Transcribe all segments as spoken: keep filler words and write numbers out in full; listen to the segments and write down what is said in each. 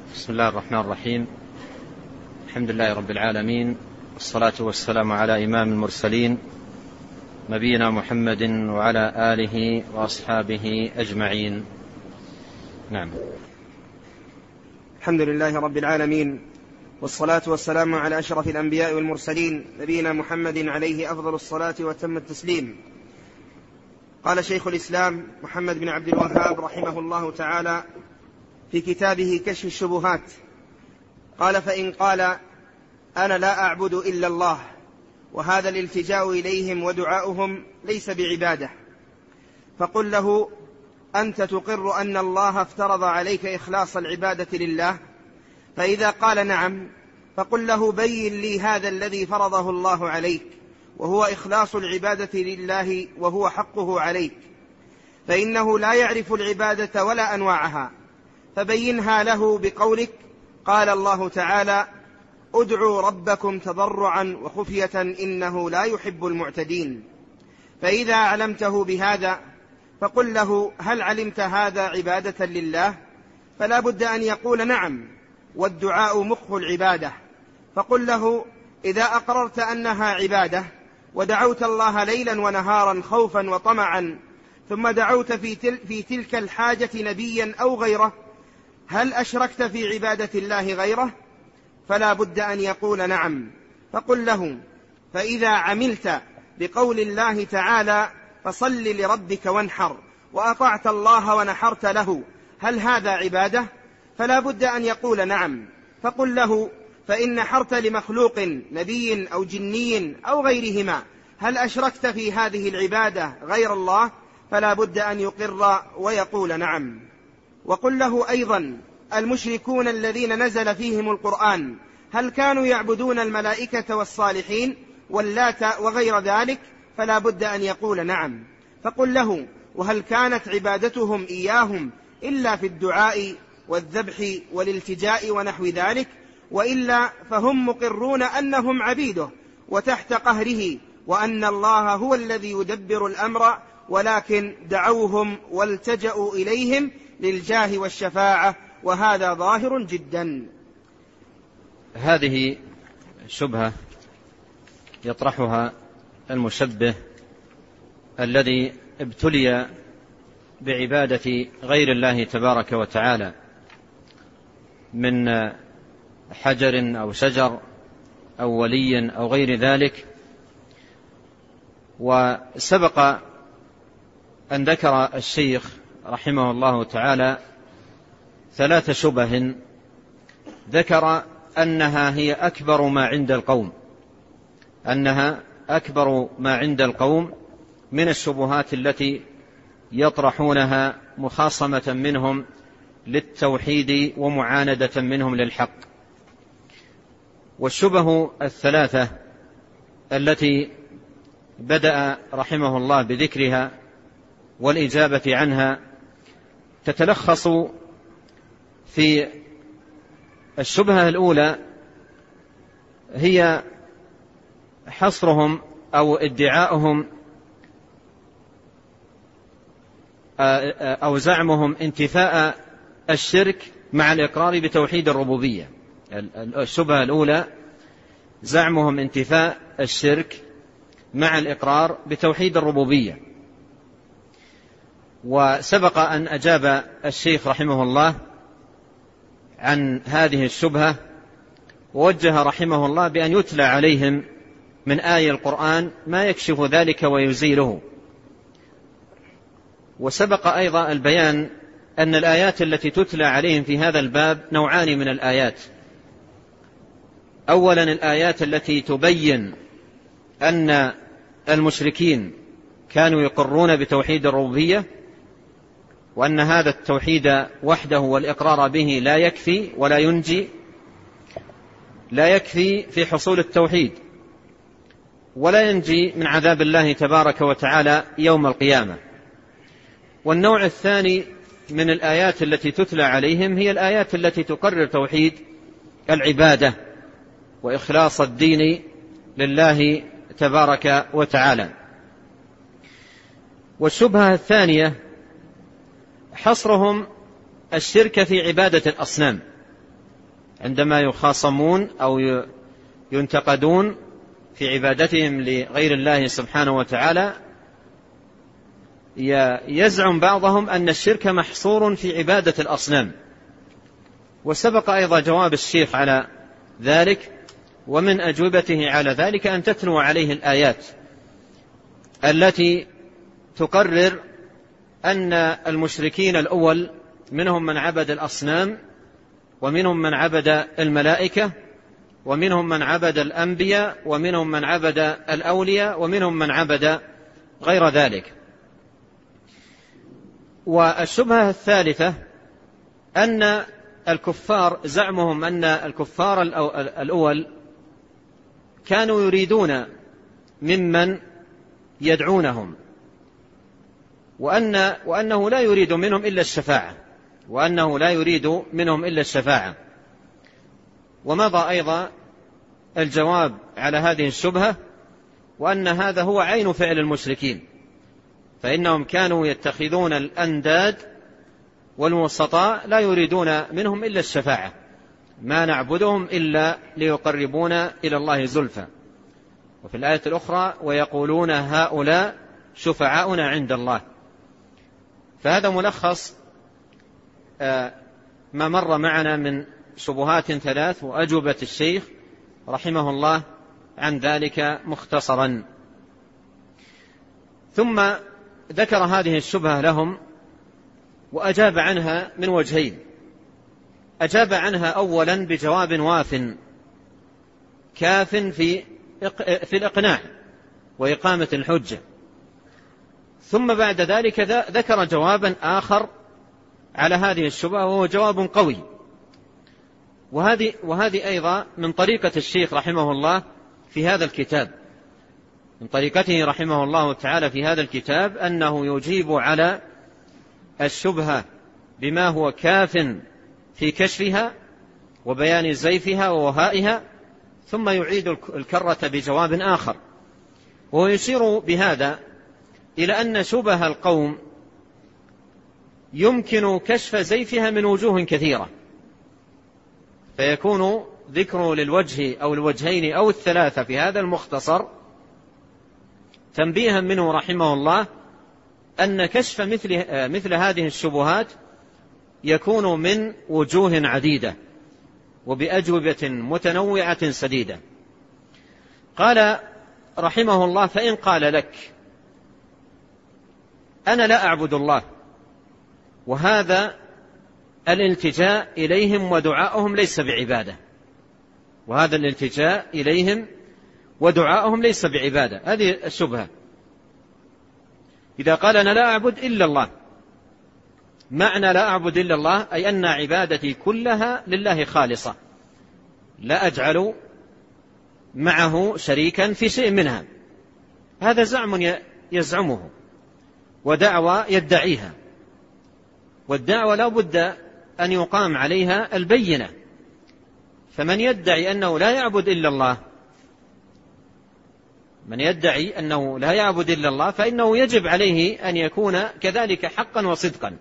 بسم الله الرحمن الرحيم. الحمد لله رب العالمين، والصلاة والسلام على إمام المرسلين نبينا محمد وعلى آله وأصحابه أجمعين. نعم. الحمد لله رب العالمين، والصلاة والسلام على أشرف الأنبياء والمرسلين نبينا محمد عليه أفضل الصلاة وتم التسليم. قال شيخ الإسلام محمد بن عبد الوهاب رحمه الله تعالى في كتابه كشف الشبهات، قال: فإن قال أنا لا أعبد إلا الله، وهذا الالتجاء إليهم ودعاؤهم ليس بعبادة، فقل له: أنت تقر أن الله افترض عليك إخلاص العبادة لله؟ فإذا قال نعم، فقل له: بين لي هذا الذي فرضه الله عليك، وهو إخلاص العبادة لله، وهو حقه عليك، فإنه لا يعرف العبادة ولا أنواعها، فبينها له بقولك: قال الله تعالى: ادعوا ربكم تضرعا وخفية إنه لا يحب المعتدين. فإذا علمته بهذا فقل له: هل علمت هذا عبادة لله؟ فلا بد أن يقول نعم، والدعاء مخ العبادة. فقل له: إذا أقررت أنها عبادة ودعوت الله ليلا ونهارا خوفا وطمعا، ثم دعوت في, تل في تلك الحاجة نبيا أو غيره، هل أشركت في عبادة الله غيره؟ فلا بد أن يقول نعم. فقل له: فإذا عملت بقول الله تعالى: فصل لربك وانحر، وأطعت الله ونحرت له، هل هذا عبادة؟ فلا بد أن يقول نعم. فقل له: فإن نحرت لمخلوق نبي أو جني أو غيرهما، هل أشركت في هذه العبادة غير الله؟ فلا بد أن يقر ويقول نعم. وقل له أيضا: المشركون الذين نزل فيهم القرآن، هل كانوا يعبدون الملائكة والصالحين واللات وغير ذلك؟ فلا بد أن يقول نعم. فقل له: وهل كانت عبادتهم إياهم إلا في الدعاء والذبح والالتجاء ونحو ذلك؟ وإلا فهم مقرون أنهم عبيده وتحت قهره، وأن الله هو الذي يدبر الأمر، ولكن دعوهم والتجأوا إليهم للجاه والشفاعة، وهذا ظاهر جدا. هذه شبهة يطرحها المشبه الذي ابتلي بعبادة غير الله تبارك وتعالى من حجر أو شجر أو ولي أو غير ذلك. وسبق أن ذكر الشيخ رحمه الله تعالى ثلاث شبه ذكر أنها هي أكبر ما عند القوم أنها أكبر ما عند القوم من الشبهات التي يطرحونها مخاصمة منهم للتوحيد ومعاندة منهم للحق. والشبه الثلاثة التي بدأ رحمه الله بذكرها والإجابة عنها تتلخص في الشبهة الأولى، هي حصرهم أو ادعاؤهم أو زعمهم انتفاء الشرك مع الإقرار بتوحيد الربوبية. الشبهة الأولى زعمهم انتفاء الشرك مع الإقرار بتوحيد الربوبية. وسبق أن أجاب الشيخ رحمه الله عن هذه الشبهة، ووجه رحمه الله بأن يتلى عليهم من آية القرآن ما يكشف ذلك ويزيله. وسبق أيضا البيان أن الآيات التي تتلى عليهم في هذا الباب نوعان من الآيات. أولا الآيات التي تبين أن المشركين كانوا يقرون بتوحيد الربوبية، وأن هذا التوحيد وحده والإقرار به لا يكفي ولا ينجي، لا يكفي في حصول التوحيد، ولا ينجي من عذاب الله تبارك وتعالى يوم القيامة. والنوع الثاني من الآيات التي تتلى عليهم هي الآيات التي تقرر توحيد العبادة وإخلاص الدين لله تبارك وتعالى. والشبهة الثانية حصرهم الشرك في عبادة الأصنام، عندما يخاصمون أو ينتقدون في عبادتهم لغير الله سبحانه وتعالى، يزعم بعضهم أن الشرك محصور في عبادة الأصنام. وسبق أيضا جواب الشيخ على ذلك، ومن أجوبته على ذلك أن تتلو عليه الآيات التي تقرر أن المشركين الأول منهم من عبد الأصنام، ومنهم من عبد الملائكة، ومنهم من عبد الأنبياء، ومنهم من عبد الأولياء، ومنهم من عبد غير ذلك. والشبهة الثالثة أن الكفار زعمهم أن الكفار الأول كانوا يريدون ممن يدعونهم وأن وأنه لا يريد منهم إلا الشفاعة وأنه لا يريد منهم إلا الشفاعة ومضى أيضا الجواب على هذه الشبهة، وأن هذا هو عين فعل المشركين، فإنهم كانوا يتخذون الأنداد والوسطاء لا يريدون منهم إلا الشفاعة، ما نعبدهم إلا ليقربونا إلى الله زلفى. وفي الآية الأخرى ويقولون هؤلاء شفعاؤنا عند الله. فهذا ملخص ما مر معنا من شبهات ثلاث، وأجوبة الشيخ رحمه الله عن ذلك مختصرا. ثم ذكر هذه الشبهة لهم وأجاب عنها من وجهين. أجاب عنها أولا بجواب واف كاف في في الإقناع وإقامة الحجة، ثم بعد ذلك ذكر جوابا آخر على هذه الشبهة وهو جواب قوي. وهذه, وهذه أيضا من طريقة الشيخ رحمه الله في هذا الكتاب، من طريقته رحمه الله تعالى في هذا الكتاب أنه يجيب على الشبهة بما هو كاف في كشفها وبيان زيفها ووهائها، ثم يعيد الكرة بجواب آخر. ويشير بهذا إلى أن شبه القوم يمكن كشف زيفها من وجوه كثيرة، فيكون ذكر للوجه أو الوجهين أو الثلاثة في هذا المختصر تنبيها منه رحمه الله أن كشف مثل, مثل هذه الشبهات يكون من وجوه عديدة وبأجوبة متنوعة سديدة. قال رحمه الله: فإن قال لك أنا لا أعبد الله، وهذا الالتجاء إليهم ودعاؤهم ليس بعبادة، وهذا الالتجاء إليهم ودعاؤهم ليس بعبادة، هذه الشبهة. إذا قال أنا لا أعبد إلا الله، معنى لا أعبد إلا الله أي أن عبادتي كلها لله خالصة، لا أجعل معه شريكا في شيء منها. هذا زعم يزعمه ودعوى يدعيها، والدعوة لا بد أن يقام عليها البينة. فمن يدعي أنه لا يعبد إلا الله من يدعي أنه لا يعبد إلا الله فإنه يجب عليه أن يكون كذلك حقا وصدقا.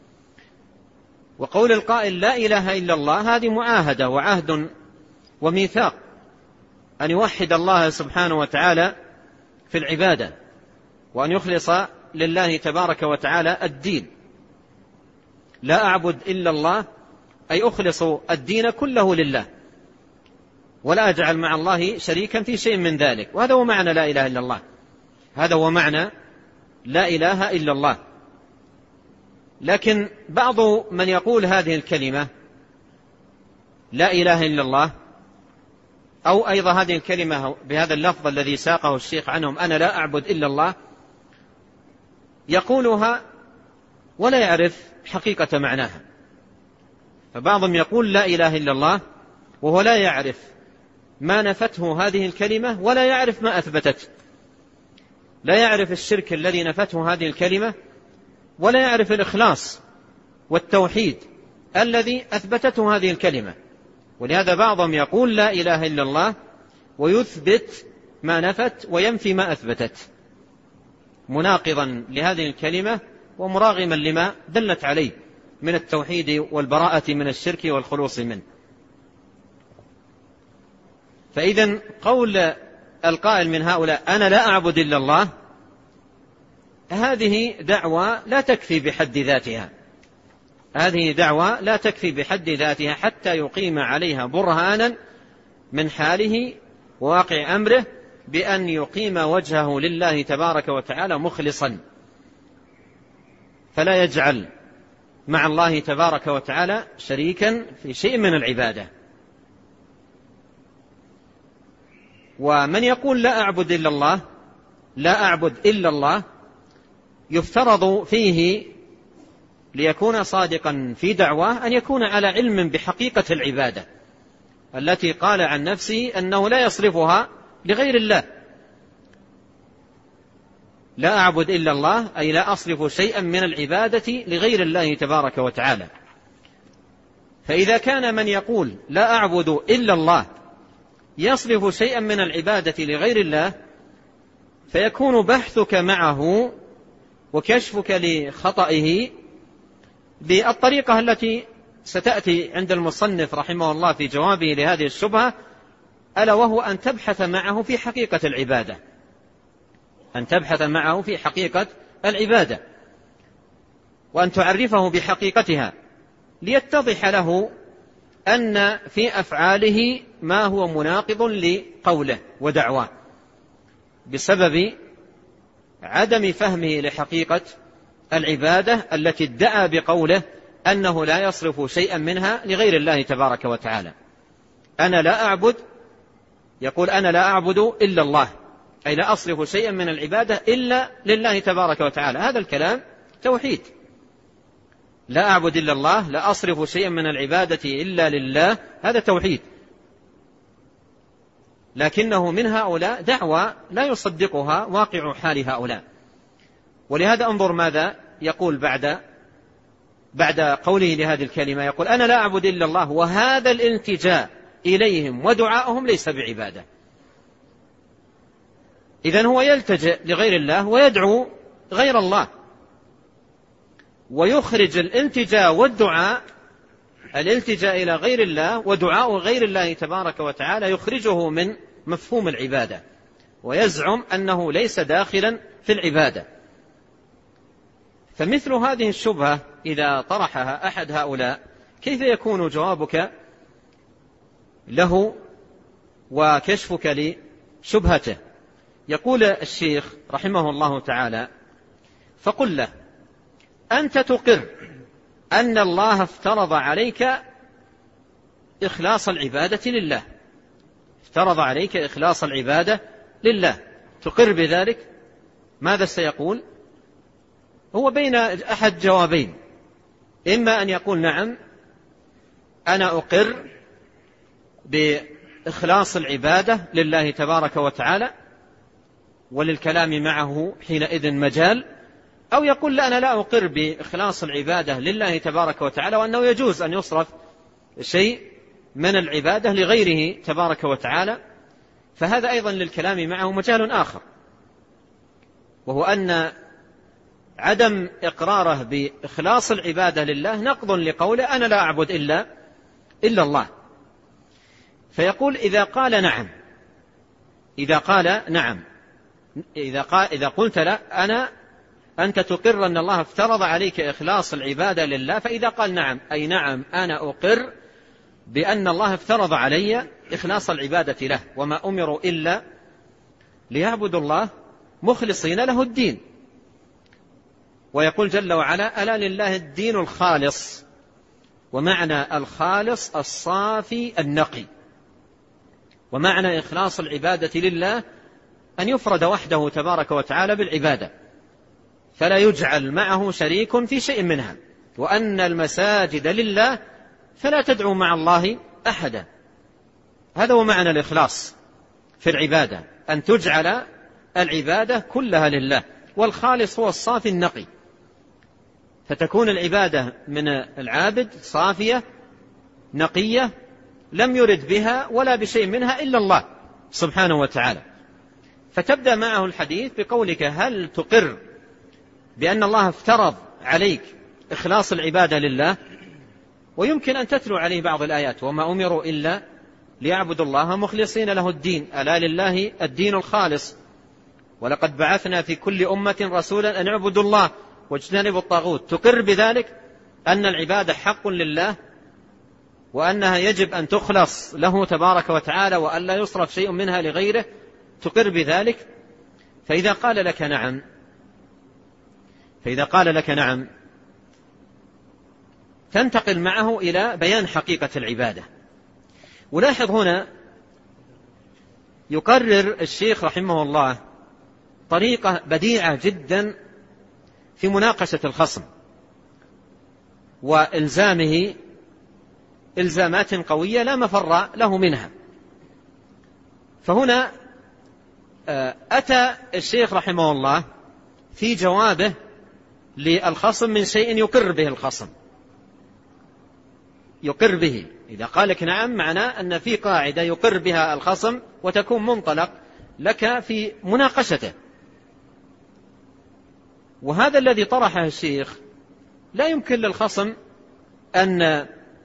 وقول القائل لا إله إلا الله هذه معاهدة وعهد وميثاق أن يوحد الله سبحانه وتعالى في العبادة، وأن يخلص لله تبارك وتعالى الدين. لا أعبد إلا الله أي أخلص الدين كله لله، ولا أجعل مع الله شريكا في شيء من ذلك. وهذا هو معنى لا إله إلا الله، هذا هو معنى لا إله إلا الله. لكن بعض من يقول هذه الكلمة لا إله إلا الله، أو أيضا هذه الكلمة بهذا اللفظ الذي ساقه الشيخ عنهم أنا لا أعبد إلا الله، يقولها ولا يعرف حقيقة معناها. فبعضهم يقول لا إله إلا الله وهو لا يعرف ما نفته هذه الكلمة ولا يعرف ما أثبتت، لا يعرف الشرك الذي نفته هذه الكلمة، ولا يعرف الإخلاص والتوحيد الذي أثبتته هذه الكلمة. ولهذا بعضهم يقول لا إله إلا الله ويثبت ما نفت وينفي ما أثبتت، مناقضا لهذه الكلمة ومراغما لما دلت عليه من التوحيد والبراءة من الشرك والخلوص منه. فإذن قول القائل من هؤلاء أنا لا أعبد إلا الله، هذه دعوة لا تكفي بحد ذاتها، هذه دعوة لا تكفي بحد ذاتها حتى يقيم عليها برهانا من حاله وواقع أمره بأن يقيم وجهه لله تبارك وتعالى مخلصا، فلا يجعل مع الله تبارك وتعالى شريكا في شيء من العبادة. ومن يقول لا أعبد إلا الله لا أعبد إلا الله يفترض فيه ليكون صادقا في دعواه أن يكون على علم بحقيقة العبادة التي قال عن نفسه أنه لا يصرفها لغير الله. لا أعبد إلا الله أي لا أصرف شيئا من العبادة لغير الله تبارك وتعالى. فإذا كان من يقول لا أعبد إلا الله يصرف شيئا من العبادة لغير الله، فيكون بحثك معه وكشفك لخطئه بالطريقة التي ستأتي عند المصنف رحمه الله في جوابه لهذه الشبهة، ألا وهو أن تبحث معه في حقيقة العبادة، أن تبحث معه في حقيقة العبادة وأن تعرفه بحقيقتها ليتضح له أن في أفعاله ما هو مناقض لقوله ودعواه بسبب عدم فهمه لحقيقة العبادة التي ادعى بقوله أنه لا يصرف شيئا منها لغير الله تبارك وتعالى. أنا لا أعبد، يقول أنا لا أعبد إلا الله، أي لا أصرف شيئا من العبادة إلا لله تبارك وتعالى. هذا الكلام توحيد، لا أعبد إلا الله، لا أصرف شيئا من العبادة إلا لله، هذا توحيد. لكنه من هؤلاء دعوة لا يصدقها واقع حال هؤلاء. ولهذا انظر ماذا يقول بعد بعد قوله لهذه الكلمة، يقول أنا لا أعبد إلا الله وهذا الالتجاء إليهم ودعاءهم ليس بعبادة. إذن هو يلتجئ لغير الله ويدعو غير الله، ويخرج الالتجاء والدعاء، الالتجاء إلى غير الله ودعاء غير الله تبارك وتعالى يخرجه من مفهوم العبادة، ويزعم أنه ليس داخلا في العبادة. فمثل هذه الشبهة إذا طرحها أحد هؤلاء كيف يكون جوابك له وكشفك لشبهته؟ يقول الشيخ رحمه الله تعالى فقل له أنت تقر أن الله افترض عليك إخلاص العبادة لله، افترض عليك إخلاص العبادة لله، تقر بذلك؟ ماذا سيقول؟ هو بين أحد جوابين، إما أن يقول نعم أنا أقر بإخلاص العبادة لله تبارك وتعالى وللكلام معه حينئذ مجال، أو يقول لا أنا لا أقر بإخلاص العبادة لله تبارك وتعالى وأنه يجوز أن يصرف شيء من العبادة لغيره تبارك وتعالى، فهذا أيضا للكلام معه مجال آخر، وهو أن عدم إقراره بإخلاص العبادة لله نقض لقوله أنا لا أعبد إلا إلا الله. فيقول إذا قال نعم، إذا قال نعم إذا, قال إذا قلت لا أنا أنت تقر أن الله افترض عليك إخلاص العبادة لله، فإذا قال نعم أي نعم أنا أقر بأن الله افترض علي إخلاص العبادة له، وما أمروا إلا ليعبدوا الله مخلصين له الدين. ويقول جل وعلا ألا لله الدين الخالص، ومعنى الخالص الصافي النقي، ومعنى إخلاص العبادة لله أن يفرد وحده تبارك وتعالى بالعبادة فلا يجعل معه شريك في شيء منها، وأن المساجد لله فلا تدعو مع الله أحدا. هذا هو معنى الإخلاص في العبادة، أن تجعل العبادة كلها لله، والخالص هو الصافي النقي، فتكون العبادة من العابد صافية نقية لم يرد بها ولا بشيء منها إلا الله سبحانه وتعالى. فتبدأ معه الحديث بقولك هل تقر بأن الله افترض عليك إخلاص العبادة لله؟ ويمكن أن تتلو عليه بعض الآيات وما أمروا إلا ليعبدوا الله مخلصين له الدين، ألا لله الدين الخالص، ولقد بعثنا في كل أمة رسولا أن اعبدوا الله واجتنبوا الطاغوت. تقر بذلك أن العبادة حق لله، وأنها يجب أن تخلص له تبارك وتعالى، وأن لا يصرف شيء منها لغيره، تقر بذلك. فإذا قال لك نعم فإذا قال لك نعم تنتقل معه إلى بيان حقيقة العبادة. ولاحظ هنا يقرر الشيخ رحمه الله طريقة بديعة جدا في مناقشة الخصم وإلزامه إلزامات قوية لا مفر له منها. فهنا أتى الشيخ رحمه الله في جوابه للخصم من شيء يقر به الخصم، يقر به. إذا قال لك نعم معناه أن في قاعدة يقر بها الخصم وتكون منطلق لك في مناقشته. وهذا الذي طرحه الشيخ لا يمكن للخصم أن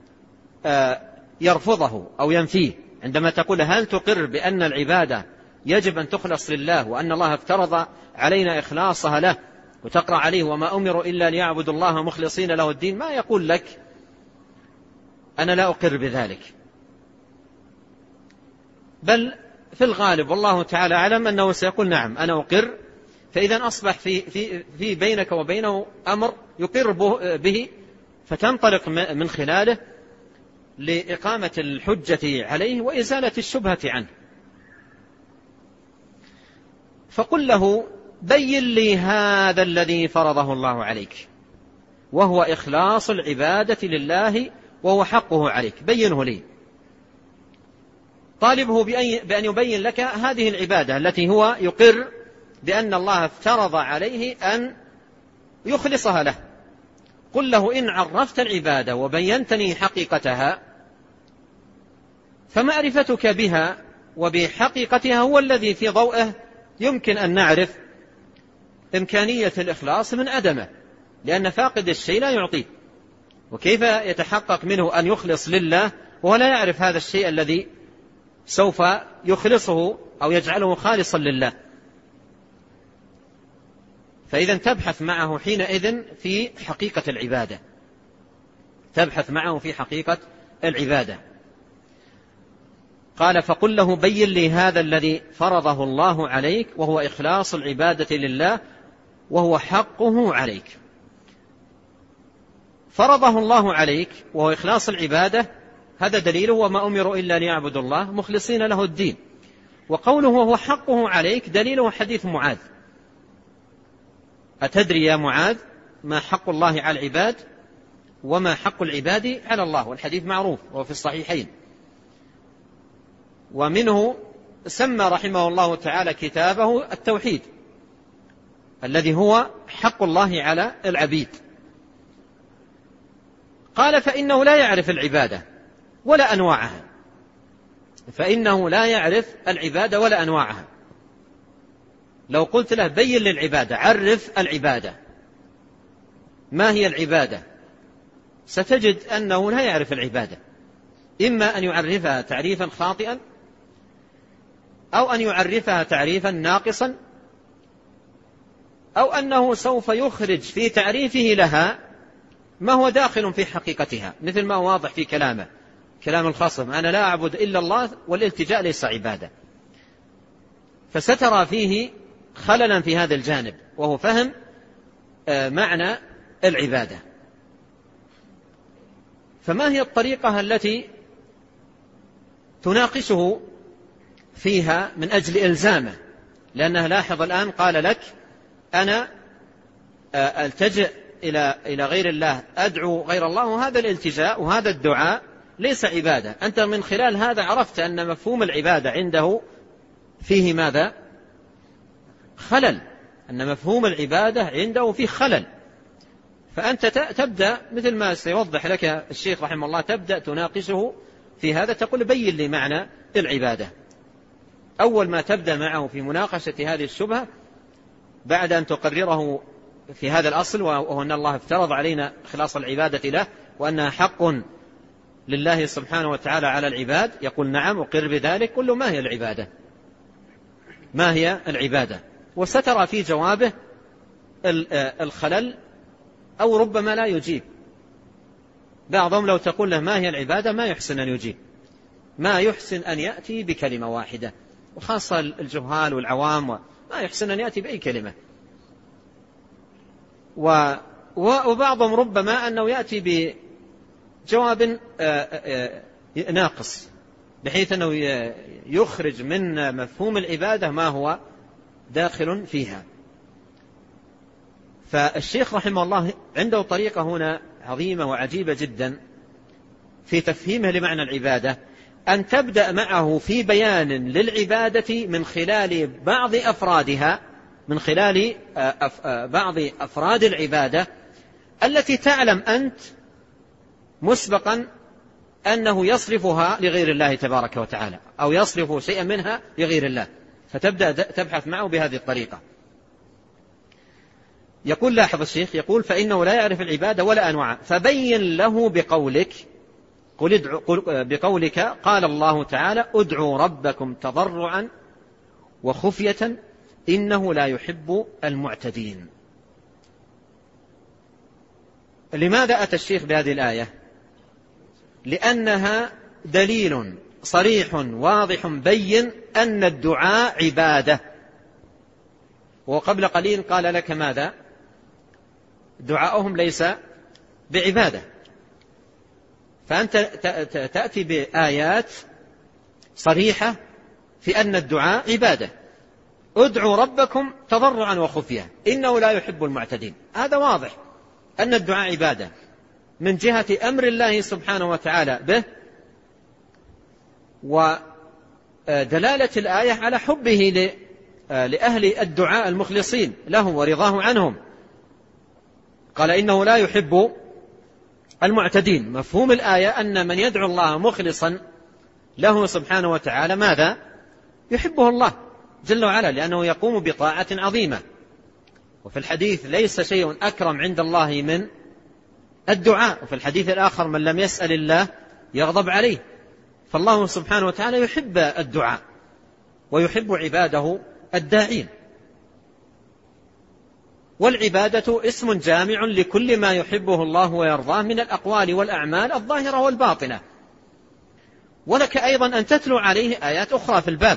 يرفضه أو ينفيه. عندما تقول هل تقر بأن العبادة يجب أن تخلص لله، وأن الله افترض علينا إخلاصها له، وتقرأ عليه وما أمروا إلا ليعبدوا الله مخلصين له الدين، ما يقول لك أنا لا أقر بذلك، بل في الغالب والله تعالى أعلم أنه سيقول نعم أنا أقر. فإذا أصبح في, في, في بينك وبينه أمر يقر به، فتنطلق من خلاله لإقامة الحجة عليه وإزالة الشبهة عنه. فقل له بين لي هذا الذي فرضه الله عليك، وهو إخلاص العبادة لله وهو حقه عليك، بينه لي. طالبه بأن يبين لك هذه العبادة التي هو يقر بأن الله افترض عليه أن يخلصها له. قل له إن عرفت العبادة وبينتني حقيقتها فمعرفتك بها وبحقيقتها هو الذي في ضوءه يمكن أن نعرف إمكانية الإخلاص من عدمه، لأن فاقد الشيء لا يعطيه، وكيف يتحقق منه أن يخلص لله وهو لا يعرف هذا الشيء الذي سوف يخلصه أو يجعله خالصا لله. فإذا تبحث معه حينئذ في حقيقة العبادة، تبحث معه في حقيقة العبادة. قال فقل له بين لي هذا الذي فرضه الله عليك وهو إخلاص العبادة لله وهو حقه عليك. فرضه الله عليك وهو إخلاص العبادة، هذا دليله وما أمروا إلا ليعبدوا الله مخلصين له الدين. وقوله وهو حقه عليك دليله حديث معاذ. أتدري يا معاذ ما حق الله على العباد وما حق العباد على الله؟ والحديث معروف وهو في الصحيحين. ومنه سمى رحمه الله تعالى كتابه التوحيد الذي هو حق الله على العبيد. قال فإنه لا يعرف العبادة ولا أنواعها، فإنه لا يعرف العبادة ولا أنواعها. لو قلت له بين للعبادة، عرف العبادة، ما هي العبادة، ستجد أنه لا يعرف العبادة، إما أن يعرفها تعريفا خاطئا أو أن يعرفها تعريفا ناقصا، أو أنه سوف يخرج في تعريفه لها ما هو داخل في حقيقتها، مثل ما هو واضح في كلامه كلام الخصم أنا لا أعبد إلا الله والالتجاء ليس عبادة. فسترى فيه خللا في هذا الجانب وهو فهم معنى العبادة. فما هي الطريقة التي تناقشه فيها من أجل إلزامه؟ لأنه لاحظ الآن قال لك أنا ألتجئ إلى إلى غير الله، أدعو غير الله، وهذا الالتجاء وهذا الدعاء ليس عبادة. أنت من خلال هذا عرفت أن مفهوم العبادة عنده فيه ماذا؟ خلل، أن مفهوم العبادة عنده فيه خلل. فأنت تبدأ مثل ما سيوضح لك الشيخ رحمه الله، تبدأ تناقشه في هذا، تقول بين لي معنى العبادة. أول ما تبدأ معه في مناقشة هذه الشبهة بعد أن تقرره في هذا الأصل، وهو أن الله افترض علينا إخلاص العبادة له وأنها حق لله سبحانه وتعالى على العباد؟ يقول نعم أقر بذلك. قل له ما هي العبادة؟ ما هي العبادة؟ وسترى في جوابه الخلل، أو ربما لا يجيب. بعضهم لو تقول له ما هي العبادة ما يحسن أن يجيب، ما يحسن أن يأتي بكلمة واحدة، وخاصة الجهال والعوام ما يحسن أن يأتي بأي كلمة. وبعضهم ربما أنه يأتي بجواب ناقص، بحيث أنه يخرج من مفهوم العبادة ما هو داخل فيها. فالشيخ رحمه الله عنده طريقة هنا عظيمة وعجيبة جدا في تفهيمه لمعنى العبادة، أن تبدأ معه في بيان للعبادة من خلال بعض أفرادها، من خلال بعض أفراد العبادة التي تعلم أنت مسبقا أنه يصرفها لغير الله تبارك وتعالى، أو يصرف شيئا منها لغير الله، فتبدأ تبحث معه بهذه الطريقة. يقول لاحظ الشيخ، يقول فإنه لا يعرف العبادة ولا أنواعها، فبين له بقولك قل ادعو قل بقولك قال الله تعالى ادعوا ربكم تضرعا وخفية إنه لا يحب المعتدين. لماذا أتى الشيخ بهذه الآية؟ لأنها دليل صريح واضح بين أن الدعاء عبادة. وقبل قليل قال لك ماذا؟ دعاؤهم ليس بعبادة. فأنت تأتي بآيات صريحة في أن الدعاء عبادة. ادعوا ربكم تضرعا وخفية إنه لا يحب المعتدين. هذا واضح أن الدعاء عبادة من جهة أمر الله سبحانه وتعالى به، ودلالة الآية على حبه لأهل الدعاء المخلصين له ورضاه عنهم. قال إنه لا يحب المعتدين. مفهوم الآية أن من يدعو الله مخلصا له سبحانه وتعالى ماذا؟ يحبه الله جل وعلا، لأنه يقوم بطاعة عظيمة. وفي الحديث ليس شيء أكرم عند الله من الدعاء، وفي الحديث الآخر من لم يسأل الله يغضب عليه. فالله سبحانه وتعالى يحب الدعاء ويحب عباده الداعين. والعبادة اسم جامع لكل ما يحبه الله ويرضاه من الأقوال والأعمال الظاهرة والباطنة. ولك أيضا أن تتلو عليه آيات أخرى في الباب،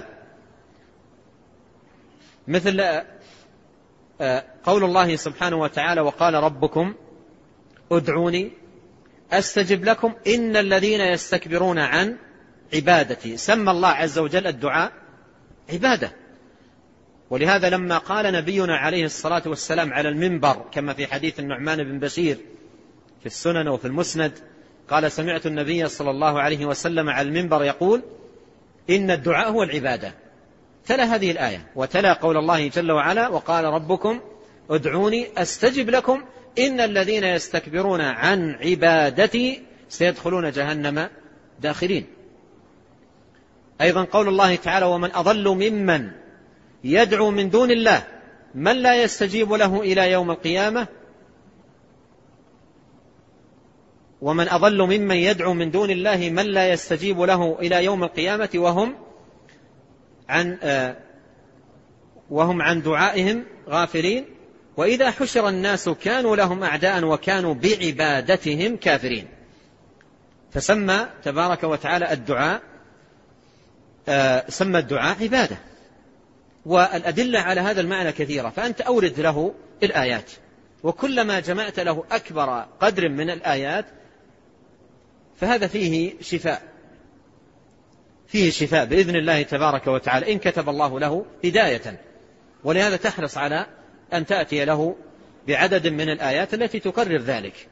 مثل قول الله سبحانه وتعالى وقال ربكم ادعوني أستجب لكم إن الذين يستكبرون عن عبادتي. سمى الله عز وجل الدعاء عبادة. ولهذا لما قال نبينا عليه الصلاة والسلام على المنبر كما في حديث النعمان بن بشير في السنن وفي المسند، قال سمعت النبي صلى الله عليه وسلم على المنبر يقول إن الدعاء هو العبادة. تلا هذه الآية وتلا قول الله جل وعلا وقال ربكم ادعوني أستجب لكم إن الذين يستكبرون عن عبادتي سيدخلون جهنم داخرين. أيضا قول الله تعالى ومن أضل ممن يدعو من دون الله من لا يستجيب له إلى يوم القيامة ومن أضل ممن يدعو من دون الله من لا يستجيب له إلى يوم القيامة وهم عن آه وهم عن دعائهم غافلين وإذا حشر الناس كانوا لهم أعداء وكانوا بعبادتهم كافرين. فسمى تبارك وتعالى الدعاء آه سمى الدعاء عبادة. والأدلة على هذا المعنى كثيرة، فأنت أورد له الآيات، وكلما جمعت له أكبر قدر من الآيات فهذا فيه شفاء فيه شفاء بإذن الله تبارك وتعالى إن كتب الله له هداية. ولهذا تحرص على أن تأتي له بعدد من الآيات التي تقرر ذلك،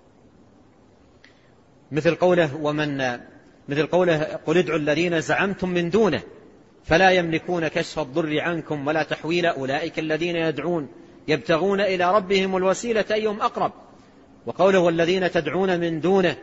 مثل قوله ومن مثل قوله قل ادعوا الذين زعمتم من دونه فلا يملكون كشف الضر عنكم ولا تحويل أولئك الذين يدعون يبتغون إلى ربهم الوسيلة أيهم أقرب. وقوله والذين تدعون من دونه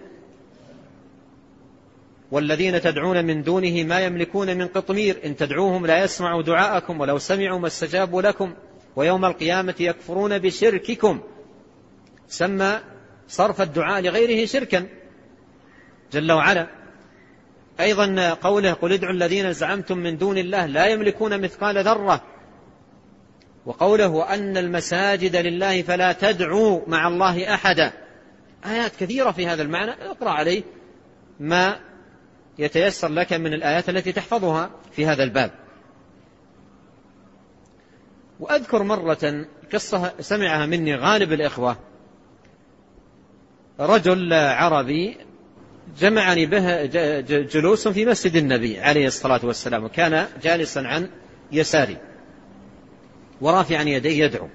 والذين تدعون من دونه ما يملكون من قطمير إن تدعوهم لا يسمعوا دعاءكم ولو سمعوا ما استجابوا لكم ويوم القيامة يكفرون بشرككم. سمى صرف الدعاء لغيره شركا. جل وعلا. أيضا قوله قل ادعوا الذين زعمتم من دون الله لا يملكون مثقال ذرة، وقوله وأن المساجد لله فلا تدعوا مع الله أحدا. آيات كثيرة في هذا المعنى، اقرأ عليه ما يتيسر لك من الآيات التي تحفظها في هذا الباب. وأذكر مرة قصة سمعها مني غالب الإخوة. رجل عربي جمعني به جلوس في مسجد النبي عليه الصلاة والسلام، وكان جالسا عن يساري ورافعا يديه يدعو،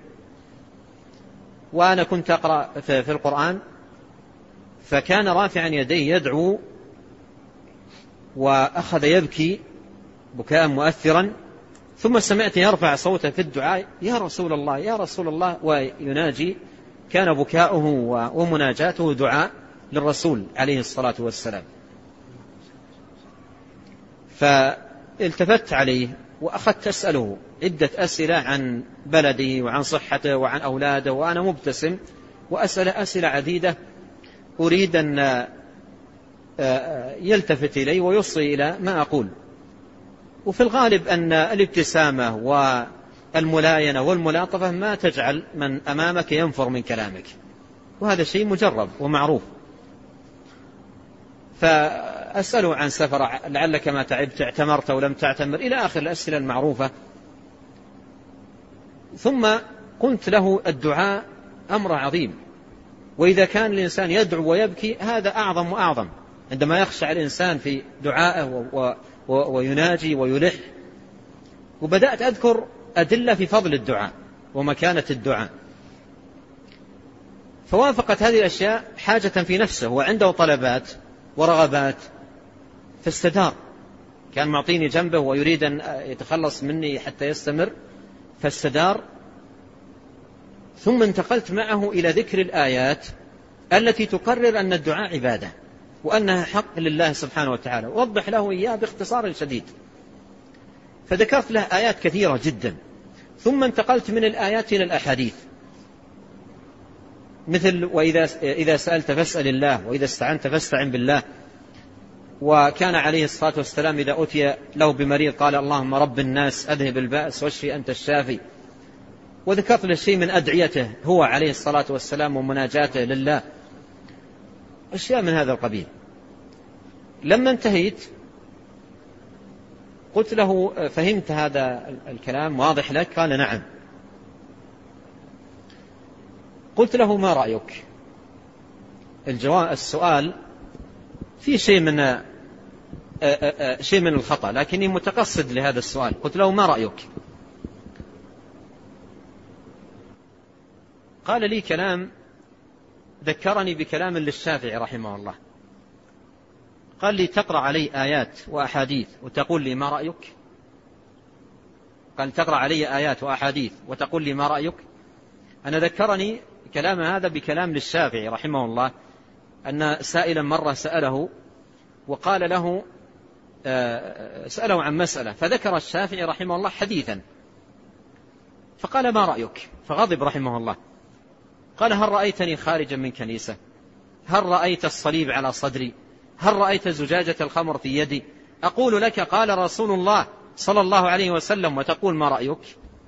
وأنا كنت أقرأ في القرآن، فكان رافعا يديه يدعو وأخذ يبكي بكاء مؤثرا، ثم سمعت يرفع صوته في الدعاء يا رسول الله يا رسول الله ويناجي. كان بكاؤه ومناجاته دعاء للرسول عليه الصلاة والسلام. فالتفت عليه وأخذت أسأله عدة أسئلة عن بلده وعن صحته وعن أولاده، وأنا مبتسم وأسأل أسئلة عديدة أريد أن يلتفت إلي ويصغي إلى ما أقول. وفي الغالب أن الابتسامة والملاينة والملاطفة ما تجعل من أمامك ينفر من كلامك، وهذا شيء مجرب ومعروف. فأسأله عن سفر، لعلك ما تعبت، اعتمرت ولم تعتمر، إلى آخر الأسئلة المعروفة. ثم قلت له الدعاء أمر عظيم، وإذا كان الإنسان يدعو ويبكي هذا أعظم وأعظم، عندما يخشع الإنسان في دعائه ويناجي ويلح. وبدأت أذكر أدلة في فضل الدعاء ومكانة الدعاء، فوافقت هذه الأشياء حاجة في نفسه وعنده طلبات ورغبات، فاستدار. كان معطيني جنبه ويريد أن يتخلص مني حتى يستمر، فاستدار. ثم انتقلت معه إلى ذكر الآيات التي تقرر أن الدعاء عبادة وأنها حق لله سبحانه وتعالى، ووضح له إياه باختصار شديد. فذكرت له آيات كثيرة جدا. ثم انتقلت من الآيات إلى الأحاديث، مثل وإذا إذا سألت فاسأل الله وإذا استعنت فاستعن بالله. وكان عليه الصلاة والسلام إذا أتي له بمريض قال اللهم رب الناس أذهب البأس واشفي أنت الشافي. وذكرت له شيء من أدعيته هو عليه الصلاة والسلام ومناجاته لله، أشياء من هذا القبيل. لما انتهيت قلت له فهمت هذا الكلام واضح لك؟ قال نعم. قلت له ما رأيك؟ الجواب السؤال في شيء من شيء من الخطأ، لكني متقصد لهذا السؤال. قلت له ما رأيك؟ قال لي كلام ذكرني بكلام للشافعي رحمه الله. قال لي تقرأ علي آيات وأحاديث وتقول لي ما رأيك؟ قال تقرأ علي آيات وأحاديث وتقول لي ما رأيك؟ أنا ذكرني كلام هذا بكلام للشافعي رحمه الله، أن سائلا مرة سأله وقال له سأله عن مسألة، فذكر الشافعي رحمه الله حديثا، فقال ما رأيك؟ فغضب رحمه الله. قال هل رأيتني خارجا من كنيسة؟ هل رأيت الصليب على صدري؟ هل رأيت زجاجة الخمر في يدي؟ أقول لك قال رسول الله صلى الله عليه وسلم وتقول ما رأيك؟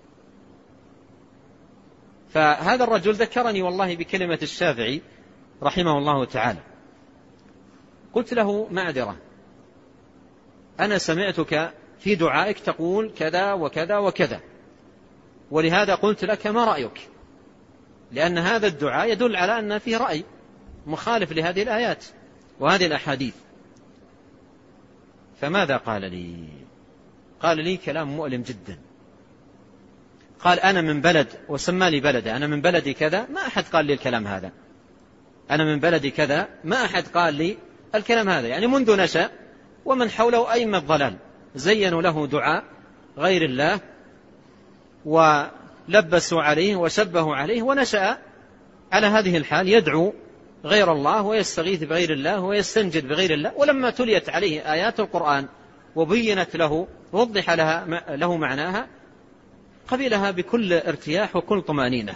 فهذا الرجل ذكرني والله بكلمة الشافعي رحمه الله تعالى. قلت له معذرة، أنا سمعتك في دعائك تقول كذا وكذا وكذا، ولهذا قلت لك ما رأيك، لأن هذا الدعاء يدل على أن فيه رأي مخالف لهذه الآيات وهذه الأحاديث. فماذا قال لي؟ قال لي كلام مؤلم جدا. قال أنا من بلد، وسمى لي بلده، أنا من بلدي كذا ما أحد قال لي الكلام هذا، أنا من بلدي كذا ما أحد قال لي الكلام هذا. يعني منذ نشأ ومن حوله أئمة الضلال زينوا له دعاء غير الله ولبسوا عليه وشبهوا عليه، ونشأ على هذه الحال يدعو غير الله ويستغيث بغير الله ويستنجد بغير الله. ولما تليت عليه آيات القرآن وبينت له ووضح لها له معناها قبلها بكل ارتياح وكل طمأنينة.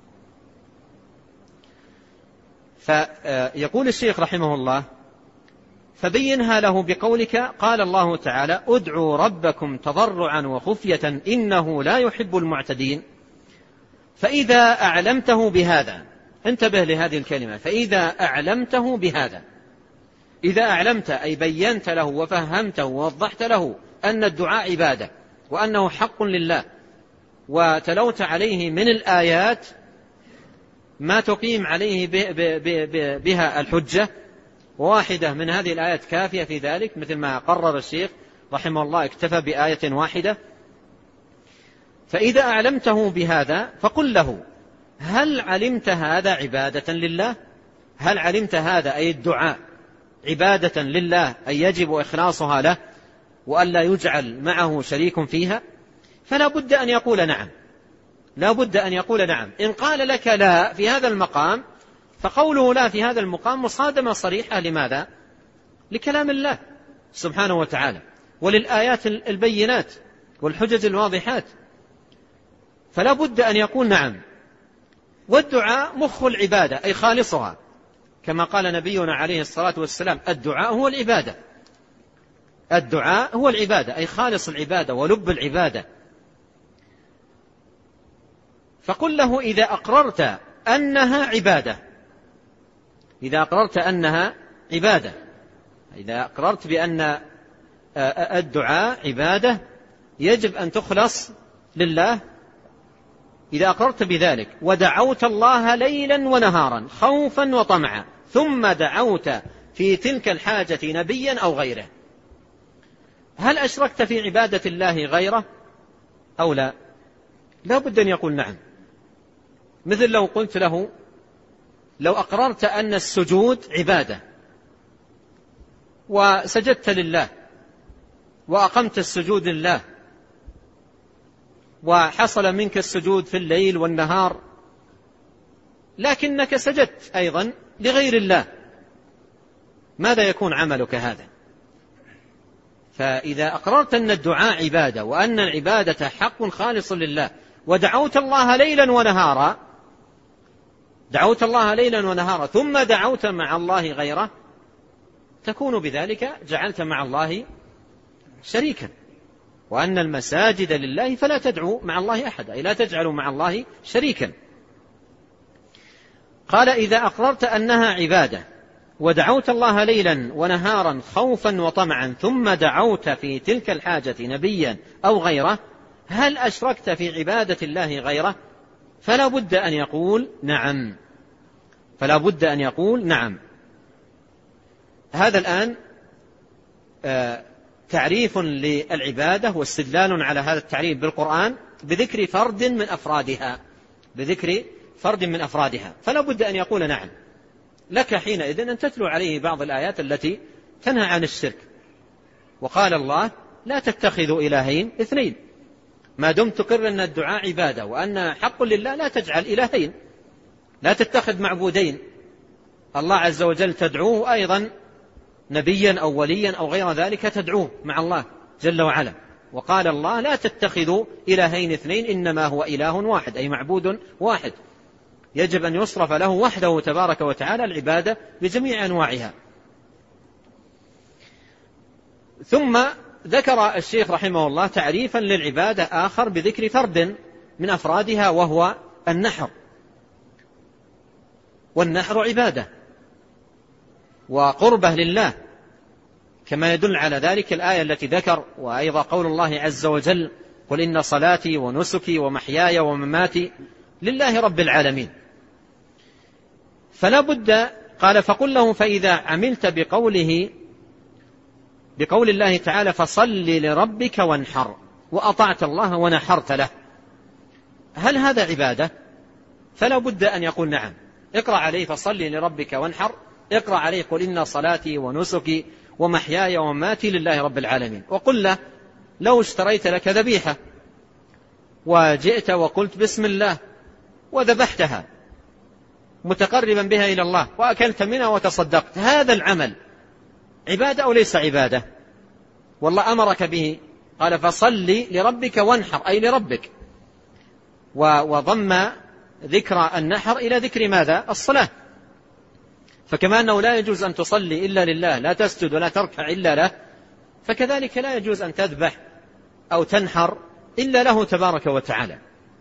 فيقول الشيخ رحمه الله فبينها له بقولك قال الله تعالى ادعوا ربكم تضرعا وخفية إنه لا يحب المعتدين. فإذا أعلمته بهذا، انتبه لهذه الكلمة، فإذا أعلمته بهذا، إذا أعلمت أي بينت له وفهمته ووضحت له أن الدعاء عبادة وأنه حق لله، وتلوت عليه من الآيات ما تقيم عليه بها الحجة، وواحدة من هذه الآيات كافية في ذلك، مثل ما قرر الشيخ رحمه الله اكتفى بآية واحدة. فإذا أعلمته بهذا فقل له هل علمت هذا عبادة لله؟ هل علمت هذا أي الدعاء عبادة لله أي يجب إخلاصها له وألا يجعل معه شريك فيها؟ فلا بد أن يقول نعم، لا بد أن يقول نعم. إن قال لك لا في هذا المقام فقوله لا في هذا المقام مصادمة صريحة لماذا؟ لكلام الله سبحانه وتعالى وللآيات البينات والحجج الواضحات، فلا بد أن يقول نعم. والدعاء مخ العبادة أي خالصها، كما قال نبينا عليه الصلاة والسلام الدعاء هو العبادة، الدعاء هو العبادة أي خالص العبادة ولب العبادة. فقل له إذا أقررت أنها عبادة، إذا أقررت أنها عبادة، إذا أقررت بأن الدعاء عبادة يجب أن تخلص لله، إذا أقررت بذلك ودعوت الله ليلا ونهارا خوفا وطمعا ثم دعوت في تلك الحاجة نبيا أو غيره، هل أشركت في عبادة الله غيره أو لا؟ لا بد أن يقول نعم. مثل لو قلت له لو أقررت أن السجود عبادة وسجدت لله وأقمت السجود لله وحصل منك السجود في الليل والنهار لكنك سجدت أيضا لغير الله، ماذا يكون عملك هذا؟ فإذا أقررت أن الدعاء عبادة وأن العبادة حق خالص لله ودعوت الله ليلا ونهارا، دعوت الله ليلا ونهارا ثم دعوت مع الله غيره، تكون بذلك جعلت مع الله شريكا، وأن المساجد لله فلا تدعو مع الله أحد، أي لا تجعلوا مع الله شريكا. قال إذا أقررت أنها عبادة ودعوت الله ليلا ونهارا خوفا وطمعا ثم دعوت في تلك الحاجة نبيا أو غيره، هل أشركت في عبادة الله غيره؟ فلا بد أن يقول نعم، فلا بد أن يقول نعم. هذا الآن آه تعريف للعبادة واستدلال على هذا التعريف بالقرآن بذكر فرد من أفرادها، بذكر فرد من أفرادها، فلا بد أن يقول نعم. لك حينئذ أن تتلو عليه بعض الآيات التي تنهى عن الشرك، وقال الله لا تتخذوا إلهين اثنين، ما دمت تقر أن الدعاء عبادة وأن حق لله لا تجعل إلهين، لا تتخذ معبودين، الله عز وجل تدعوه أيضا نبيا أو وليا أو غير ذلك تدعوه مع الله جل وعلا، وقال الله لا تتخذوا إلهين اثنين إنما هو إله واحد أي معبود واحد يجب أن يصرف له وحده تبارك وتعالى العبادة بجميع أنواعها. ثم ذكر الشيخ رحمه الله تعريفا للعبادة آخر بذكر فرد من أفرادها وهو النحر، والنحر عبادة وقربة لله كما يدل على ذلك الآية التي ذكر، وأيضا قول الله عز وجل قل إن صلاتي ونسكي ومحياي ومماتي لله رب العالمين. فلا بد، قال فقل له فإذا عملت بقوله بقول الله تعالى فصل لربك وانحر وأطعت الله ونحرت له، هل هذا عبادة؟ فلا بد أن يقول نعم. اقرأ عليه فصل لربك وانحر، اقرأ عليه قل إن صلاتي ونسكي ومحياي ومماتي لله رب العالمين. وقل له لو اشتريت لك ذبيحة وجئت وقلت بسم الله وذبحتها متقربا بها إلى الله وأكلت منها وتصدقت، هذا العمل عبادة أو ليس عبادة؟ والله أمرك به، قال فصل لربك وانحر أي لربك، وضم ذكر النحر إلى ذكر ماذا؟ الصلاة. فكما أنه لا يجوز أن تصلي إلا لله، لا تسجد ولا تركع إلا له، فكذلك لا يجوز أن تذبح أو تنحر إلا له تبارك وتعالى.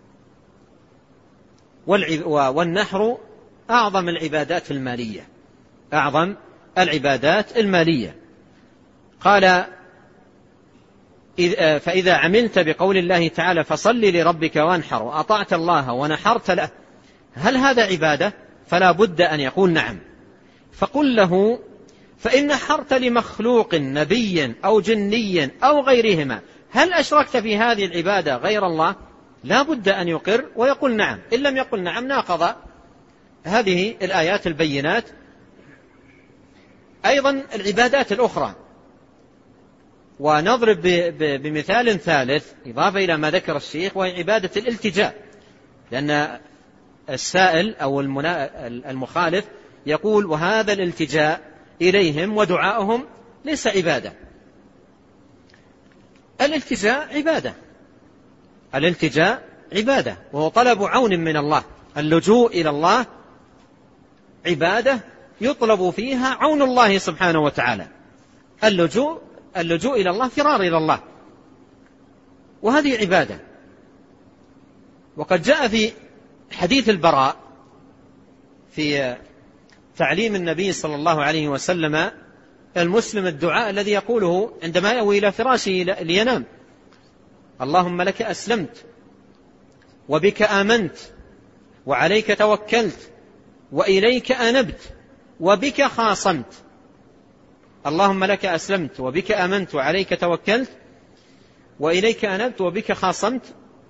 والنحر أعظم العبادات المالية، أعظم العبادات المالية. قال فإذا عملت بقول الله تعالى فصل لربك وانحر وأطعت الله ونحرت له، هل هذا عبادة؟ فلا بد أن يقول نعم. فقل له فإن نحرت لمخلوق نبي أو جني أو غيرهما، هل أشركت في هذه العبادة غير الله؟ لا بد أن يقر ويقول نعم. إن لم يقل نعم ناقض هذه الآيات البينات. أيضا العبادات الأخرى، ونضرب بمثال ثالث إضافة إلى ما ذكر الشيخ، وهي عبادة الالتجاء، لأن السائل أو المخالف يقول وهذا الالتجاء إليهم ودعائهم ليس عبادة. الالتجاء عبادة، الالتجاء عبادة، وهو طلب عون من الله. اللجوء إلى الله عبادة يطلب فيها عون الله سبحانه وتعالى. اللجوء اللجوء إلى الله فرار إلى الله، وهذه عبادة. وقد جاء في حديث البراء في تعليم النبي صلى الله عليه وسلم المسلم الدعاء الذي يقوله عندما يأوي إلى فراشه لينام: اللهم لك أسلمت وبك آمنت وعليك توكلت وإليك أنبت وبك خاصمت. اللهم لك أسلمت وبك آمنت وعليك توكلت وإليك أنبت وبك خاصمت.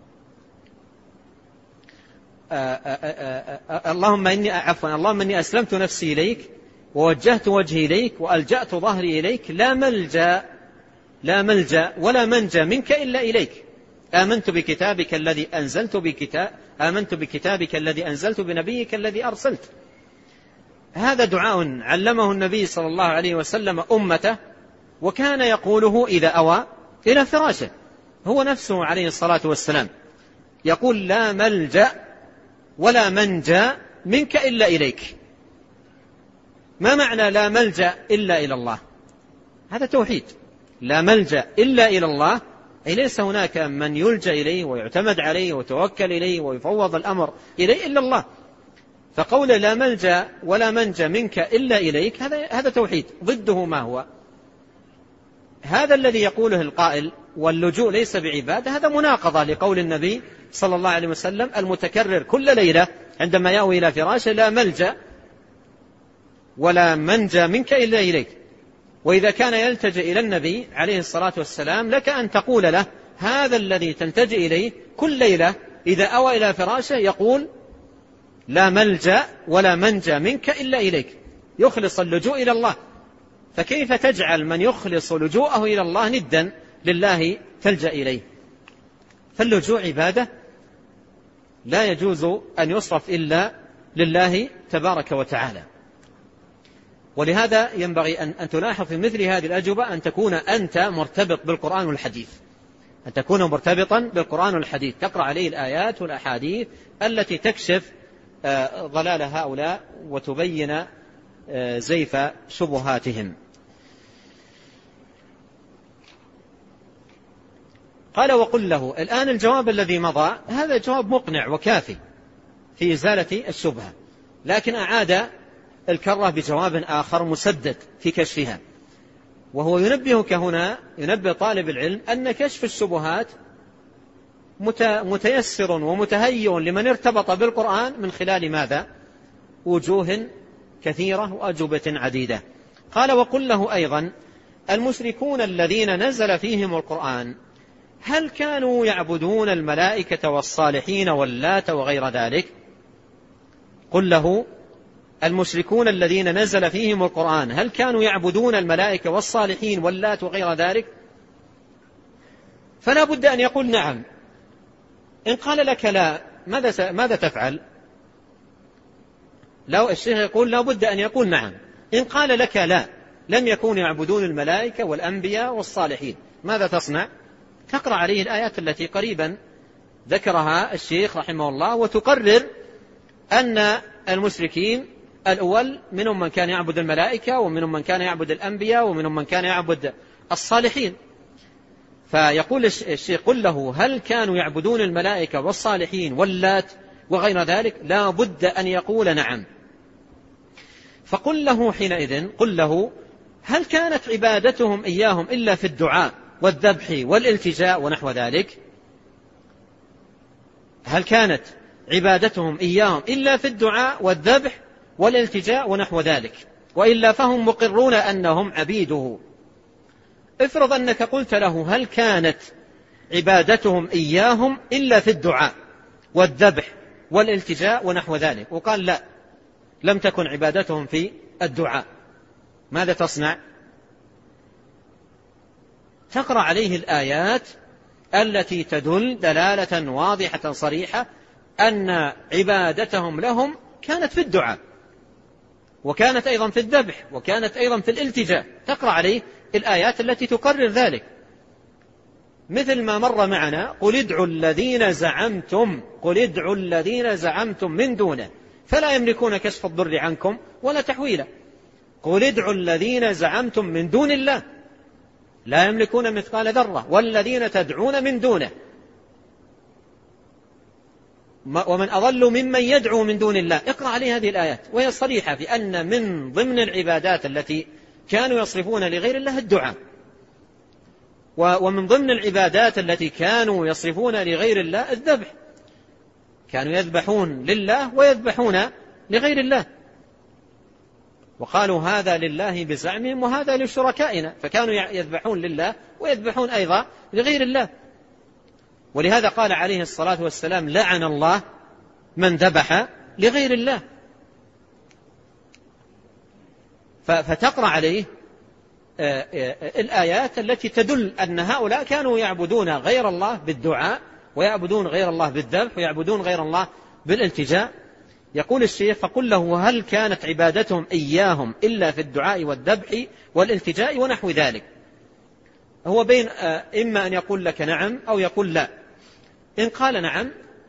اللهم إني عفوا اللهم إني أسلمت نفسي إليك ووجهت وجهي إليك وألجأت ظهري إليك، لا ملجأ لا ملجأ ولا منجى منك إلا إليك. آمنت بكتابك الذي أنزلت بكتاب آمنت بكتابك الذي أنزلت بنبيك الذي أرسلت. هذا دعاء علمه النبي صلى الله عليه وسلم أمته، وكان يقوله إذا أوى إلى فراشه. هو نفسه عليه الصلاة والسلام يقول: لا ملجأ ولا منجى منك إلا إليك. ما معنى لا ملجأ إلا إلى الله؟ هذا توحيد. لا ملجأ إلا إلى الله، أي ليس هناك من يلجأ إليه ويعتمد عليه ويتوكل إليه ويفوض الأمر إليه إلا الله. فقول لا ملجأ ولا منجى منك إلا إليك هذا هذا توحيد. ضده ما هو؟ هذا الذي يقوله القائل واللجوء ليس بعبادة، هذا مناقضة لقول النبي صلى الله عليه وسلم المتكرر كل ليلة عندما يأوي إلى فراشه: لا ملجأ ولا منجى منك إلا إليك. وإذا كان يلتجئ إلى النبي عليه الصلاة والسلام لك أن تقول له هذا الذي تلتجئ إليه كل ليلة إذا أوى إلى فراشه يقول: لا ملجأ ولا منجى منك إلا إليك، يخلص اللجوء إلى الله. فكيف تجعل من يخلص لجوءه إلى الله ندا لله تلجأ إليه؟ فاللجوء عبادة لا يجوز أن يصرف إلا لله تبارك وتعالى. ولهذا ينبغي أن تلاحظ في مثل هذه الأجوبة أن تكون أنت مرتبط بالقرآن والحديث، أن تكون مرتبطا بالقرآن والحديث، تقرأ عليه الآيات والأحاديث التي تكشف ضلال هؤلاء وتبين زيف شبهاتهم. قال: وقل له. الآن الجواب الذي مضى هذا جواب مقنع وكافي في إزالة الشبهة، لكن أعاد الكرة بجواب آخر مسدد في كشفها، وهو ينبهك هنا، ينبه طالب العلم أن كشف الشبهات متيسر ومتهيئ لمن ارتبط بالقرآن من خلال ماذا؟ وجوه كثيرة وأجوبة عديدة. قال: وقل له أيضا: المشركون الذين نزل فيهم القرآن هل كانوا يعبدون الملائكة والصالحين واللات وغير ذلك؟ قل له: المشركون الذين نزل فيهم القرآن هل كانوا يعبدون الملائكة والصالحين واللات وغير ذلك؟ فلا بد أن يقول نعم. إن قال لك لا، ماذا ماذا تفعل؟ لو الشيخ يقول لا بد أن يقول نعم. إن قال لك لا، لم يكونوا يعبدون الملائكة والأنبياء والصالحين، ماذا تصنع؟ تقرأ عليه الآيات التي قريبا ذكرها الشيخ رحمه الله وتقرر أن المشركين الأول منهم من كان يعبد الملائكة، ومنهم من كان يعبد الأنبياء، ومنهم من كان يعبد الصالحين. فيقول الشيخ قل له هل كانوا يعبدون الملائكة والصالحين واللات وغير ذلك؟ لا بد أن يقول نعم. فقل له حينئذ قل له هل كانت عبادتهم إياهم إلا في الدعاء والذبح والالتجاء ونحو ذلك؟ هل كانت عبادتهم إياهم إلا في الدعاء والذبح والالتجاء ونحو ذلك؟ وإلا فهم مقرون أنهم عبيده. افرض أنك قلت له هل كانت عبادتهم إياهم إلا في الدعاء والذبح والالتجاء ونحو ذلك، وقال لا، لم تكن عبادتهم في الدعاء، ماذا تصنع؟ تقرأ عليه الآيات التي تدل دلالة واضحة صريحة أن عبادتهم لهم كانت في الدعاء، وكانت أيضا في الذبح، وكانت أيضا في الالتجاء. تقرأ عليه الآيات التي تقرر ذلك، مثل ما مر معنا قل ادعوا الذين زعمتم قل ادعوا الذين زعمتم من دونه فلا يملكون كشف الضر عنكم ولا تحويلا. قل ادعوا الذين زعمتم من دون الله لا يملكون مثقال ذرة والذين تدعون من دونه ومن أضل ممن يدعو من دون الله. اقرأ عليه هذه الآيات وهي صريحة في أن من ضمن العبادات التي كانوا يصرفون لغير الله الدعاء، ومن ضمن العبادات التي كانوا يصرفون لغير الله الذبح، كانوا يذبحون لله ويذبحون لغير الله، وقالوا هذا لله بزعمهم وهذا لشركائنا، فكانوا يذبحون لله ويذبحون أيضا لغير الله. ولهذا قال عليه الصلاة والسلام لعن الله من ذبح لغير الله. فتقرأ عليه الآيات التي تدل أن هؤلاء كانوا يعبدون غير الله بالدعاء، ويعبدون غير الله بالذبح، ويعبدون غير الله بالالتجاء. يقول الشيخ فقل له هل كانت عبادتهم إياهم إلا في الدعاء والذبح والالتجاء ونحو ذلك؟ هو بين إما أن يقول لك نعم أو يقول لا. إن قال نعم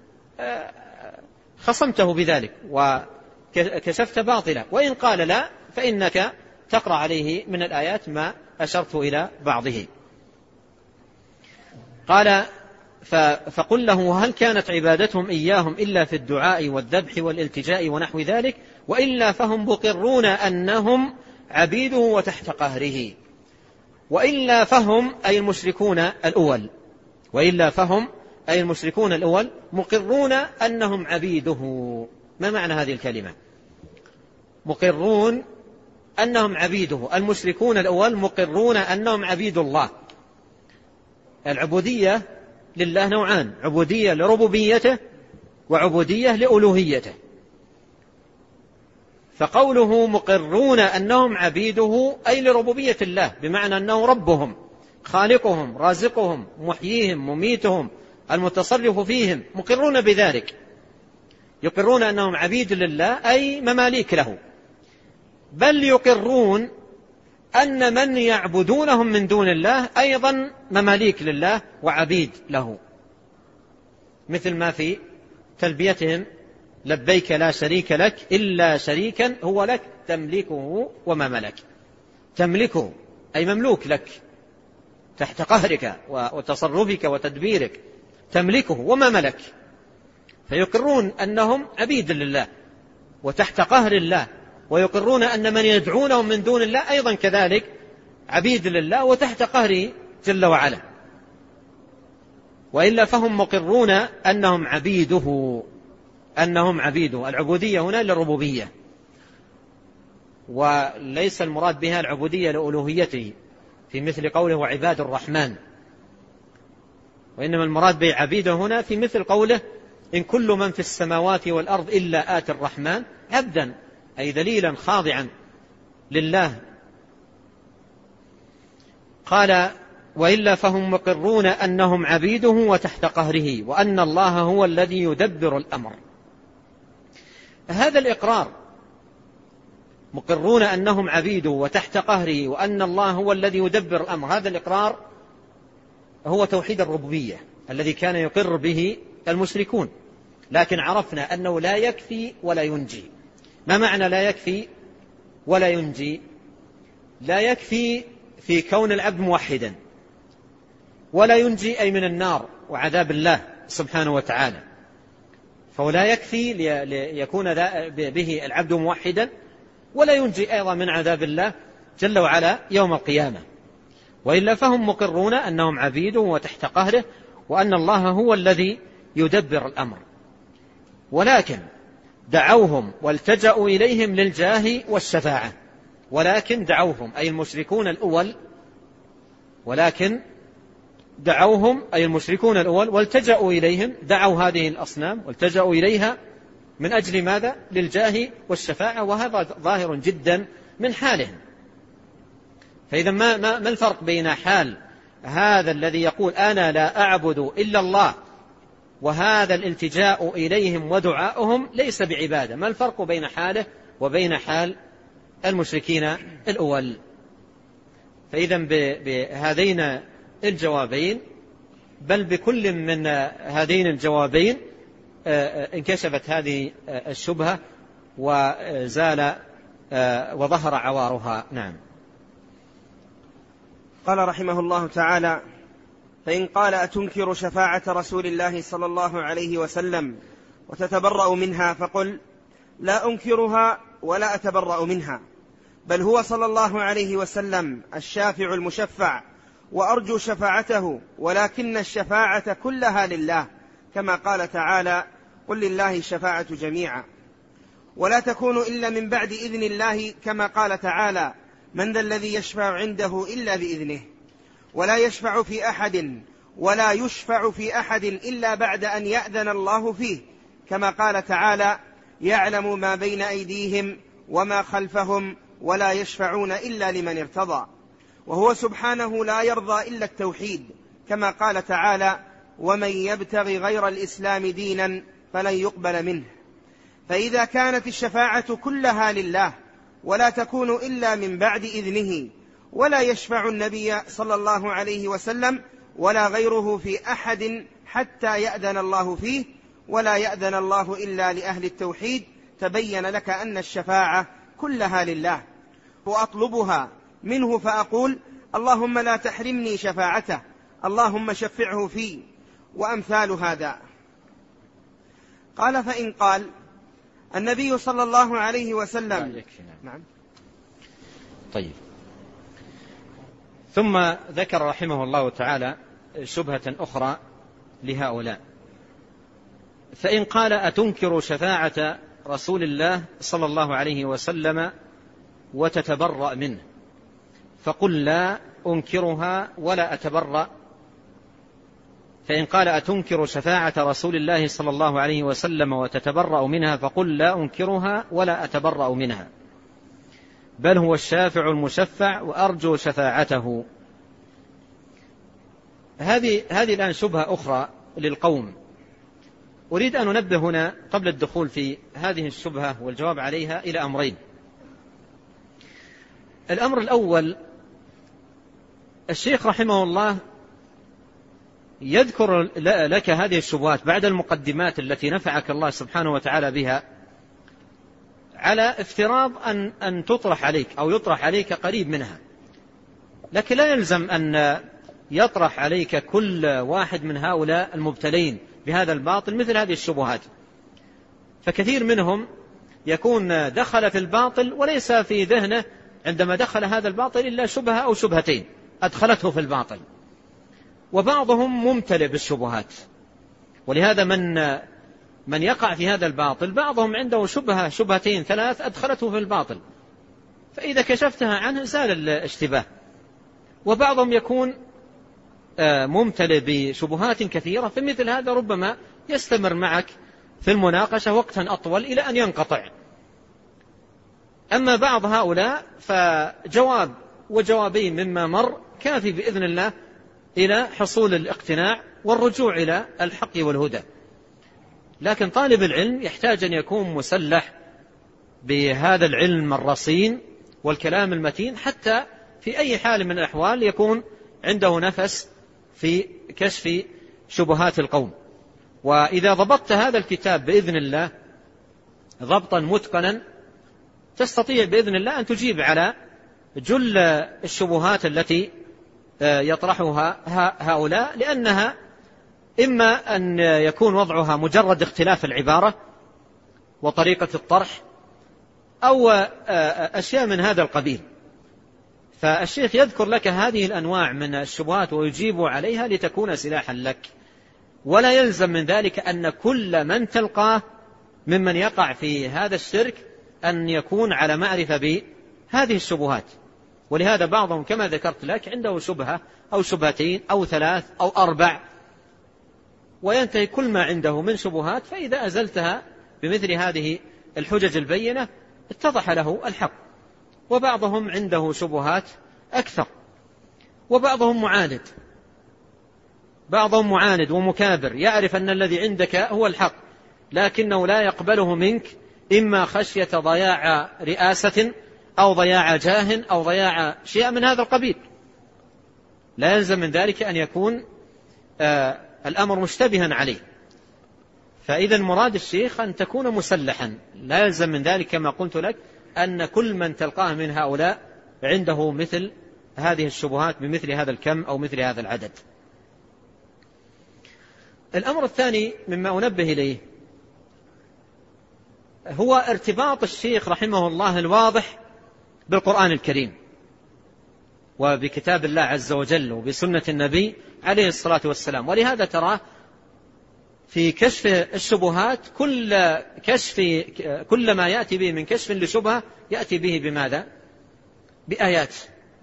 خصمته بذلك وكشفت باطلا، وإن قال لا فإنك تقرأ عليه من الآيات ما أشرت إلى بعضه. قال فقل له هل كانت عبادتهم إياهم إلا في الدعاء والذبح والالتجاء ونحو ذلك وإلا فهم مقرون أنهم عبيده وتحت قهره. وإلا فهم أي المشركون الأول وإلا فهم أي المشركون الأول مقرون أنهم عبيده. ما معنى هذه الكلمة؟ مقرون أنهم عبيده. المشركون الأول مقرون أنهم عبيد الله. العبودية لله نوعان: عبودية لربوبيته وعبودية لألوهيته. فقوله مقرون أنهم عبيده أي لربوبية الله، بمعنى أنه ربهم خالقهم رازقهم محييهم مميتهم المتصرف فيهم، مقرون بذلك، يقرون أنهم عبيد لله أي مماليك له. بل يقرون أن من يعبدونهم من دون الله أيضا مماليك لله وعبيد له، مثل ما في تلبيتهم لبيك لا شريك لك إلا شريكا هو لك تملكه وما ملك. تملكه أي مملوك لك تحت قهرك وتصرفك وتدبيرك، تملكه وما ملك. فيقرون أنهم عبيد لله وتحت قهر الله، ويقرون أن من يدعونهم من دون الله أيضا كذلك عبيد لله وتحت قهره جل وعلا. وإلا فهم مقرون أنهم عبيده أنهم عبيده. العبودية هنا للربوبية، وليس المراد بها العبودية لألوهيته في مثل قوله وعباد الرحمن، وإنما المراد بعبيده هنا في مثل قوله إن كل من في السماوات والأرض إلا آتي الرحمن عبدا، أي ذليلا خاضعا لله. قال وإلا فهم مقرون أنهم عبيده وتحت قهره وأن الله هو الذي يدبر الأمر. هذا الإقرار مقرون أنهم عبيده وتحت قهره وأن الله هو الذي يدبر الأمر، هذا الإقرار هو توحيد الربوبية الذي كان يقر به المشركون، لكن عرفنا أنه لا يكفي ولا ينجي، ما معنى لا يكفي ولا ينجي؟ لا يكفي في كون العبد موحدا، ولا ينجي أي من النار وعذاب الله سبحانه وتعالى. فلا يكفي ليكون به العبد موحدا، ولا ينجي أيضا من عذاب الله جل وعلا يوم القيامة، وإلا فهم مقرون أنهم عبيد وتحت قهره، وأن الله هو الذي يدبر الأمر. ولكن دعوهم والتجأوا إليهم للجاه والشفاعة، ولكن دعوهم أي المشركون الأول، ولكن دعوهم أي المشركون الأول والتجأوا إليهم، دعوا هذه الأصنام والتجأوا إليها من أجل ماذا؟ للجاه والشفاعة، وهذا ظاهر جدا من حالهم. فإذا ما, ما, ما الفرق بين حال هذا الذي يقول أنا لا أعبد إلا الله، وهذا الالتجاء إليهم ودعاؤهم ليس بعبادة؟ ما الفرق بين حاله وبين حال المشركين الأول؟ فإذا بهذين الجوابين، بل بكل من هذين الجوابين، انكشفت هذه الشبهة وزال وظهر عوارها. نعم. قال رحمه الله تعالى: فإن قال أتنكر شفاعة رسول الله صلى الله عليه وسلم وتتبرأ منها، فقل: لا أنكرها ولا أتبرأ منها، بل هو صلى الله عليه وسلم الشافع المشفع، وأرجو شفاعته، ولكن الشفاعة كلها لله، كما قال تعالى: قل لله الشفاعة جميعا، ولا تكون إلا من بعد إذن الله، كما قال تعالى: من ذا الذي يشفع عنده إلا بإذنه، ولا يشفع في أحد ولا يشفع في أحد إلا بعد أن يأذن الله فيه، كما قال تعالى: يعلم ما بين أيديهم وما خلفهم ولا يشفعون إلا لمن ارتضى، وهو سبحانه لا يرضى إلا التوحيد، كما قال تعالى: ومن يبتغي غير الإسلام دينا فلن يقبل منه. فإذا كانت الشفاعة كلها لله ولا تكون إلا من بعد إذنه، ولا يشفع النبي صلى الله عليه وسلم ولا غيره في أحد حتى يأذن الله فيه، ولا يأذن الله إلا لأهل التوحيد، تبين لك أن الشفاعة كلها لله، وأطلبها منه فأقول: اللهم لا تحرمني شفاعته، اللهم شفعه في، وأمثال هذا. قال: فإن قال النبي صلى الله عليه وسلم. نعم. طيب. ثم ذكر رحمه الله تعالى شبهة أخرى لهؤلاء: فإن قال أتنكر شفاعة رسول الله صلى الله عليه وسلم وتتبرأ منه، فقل: لا أنكرها ولا أتبرأ. فإن قال أتنكر شفاعة رسول الله صلى الله عليه وسلم وتتبرأ منها، فقل: لا أنكرها ولا أتبرأ منها، بل هو الشافع المشفع، وأرجو شفاعته. هذه هذه الآن شبهة أخرى للقوم. أريد أن أنبه هنا قبل الدخول في هذه الشبهة والجواب عليها إلى أمرين. الأمر الأول: الشيخ رحمه الله يذكر لك هذه الشبهات بعد المقدمات التي نفعك الله سبحانه وتعالى بها، على افتراض أن, أن تطرح عليك أو يطرح عليك قريب منها، لكن لا يلزم أن يطرح عليك كل واحد من هؤلاء المبتلين بهذا الباطل مثل هذه الشبهات. فكثير منهم يكون دخل في الباطل وليس في ذهنه عندما دخل هذا الباطل إلا شبهة أو شبهتين أدخلته في الباطل، وبعضهم ممتلئ بالشبهات. ولهذا من من يقع في هذا الباطل بعضهم عنده شبهة شبهتين ثلاث أدخلته في الباطل، فإذا كشفتها عنه زال الاشتباه. وبعضهم يكون ممتلئ بشبهات كثيرة، فمثل هذا ربما يستمر معك في المناقشة وقتا أطول إلى أن ينقطع. أما بعض هؤلاء فجواب وجوابين مما مر كافي بإذن الله إلى حصول الاقتناع والرجوع إلى الحق والهدى. لكن طالب العلم يحتاج أن يكون مسلح بهذا العلم الرصين والكلام المتين، حتى في أي حال من الأحوال يكون عنده نفس في كشف شبهات القوم. وإذا ضبطت هذا الكتاب بإذن الله ضبطا متقنا تستطيع بإذن الله أن تجيب على جل الشبهات التي يطرحها هؤلاء، لأنها إما أن يكون وضعها مجرد اختلاف العبارة وطريقة الطرح أو أشياء من هذا القبيل. فالشيخ يذكر لك هذه الأنواع من الشبهات ويجيب عليها لتكون سلاحا لك، ولا يلزم من ذلك أن كل من تلقاه ممن يقع في هذا الشرك أن يكون على معرفة بهذه الشبهات. ولهذا بعضهم كما ذكرت لك عنده شبهة أو شبهتين أو ثلاث أو أربع، وينتهي كل ما عنده من شبهات، فإذا أزلتها بمثل هذه الحجج البينة اتضح له الحق. وبعضهم عنده شبهات أكثر، وبعضهم معاند، بعضهم معاند ومكابر، يعرف أن الذي عندك هو الحق لكنه لا يقبله منك، إما خشية ضياع رئاسة أو ضياع جاه أو ضياع شيء من هذا القبيل. لا يلزم من ذلك أن يكون آه الأمر مشتبها عليه. فإذا مراد الشيخ أن تكون مسلحا، لا يلزم من ذلك كما قلت لك أن كل من تلقاه من هؤلاء عنده مثل هذه الشبهات بمثل هذا الكم أو مثل هذا العدد. الأمر الثاني مما أنبه إليه هو ارتباط الشيخ رحمه الله الواضح بالقرآن الكريم وبكتاب الله عز وجل وبسنة النبي عليه الصلاة والسلام. ولهذا ترى في كشف الشبهات كل كشف كل ما يأتي به من كشف لشبهة يأتي به بماذا؟ بآيات،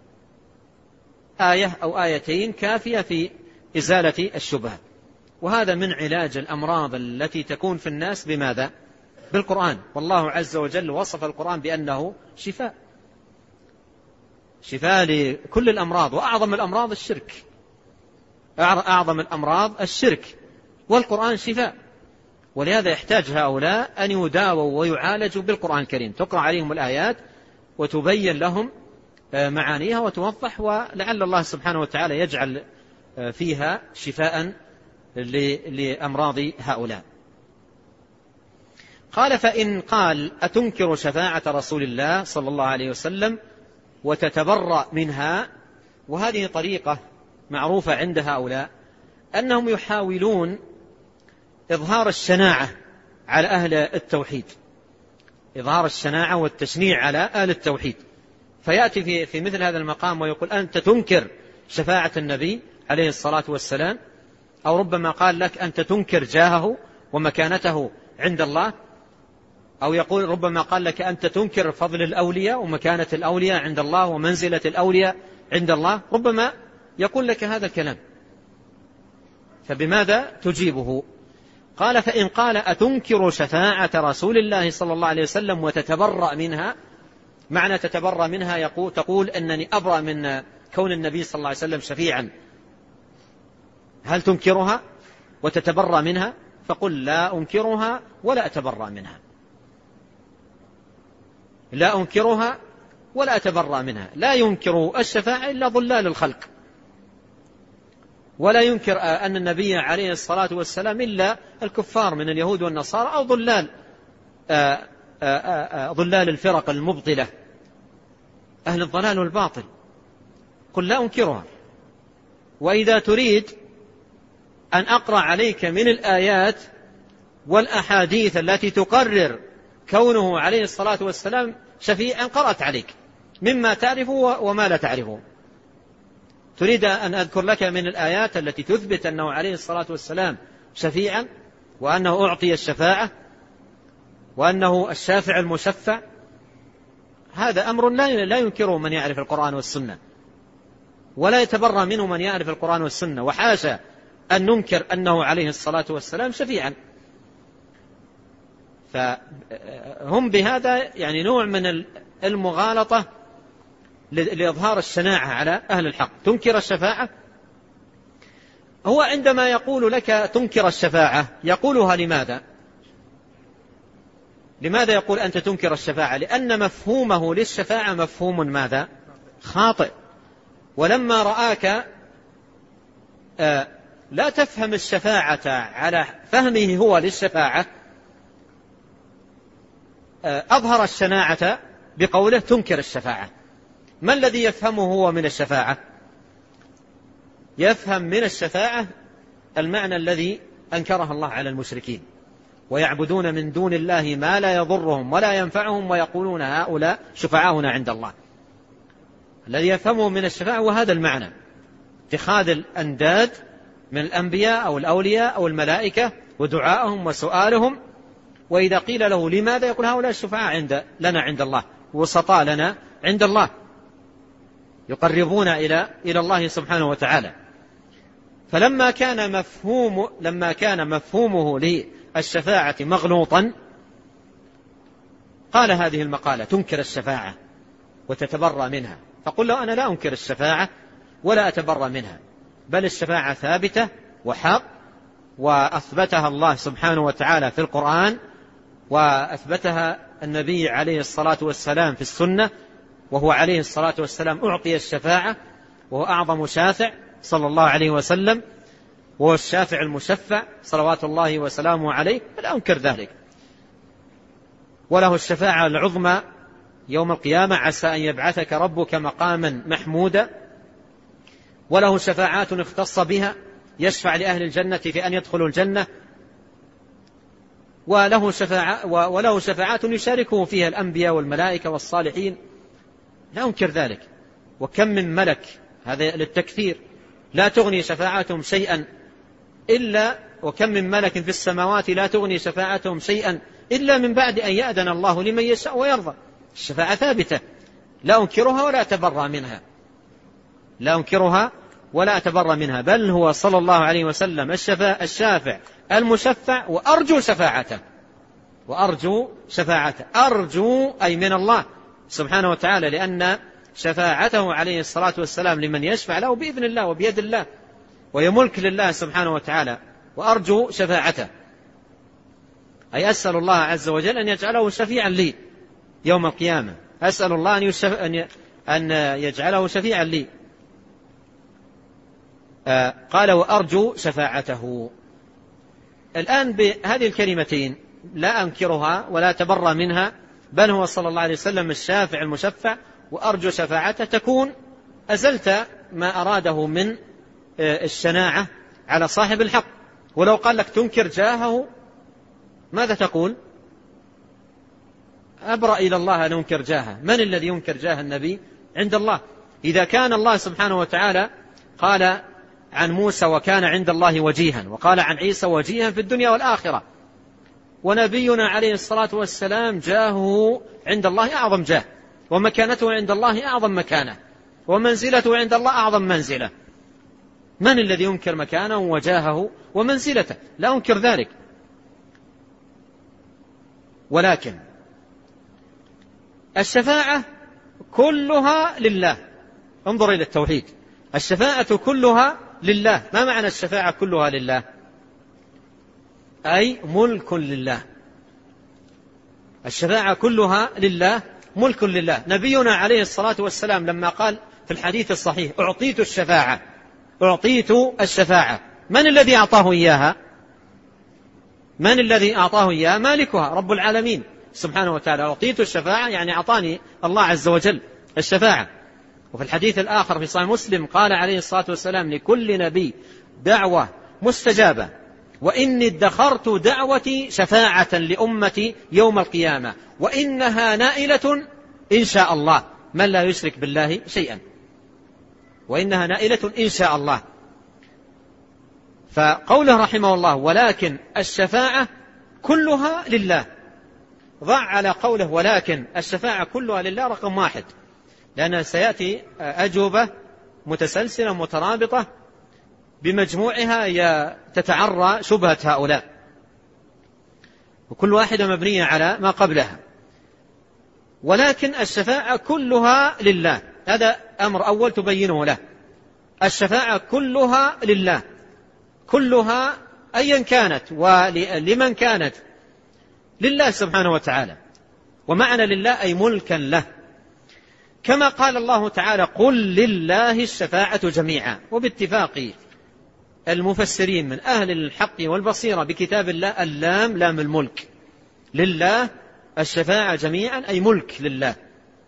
آية أو آيتين كافية في إزالة الشبهة. وهذا من علاج الأمراض التي تكون في الناس بماذا؟ بالقرآن. والله عز وجل وصف القرآن بأنه شفاء، شفاء لكل الأمراض، وأعظم الأمراض الشرك، أعظم الأمراض الشرك، والقرآن شفاء. ولهذا يحتاج هؤلاء أن يداووا ويعالجوا بالقرآن الكريم، تقرأ عليهم الآيات وتبين لهم معانيها وتوضح، ولعل الله سبحانه وتعالى يجعل فيها شفاء لأمراض هؤلاء. قال: فإن قال أتنكر شفاعة رسول الله صلى الله عليه وسلم وتتبرأ منها. وهذه طريقة معروفة عند هؤلاء أنهم يحاولون إظهار الشناعة على أهل التوحيد، إظهار الشناعة والتشنيع على أهل التوحيد، فيأتي في, في مثل هذا المقام ويقول أنت تنكر شفاعة النبي عليه الصلاة والسلام، أو ربما قال لك أنت تنكر جاهه ومكانته عند الله، أو يقول ربما قال لك أنت تنكر فضل الأولياء ومكانة الأولياء عند الله ومنزلة الأولياء عند الله، ربما يقول لك هذا الكلام، فبماذا تجيبه؟ قال: فإن قال أتنكر شفاعة رسول الله صلى الله عليه وسلم وتتبرأ منها. معنى تتبرأ منها يقول تقول أنني أبرأ من كون النبي صلى الله عليه وسلم شفيعا، هل تنكرها وتتبرأ منها؟ فقل: لا أنكرها ولا أتبرأ منها، لا أنكرها ولا أتبرأ منها. لا ينكر الشفاعة إلا ضلال الخلق، ولا ينكر أن النبي عليه الصلاة والسلام إلا الكفار من اليهود والنصارى أو ضلال آآ آآ ضلال الفرق المبطلة أهل الضلال والباطل. قل: لا أنكرها. وإذا تريد أن أقرأ عليك من الآيات والأحاديث التي تقرر كونه عليه الصلاة والسلام شفيعا قرأت عليك مما تعرفه وما لا تعرفه. تريد أن أذكر لك من الآيات التي تثبت أنه عليه الصلاة والسلام شفيعا وأنه أعطي الشفاعة وأنه الشافع المشفع، هذا أمر لا ينكره من يعرف القرآن والسنة، ولا يتبرأ منه من يعرف القرآن والسنة، وحاشا أن ننكر أنه عليه الصلاة والسلام شفيعا. فهم بهذا يعني نوع من المغالطة لإظهار الشناعة على أهل الحق. تنكر الشفاعة، هو عندما يقول لك تنكر الشفاعة يقولها لماذا؟ لماذا يقول أنت تنكر الشفاعة؟ لأن مفهومه للشفاعة مفهوم ماذا؟ خاطئ. ولما رآك لا تفهم الشفاعة على فهمه هو للشفاعة أظهر الشناعة بقوله تنكر الشفاعة. ما الذي يفهمه هو من الشفاعة؟ يفهم من الشفاعة المعنى الذي أنكره الله على المشركين، ويعبدون من دون الله ما لا يضرهم ولا ينفعهم ويقولون هؤلاء شفعاؤنا عند الله. الذي يفهمه من الشفاعة وهذا المعنى، اتخاذ الأنداد من الأنبياء أو الأولياء أو الملائكة ودعائهم وسؤالهم، وإذا قيل له لماذا يقول هؤلاء الشفعاء عند لنا عند الله، وسطاء لنا عند الله، يقربون إلى إلى الله سبحانه وتعالى. فلما كان مفهوم لما كان مفهومه للشفاعة مغلوطا قال هذه المقالة تنكر الشفاعة وتتبرأ منها. فقل له أنا لا أنكر الشفاعة ولا أتبرأ منها، بل الشفاعة ثابتة وحق، وأثبتها الله سبحانه وتعالى في القرآن، وأثبتها النبي عليه الصلاة والسلام في السنة، وهو عليه الصلاة والسلام أعطي الشفاعة، وهو أعظم شافع صلى الله عليه وسلم، وهو الشافع المشفع صلوات الله وسلامه عليه، فلا أنكر ذلك. وله الشفاعة العظمى يوم القيامة، عسى أن يبعثك ربك مقاما محمودا. وله شفاعات اختص بها، يشفع لأهل الجنة في أن يدخلوا الجنة. وله شفاعة وله شفاعات يشاركه فيها الأنبياء والملائكة والصالحين، لا أنكر ذلك. وكم من ملك، هذا للتكثير، لا تغني شفاعتهم شيئا إلا وكم من ملك في السماوات لا تغني شفاعتهم شيئا إلا من بعد أن يأذن الله لمن يشاء ويرضى. الشفاعة ثابتة، لا أنكرها ولا أتبرأ منها، لا أنكرها ولا أتبرأ منها، بل هو صلى الله عليه وسلم الشافع المشفع، وأرجو شفاعته وأرجو شفاعته أرجو أي من الله سبحانه وتعالى، لأن شفاعته عليه الصلاة والسلام لمن يشفع له بإذن الله وبيد الله، وهي ملك لله سبحانه وتعالى. وأرجو شفاعته أي أسأل الله عز وجل أن يجعله شفيعا لي يوم القيامة، أسأل الله أن, يشف... أن يجعله شفيعا لي. آه قال وأرجو شفاعته. الآن بهذه الكلمتين لا أنكرها ولا أتبرأ منها، بل هو صلى الله عليه وسلم الشافع المشفع وأرجو شفاعته، تكون أزلت ما أراده من الشناعة على صاحب الحق. ولو قال لك تنكر جاهه ماذا تقول؟ أبرأ إلى الله أن أنكر جاهه. من الذي ينكر جاه النبي عند الله؟ إذا كان الله سبحانه وتعالى قال عن موسى وكان عند الله وجيها، وقال عن عيسى وجيها في الدنيا والآخرة، ونبينا عليه الصلاة والسلام جاهه عند الله أعظم جاه، ومكانته عند الله أعظم مكانة، ومنزلته عند الله أعظم منزلة، من الذي ينكر مكانه وجاهه ومنزلته؟ لا أنكر ذلك. ولكن الشفاعة كلها لله. انظر إلى التوحيد، الشفاعة كلها لله. ما معنى الشفاعة كلها لله؟ أي ملك لله. الشفاعة كلها لله، ملك لله. نبينا عليه الصلاة والسلام لما قال في الحديث الصحيح أعطيت الشفاعة أعطيت الشفاعة، من الذي أعطاه إياها؟ من الذي أعطاه إياها؟ مالكها رب العالمين سبحانه وتعالى. أعطيت الشفاعة يعني أعطاني الله عز وجل الشفاعة. وفي الحديث الآخر في صحيح مسلم قال عليه الصلاة والسلام لكل نبي دعوة مستجابة، وإني ادخرت دعوتي شفاعة لأمتي يوم القيامة، وإنها نائلة إن شاء الله من لا يشرك بالله شيئا، وإنها نائلة إن شاء الله. فقوله رحمه الله ولكن الشفاعة كلها لله، ضع على قوله ولكن الشفاعة كلها لله رقم واحد، لأن سيأتي أجوبة متسلسلة مترابطة بمجموعها تتعرى شبهة هؤلاء، وكل واحدة مبنية على ما قبلها. ولكن الشفاعة كلها لله، هذا أمر أول تبينه له. الشفاعة كلها لله، كلها أيا كانت ولمن كانت لله سبحانه وتعالى. ومعنى لله أي ملكا له، كما قال الله تعالى قل لله الشفاعة جميعا. وباتفاق المفسرين من أهل الحق والبصيرة بكتاب الله اللام لام الملك، لله الشفاعة جميعا أي ملك لله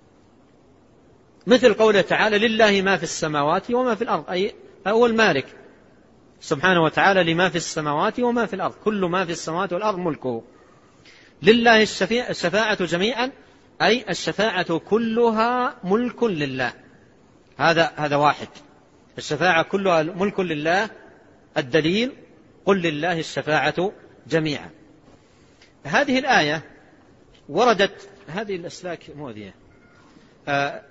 مثل قوله تعالى لله ما في السماوات وما في الأرض، أي هو المالك سبحانه وتعالى لما في السماوات وما في الأرض، كل ما في السماوات والأرض ملكه. لله الشفاعة جميعا أي الشفاعة كلها ملك لله، هذا هذا واحد، الشفاعة كلها ملك لله. الدليل قل لله الشفاعة جميعا. هذه الآية وردت، هذه الأسلاك مؤذية، آه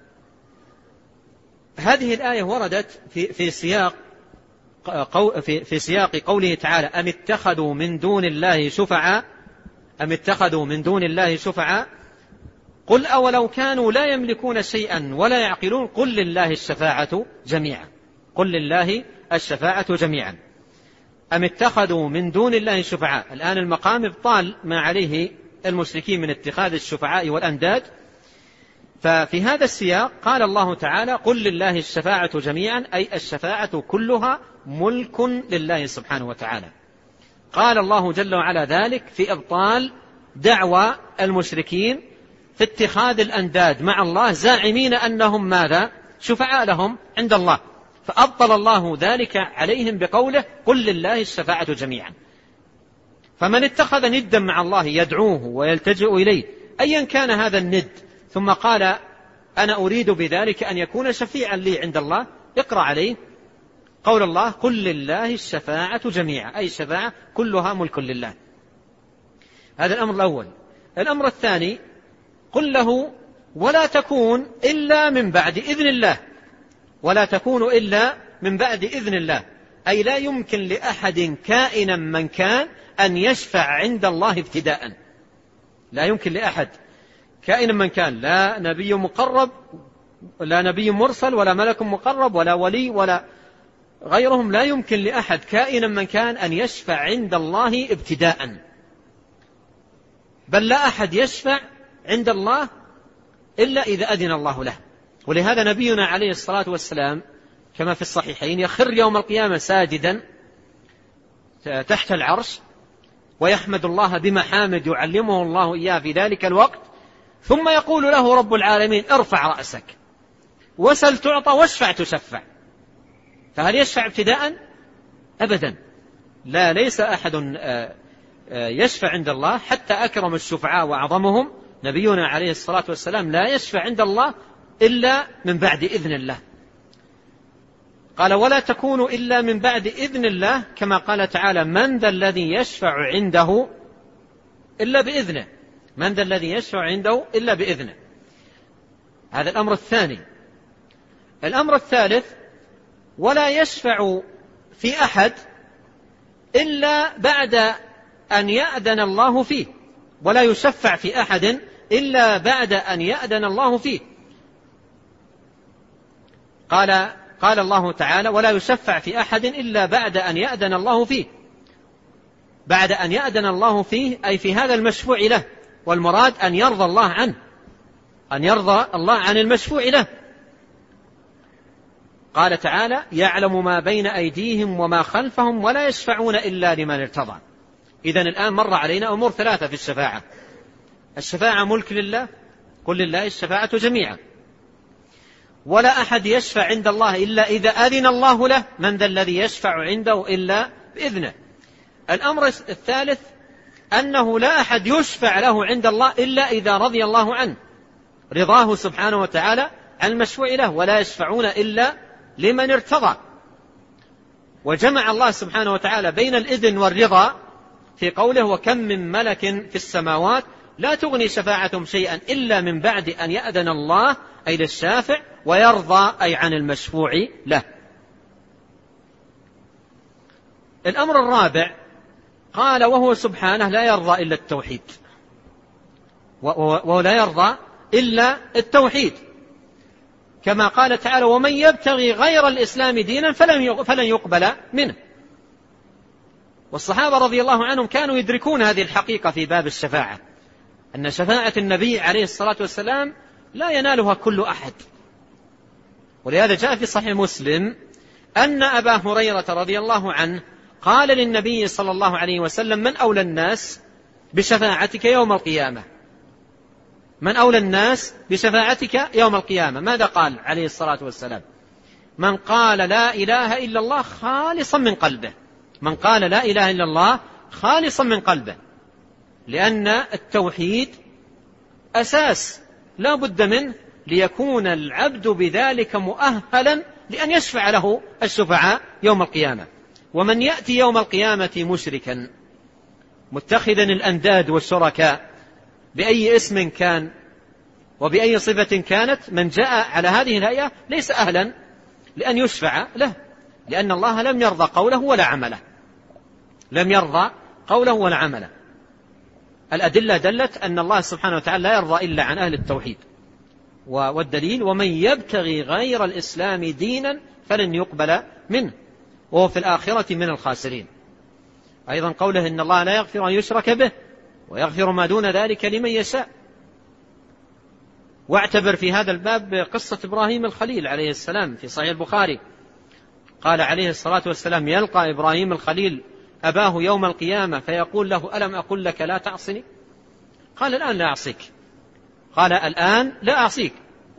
هذه الآية وردت في في سياق قو في في سياق قوله تعالى أم اتخذوا من دون الله شفعاء أم اتخذوا من دون الله شفعاء قل أولو كانوا لا يملكون شيئا ولا يعقلون قل لله الشفاعة جميعا، قل لله الشفاعة جميعا. أم اتخذوا من دون الله شفعاء، الآن المقام ابطال ما عليه المشركين من اتخاذ الشفعاء والأنداد. ففي هذا السياق قال الله تعالى قل لله الشفاعة جميعا أي الشفاعة كلها ملك لله سبحانه وتعالى. قال الله جل وعلا ذلك في إبطال دعوى المشركين في اتخاذ الأنداد مع الله زاعمين أنهم ماذا؟ شفعاء لهم عند الله، فأبطل الله ذلك عليهم بقوله قل لله الشفاعة جميعا. فمن اتخذ ندا مع الله يدعوه ويلتجئ إليه أيا كان هذا الند ثم قال أنا أريد بذلك أن يكون شفيعا لي عند الله، اقرأ عليه قول الله قل لله الشفاعة جميعا أي الشفاعة كلها ملك لله. هذا الأمر الأول. الأمر الثاني قل له ولا تكون إلا من بعد إذن الله، ولا تكون إلا من بعد إذن الله أي لا يمكن لأحد كائنا من كان أن يشفع عند الله ابتداء، لا يمكن لأحد كائنا من كان، لا نبي مقرب لا نبي مرسل ولا ملك مقرب ولا ولي ولا غيرهم، لا يمكن لأحد كائنا من كان أن يشفع عند الله ابتداء، بل لا أحد يشفع عند الله إلا إذا أذن الله له. ولهذا نبينا عليه الصلاة والسلام كما في الصحيحين يخر يوم القيامة ساجدا تحت العرش ويحمد الله بمحامد يعلمه الله إياه في ذلك الوقت، ثم يقول له رب العالمين ارفع رأسك وسل تعطى واشفع تشفع. فهل يشفع ابتداء؟ أبدا، لا، ليس أحد يشفع عند الله حتى أكرم الشفعاء وأعظمهم نبينا عليه الصلاة والسلام لا يشفع عند الله إلا من بعد إذن الله. قال ولا تكون إلا من بعد إذن الله كما قال تعالى من ذا الذي يشفع عنده إلا بإذنه، من ذا الذي يشفع عنده إلا بإذنه. هذا الأمر الثاني. الأمر الثالث ولا يشفع في أحد إلا بعد أن يأذن الله فيه، ولا يشفع في أحد إلا بعد أن يأذن الله فيه. قال قال الله تعالى ولا يشفع في أحد إلا بعد أن يأذن الله فيه، بعد أن يأذن الله فيه أي في هذا المشفوع له، والمراد أن يرضى الله عنه، أن يرضى الله عن المشفوع له. قال تعالى يعلم ما بين أيديهم وما خلفهم ولا يشفعون إلا لمن ارتضى. إذن الآن مر علينا أمور ثلاثة في الشفاعة. الشفاعة ملك لله، قل لله الشفاعة جميعا، ولا أحد يشفع عند الله إلا إذا أذن الله له، من ذا الذي يشفع عنده إلا بإذنه. الأمر الثالث أنه لا أحد يشفع له عند الله إلا إذا رضي الله عنه، رضاه سبحانه وتعالى عن المشفوع له، ولا يشفعون إلا لمن ارتضى. وجمع الله سبحانه وتعالى بين الإذن والرضا في قوله وكم من ملك في السماوات لا تغني شفاعتهم شيئا إلا من بعد أن يأذن الله أي للشافع ويرضى أي عن المشفوع له. الأمر الرابع قال وهو سبحانه لا يرضى إلا التوحيد، وهو لا يرضى إلا التوحيد، كما قال تعالى ومن يبتغي غير الإسلام دينا فلن يقبل منه. والصحابة رضي الله عنهم كانوا يدركون هذه الحقيقة في باب الشفاعة، أن شفاعة النبي عليه الصلاة والسلام لا ينالها كل أحد. ولهذا جاء في صحيح مسلم أن أبا هريرة رضي الله عنه قال للنبي صلى الله عليه وسلم من أولى الناس بشفاعتك يوم القيامة؟ من أولى الناس بشفاعتك يوم القيامة؟ ماذا قال عليه الصلاة والسلام؟ من قال لا إله إلا الله خالصا من قلبه. من قال لا إله إلا الله خالصا من قلبه، لأن التوحيد أساس لا بد منه ليكون العبد بذلك مؤهلا لأن يشفع له الشفعاء يوم القيامة. ومن يأتي يوم القيامة مشركا متخذا الأنداد والشركاء بأي اسم كان وبأي صفة كانت، من جاء على هذه الهيئة ليس أهلا لأن يشفع له، لأن الله لم يرضى قوله ولا عمله. لم يرضى قوله ولا عمله. الأدلة دلت أن الله سبحانه وتعالى لا يرضى إلا عن أهل التوحيد. والدليل: ومن يبتغي غير الإسلام دينا فلن يقبل منه وهو في الآخرة من الخاسرين. أيضا قوله: إن الله لا يغفر أن يشرك به ويغفر ما دون ذلك لمن يشاء. واعتبر في هذا الباب بقصة إبراهيم الخليل عليه السلام في صحيح البخاري. قال عليه الصلاة والسلام: يلقى إبراهيم الخليل أباه يوم القيامة فيقول له: ألم أقل لك لا تعصني؟ قال: الآن لا أعصيك. قال: الآن لا أعصيك.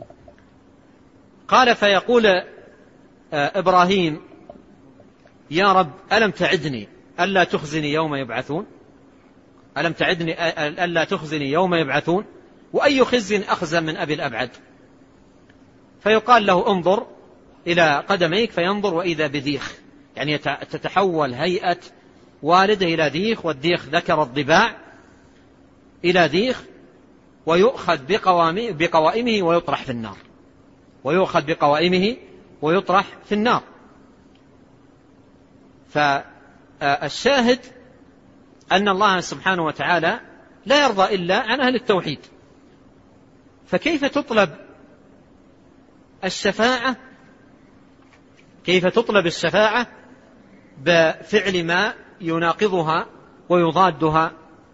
قال: فيقول إبراهيم: يا رب ألم تعدني ألا تخزني يوم يبعثون؟ ألم تعدني ألا تخزني يوم يبعثون؟ وأي خزي أخزى من أبي الأبعد؟ فيقال له: انظر إلى قدميك، فينظر وإذا بديخ، يعني تتحول هيئة والده إلى ديخ، والديخ ذكر الضباع إلى ديخ، ويؤخذ بقوائمه ويطرح في النار. ويؤخذ بقوائمه ويطرح في النار. فالشاهد أن الله سبحانه وتعالى لا يرضى إلا عن أهل التوحيد. فكيف تطلب الشفاعة كيف تطلب الشفاعة بفعل ما يناقضها ويضادها؟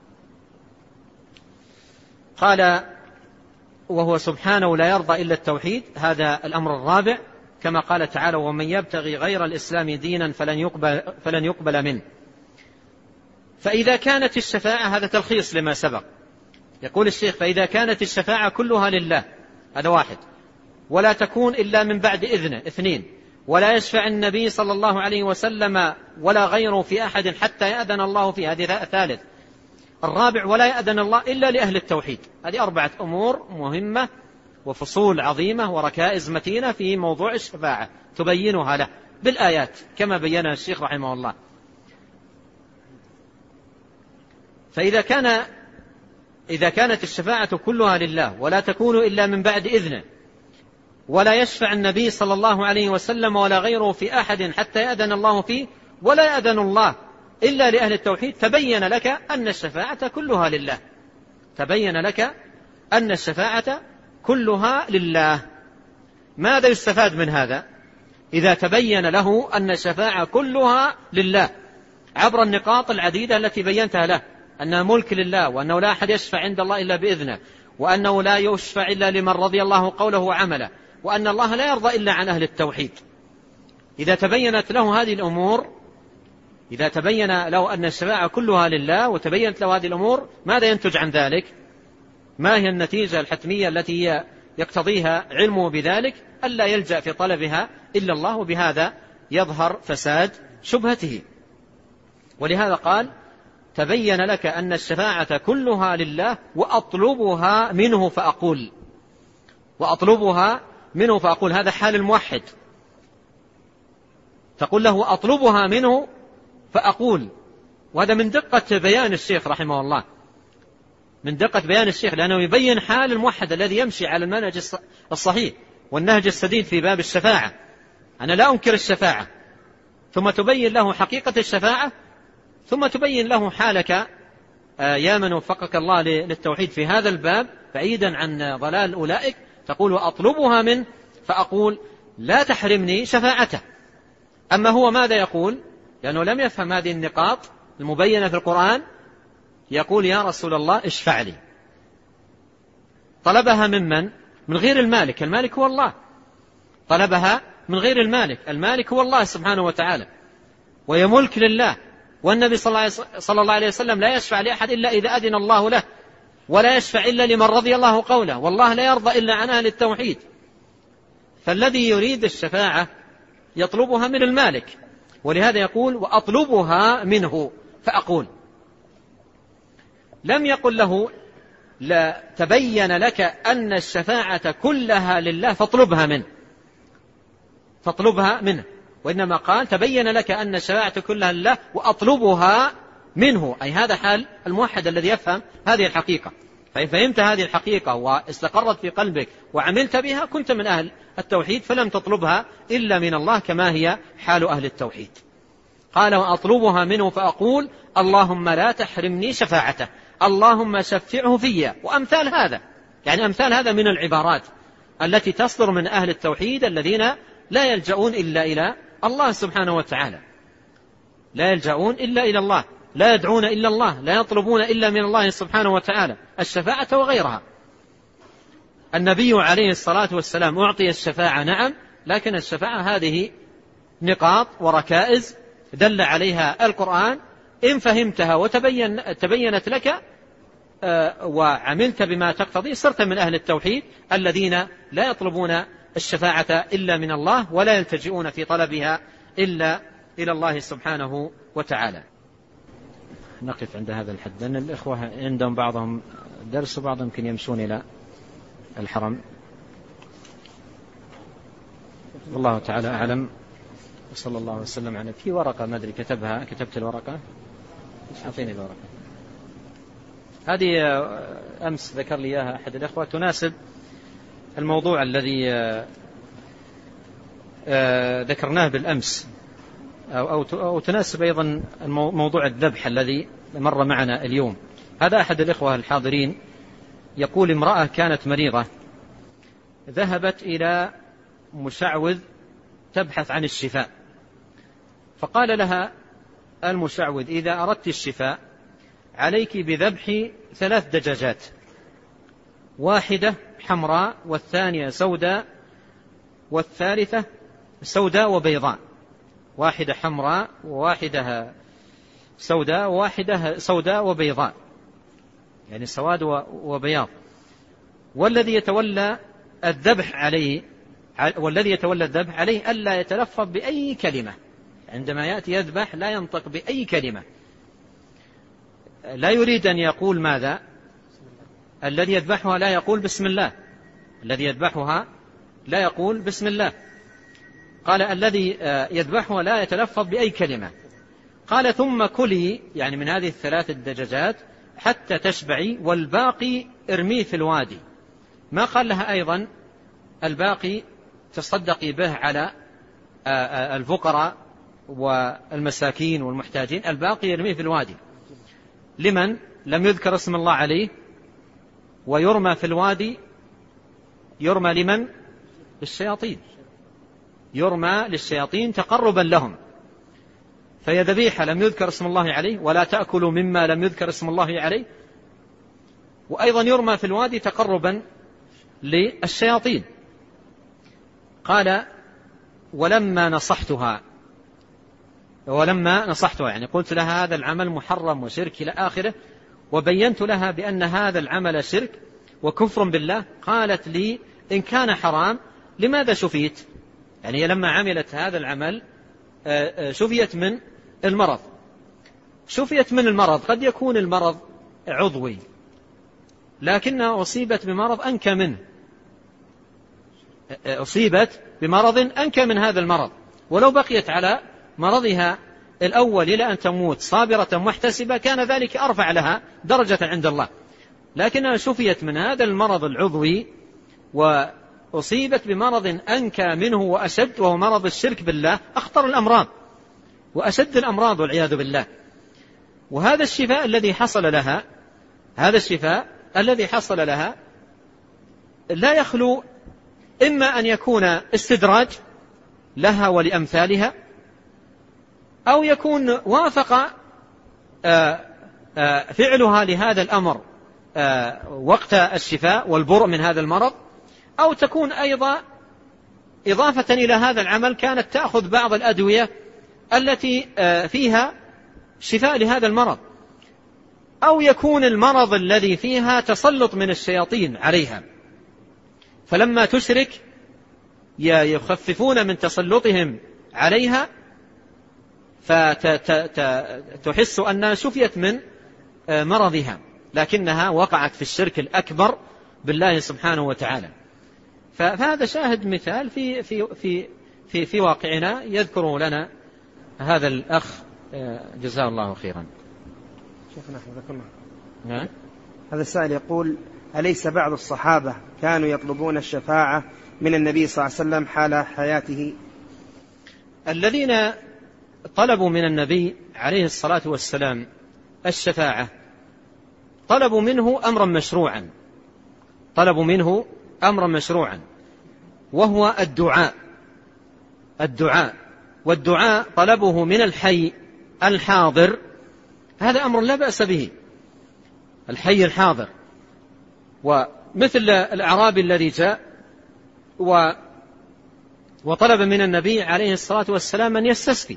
قال: وهو سبحانه لا يرضى إلا التوحيد. هذا الأمر الرابع، كما قال تعالى: ومن يبتغي غير الإسلام دينا فلن يقبل, فلن يقبل منه. فإذا كانت الشفاعة، هذا تلخيص لما سبق، يقول الشيخ: فإذا كانت الشفاعة كلها لله، هذا واحد، ولا تكون إلا من بعد إذنه، اثنين، ولا يشفع النبي صلى الله عليه وسلم ولا غيره في أحد حتى يأذن الله فيه، هذه ثالث. الرابع: ولا يأذن الله إلا لأهل التوحيد. هذه أربعة أمور مهمة وفصول عظيمة وركائز متينة في موضوع الشفاعة تبينها له بالآيات كما بينا الشيخ رحمه الله. فإذا كان إذا كانت الشفاعة كلها لله ولا تكون إلا من بعد إذنه، ولا يشفع النبي صلى الله عليه وسلم ولا غيره في أحد حتى يأذن الله فيه، ولا يأذن الله إلا لأهل التوحيد، تبين لك أن الشفاعة كلها لله. تبين لك أن الشفاعة كلها لله. ماذا يستفاد من هذا؟ إذا تبين له أن الشفاعة كلها لله عبر النقاط العديدة التي بينتها له، أنها ملك لله، وأنه لا أحد يشفع عند الله إلا بإذنه، وأنه لا يشفع إلا لمن رضي الله قوله وعمله، وأن الله لا يرضى إلا عن أهل التوحيد. إذا تبينت له هذه الأمور، إذا تبين له أن الشفاعة كلها لله وتبينت له هذه الأمور، ماذا ينتج عن ذلك؟ ما هي النتيجة الحتمية التي يقتضيها علمه بذلك؟ ألا يلجأ في طلبها إلا الله، وبهذا يظهر فساد شبهته. ولهذا قال: تبين لك أن الشفاعة كلها لله وأطلبها منه فأقول. وأطلبها منه فأقول، هذا حال الموحد، تقول له: أطلبها منه فأقول. وهذا من دقة بيان الشيخ رحمه الله، من دقة بيان الشيخ، لأنه يبين حال الموحد الذي يمشي على المنهج الصحيح والنهج السديد في باب الشفاعة. أنا لا أنكر الشفاعة، ثم تبين له حقيقة الشفاعة، ثم تبين له حالك يا من وفقك الله للتوحيد في هذا الباب بعيدا عن ضلال أولئك، تقول: أطلبها منه فأقول لا تحرمني شفاعته. أما هو ماذا يقول؟ لأنه لم يفهم هذه النقاط المبينة في القرآن، يقول: يا رسول الله اشفع لي. طلبها ممن؟ من غير المالك. المالك هو الله. طلبها من غير المالك. المالك هو الله سبحانه وتعالى، وهي ملك لله. والنبي صلى الله عليه وسلم لا يشفع لأحد إلا إذا أذن الله له. ولا يشفع إلا لمن رضي الله قوله، والله لا يرضى إلا عن أهل التوحيد. فالذي يريد الشفاعة يطلبها من المالك، ولهذا يقول وأطلبها منه فأقول. لم يقل له لا تبين لك أن الشفاعة كلها لله فاطلبها منه فاطلبها منه وإنما قال تبين لك أن الشفاعة كلها لله وأطلبها منه، أي هذا حال الموحد الذي يفهم هذه الحقيقة. فإن فهمت هذه الحقيقة واستقرت في قلبك وعملت بها كنت من أهل التوحيد، فلم تطلبها إلا من الله كما هي حال أهل التوحيد. قال وأطلبها منه فأقول اللهم لا تحرمني شفاعته، اللهم شفعه في، وأمثال هذا، يعني أمثال هذا من العبارات التي تصدر من أهل التوحيد الذين لا يلجؤون إلا إلى الله سبحانه وتعالى، لا يلجؤون إلا إلى الله، لا يدعون إلا الله، لا يطلبون إلا من الله سبحانه وتعالى الشفاعة وغيرها. النبي عليه الصلاة والسلام أعطي الشفاعة نعم، لكن الشفاعة هذه نقاط وركائز دل عليها القرآن، إن فهمتها وتبين تبينت لك وعملت بما تقتضي صرت من أهل التوحيد الذين لا يطلبون الشفاعة إلا من الله ولا يلتجئون في طلبها إلا إلى الله سبحانه وتعالى. نقف عند هذا الحد لأن الإخوة عندهم بعضهم درس وبعضهم يمكن يمشون إلى الحرم. والله تعالى أعلم، وصلى الله وسلم على في ورقة ما أدري كتبها كتبت الورقة، أعطيني الورقة هذه أمس ذكر لي إياها أحد الأخوة، تناسب الموضوع الذي ذكرناه بالأمس، أو, أو تناسب أيضا موضوع الذبح الذي مر معنا اليوم. هذا أحد الإخوة الحاضرين يقول امرأة كانت مريضة ذهبت إلى مشعوذ تبحث عن الشفاء، فقال لها المشعوذ إذا أردت الشفاء عليك بذبح ثلاث دجاجات، واحدة حمراء والثانية سوداء والثالثة سوداء وبيضاء، واحدة حمراء وواحدة سوداء وواحدة سوداء وبيضاء، يعني سواد وبياض. والذي يتولى الذبح عليه والذي يتولى الذبح عليه ألا يتلفظ بأي كلمة، عندما يأتي يذبح لا ينطق بأي كلمة، لا يريد أن يقول ماذا؟ الذي يذبحها لا يقول بسم الله، الذي يذبحها لا يقول بسم الله. قال الذي يذبحها لا يتلفظ بأي كلمة. قال ثم كلي يعني من هذه الثلاث الدجاجات حتى تشبعي والباقي ارميه في الوادي. ما قال لها أيضا الباقي تصدقي به على الفقراء والمساكين والمحتاجين، الباقي يرميه في الوادي. لمن لم يذكر اسم الله عليه، ويرمى في الوادي يرمى لمن؟ للشياطين، يرمى للشياطين تقربا لهم. فهي ذبيحة لم يذكر اسم الله عليه، ولا تأكلوا مما لم يذكر اسم الله عليه، وأيضا يرمى في الوادي تقربا للشياطين. قال ولما نصحتها ولما نصحتها يعني قلت لها هذا العمل محرم وشرك إلى آخره، وبينت لها بأن هذا العمل شرك وكفر بالله، قالت لي إن كان حرام لماذا شفيت؟ يعني لما عملت هذا العمل شفيت من المرض شفيت من المرض قد يكون المرض عضوي، لكنها أصيبت بمرض أنكى منه، أصيبت بمرض أنكى من هذا المرض، ولو بقيت على مرضها الأول إلى أن تموت صابرة محتسبة كان ذلك أرفع لها درجة عند الله، لكنها شفيت من هذا المرض العضوي وأصيبت بمرض أنكى منه وأشد، وهو مرض الشرك بالله، أخطر الأمراض وأشد الأمراض والعياذ بالله. وهذا الشفاء الذي حصل لها هذا الشفاء الذي حصل لها لا يخلو إما أن يكون استدراج لها ولأمثالها، أو يكون وافق فعلها لهذا الأمر وقت الشفاء والبرء من هذا المرض، أو تكون أيضا إضافة إلى هذا العمل كانت تأخذ بعض الأدوية التي فيها شفاء لهذا المرض. أو يكون المرض الذي فيها تسلط من الشياطين عليها، فلما تشرك يخففون من تسلطهم عليها فتحس أنها شفيت من مرضها، لكنها وقعت في الشرك الأكبر بالله سبحانه وتعالى. فهذا شاهد مثال في في في في, في واقعنا يذكره لنا هذا الأخ جزاه الله خيرا. شيخنا حفظكم الله. هذا السائل يقول: أليس بعض الصحابة كانوا يطلبون الشفاعة من النبي صلى الله عليه وسلم حال حياته؟ الذين طلبوا من النبي عليه الصلاة والسلام الشفاعة طلبوا منه أمرا مشروعا، طلبوا منه أمرا مشروعا وهو الدعاء. الدعاء والدعاء طلبه من الحي الحاضر هذا أمر لا بأس به، الحي الحاضر. ومثل الأعرابي الذي جاء وطلب من النبي عليه الصلاة والسلام أن يستسقي،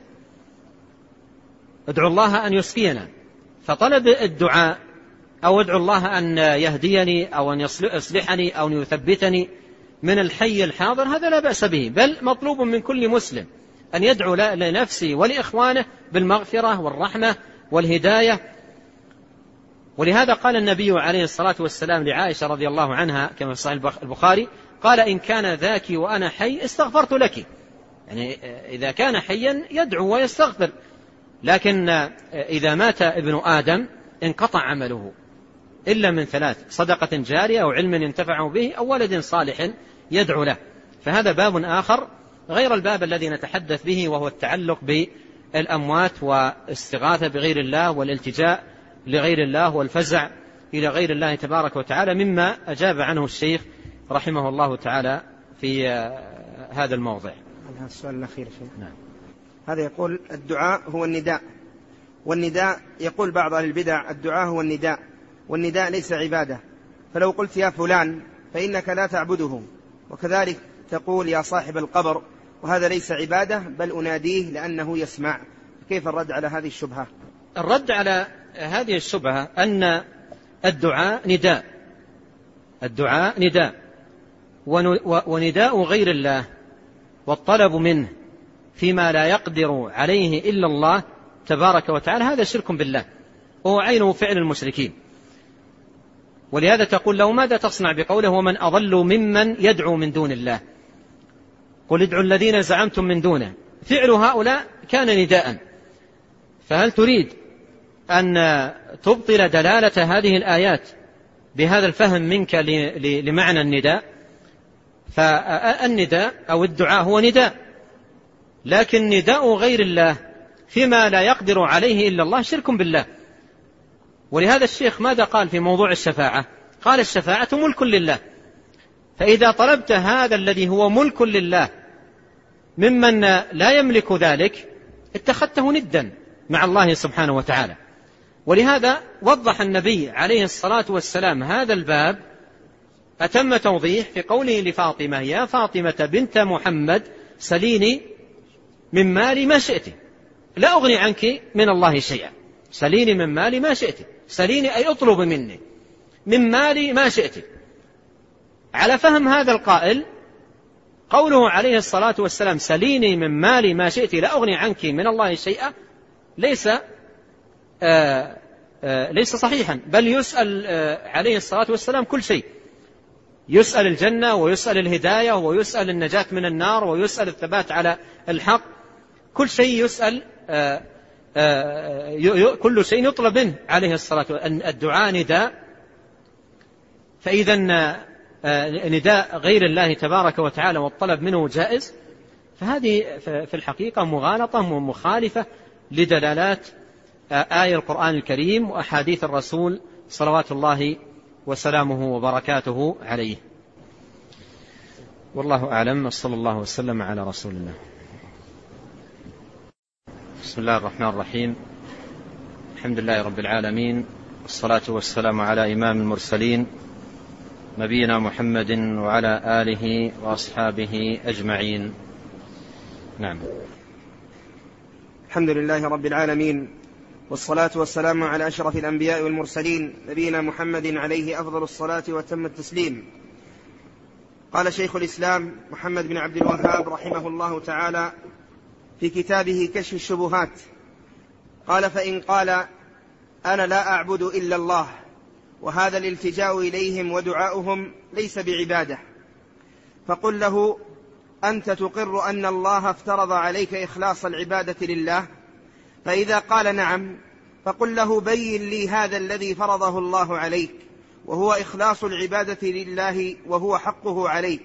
ادعو الله أن يسقينا، فطلب الدعاء أو ادعو الله أن يهديني أو أن يصلحني أو أن يثبتني من الحي الحاضر، هذا لا بأس به، بل مطلوب من كل مسلم أن يدعو لنفسه ولإخوانه بالمغفرة والرحمة والهداية. ولهذا قال النبي عليه الصلاة والسلام لعائشة رضي الله عنها كما في صحيح البخاري قال: إن كان ذاك وأنا حي استغفرت لك. يعني إذا كان حيا يدعو ويستغفر، لكن إذا مات ابن آدم انقطع عمله إلا من ثلاث: صدقة جارية أو علم ينتفع به أو ولد صالح يدعو له. فهذا باب آخر غير الباب الذي نتحدث به، وهو التعلق بالأموات واستغاثة بغير الله والالتجاء لغير الله والفزع إلى غير الله تبارك وتعالى، مما أجاب عنه الشيخ رحمه الله تعالى في هذا الموضع. هذا السؤال الأخير شيخ. نعم. هذا يقول: الدعاء هو النداء، والنداء يقول بعض أهل البدع الدعاء هو النداء، والنداء ليس عبادة، فلو قلت يا فلان فإنك لا تعبده، وكذلك تقول يا صاحب القبر، وهذا ليس عبادة بل أناديه لأنه يسمع. كيف الرد على هذه الشبهة؟ الرد على هذه الشبهة أن الدعاء نداء، الدعاء نداء، ونداء غير الله والطلب منه فيما لا يقدر عليه إلا الله تبارك وتعالى هذا شرك بالله، وهو عينه فعل المشركين. ولهذا تقول له: ماذا تصنع بقوله ومن أضل ممن يدعو من دون الله؟ قل ادعوا الذين زعمتم من دونه. فعل هؤلاء كان نداء، فهل تريد أن تبطل دلالة هذه الآيات بهذا الفهم منك لمعنى النداء؟ فالنداء أو الدعاء هو نداء، لكن نداء غير الله فيما لا يقدر عليه إلا الله شرك بالله. ولهذا الشيخ ماذا قال في موضوع الشفاعة؟ قال: الشفاعة ملك لله، فإذا طلبت هذا الذي هو ملك لله ممن لا يملك ذلك اتخذته ندا مع الله سبحانه وتعالى. ولهذا وضح النبي عليه الصلاة والسلام هذا الباب أتم توضيح في قوله لفاطمة: يا فاطمة بنت محمد سليني من مالي ما شئت لا أغني عنك من الله شيئا. سليني من مالي ما شئت، سليني أي أطلب مني من مالي ما شئت. على فهم هذا القائل قوله عليه الصلاة والسلام سليني من مالي ما شئت لا أغني عنك من الله شيئا ليس آآ آآ ليس صحيحا، بل يسأل عليه الصلاة والسلام كل شيء، يسأل الجنة ويسأل الهداية ويسأل النجاة من النار ويسأل الثبات على الحق، كل شيء يسأل آآ آآ كل شيء يطلب منه عليه الصلاة والسلام. الدعاء نداء، فإذا نداء غير الله تبارك وتعالى والطلب منه جائز، فهذه في الحقيقة مغالطة ومخالفة لدلالات آية القرآن الكريم وأحاديث الرسول صلوات الله وسلامه وبركاته عليه. والله أعلم، صلى الله وسلم على رسول الله. بسم الله الرحمن الرحيم، الحمد لله رب العالمين، والصلاة والسلام على إمام المرسلين نبينا محمد وعلى آله وأصحابه أجمعين. نعم. الحمد لله رب العالمين، والصلاة والسلام على أشرف الأنبياء والمرسلين نبينا محمد عليه أفضل الصلاة وتم التسليم. قال شيخ الإسلام محمد بن عبد الوهاب رحمه الله تعالى في كتابه كشف الشبهات، قال: فإن قال أنا لا أعبد إلا الله، وهذا الالتجاء إليهم ودعاؤهم ليس بعبادة، فقل له: أنت تقر أن الله افترض عليك إخلاص العبادة لله؟ فإذا قال نعم، فقل له: بين لي هذا الذي فرضه الله عليك، وهو إخلاص العبادة لله وهو حقه عليك،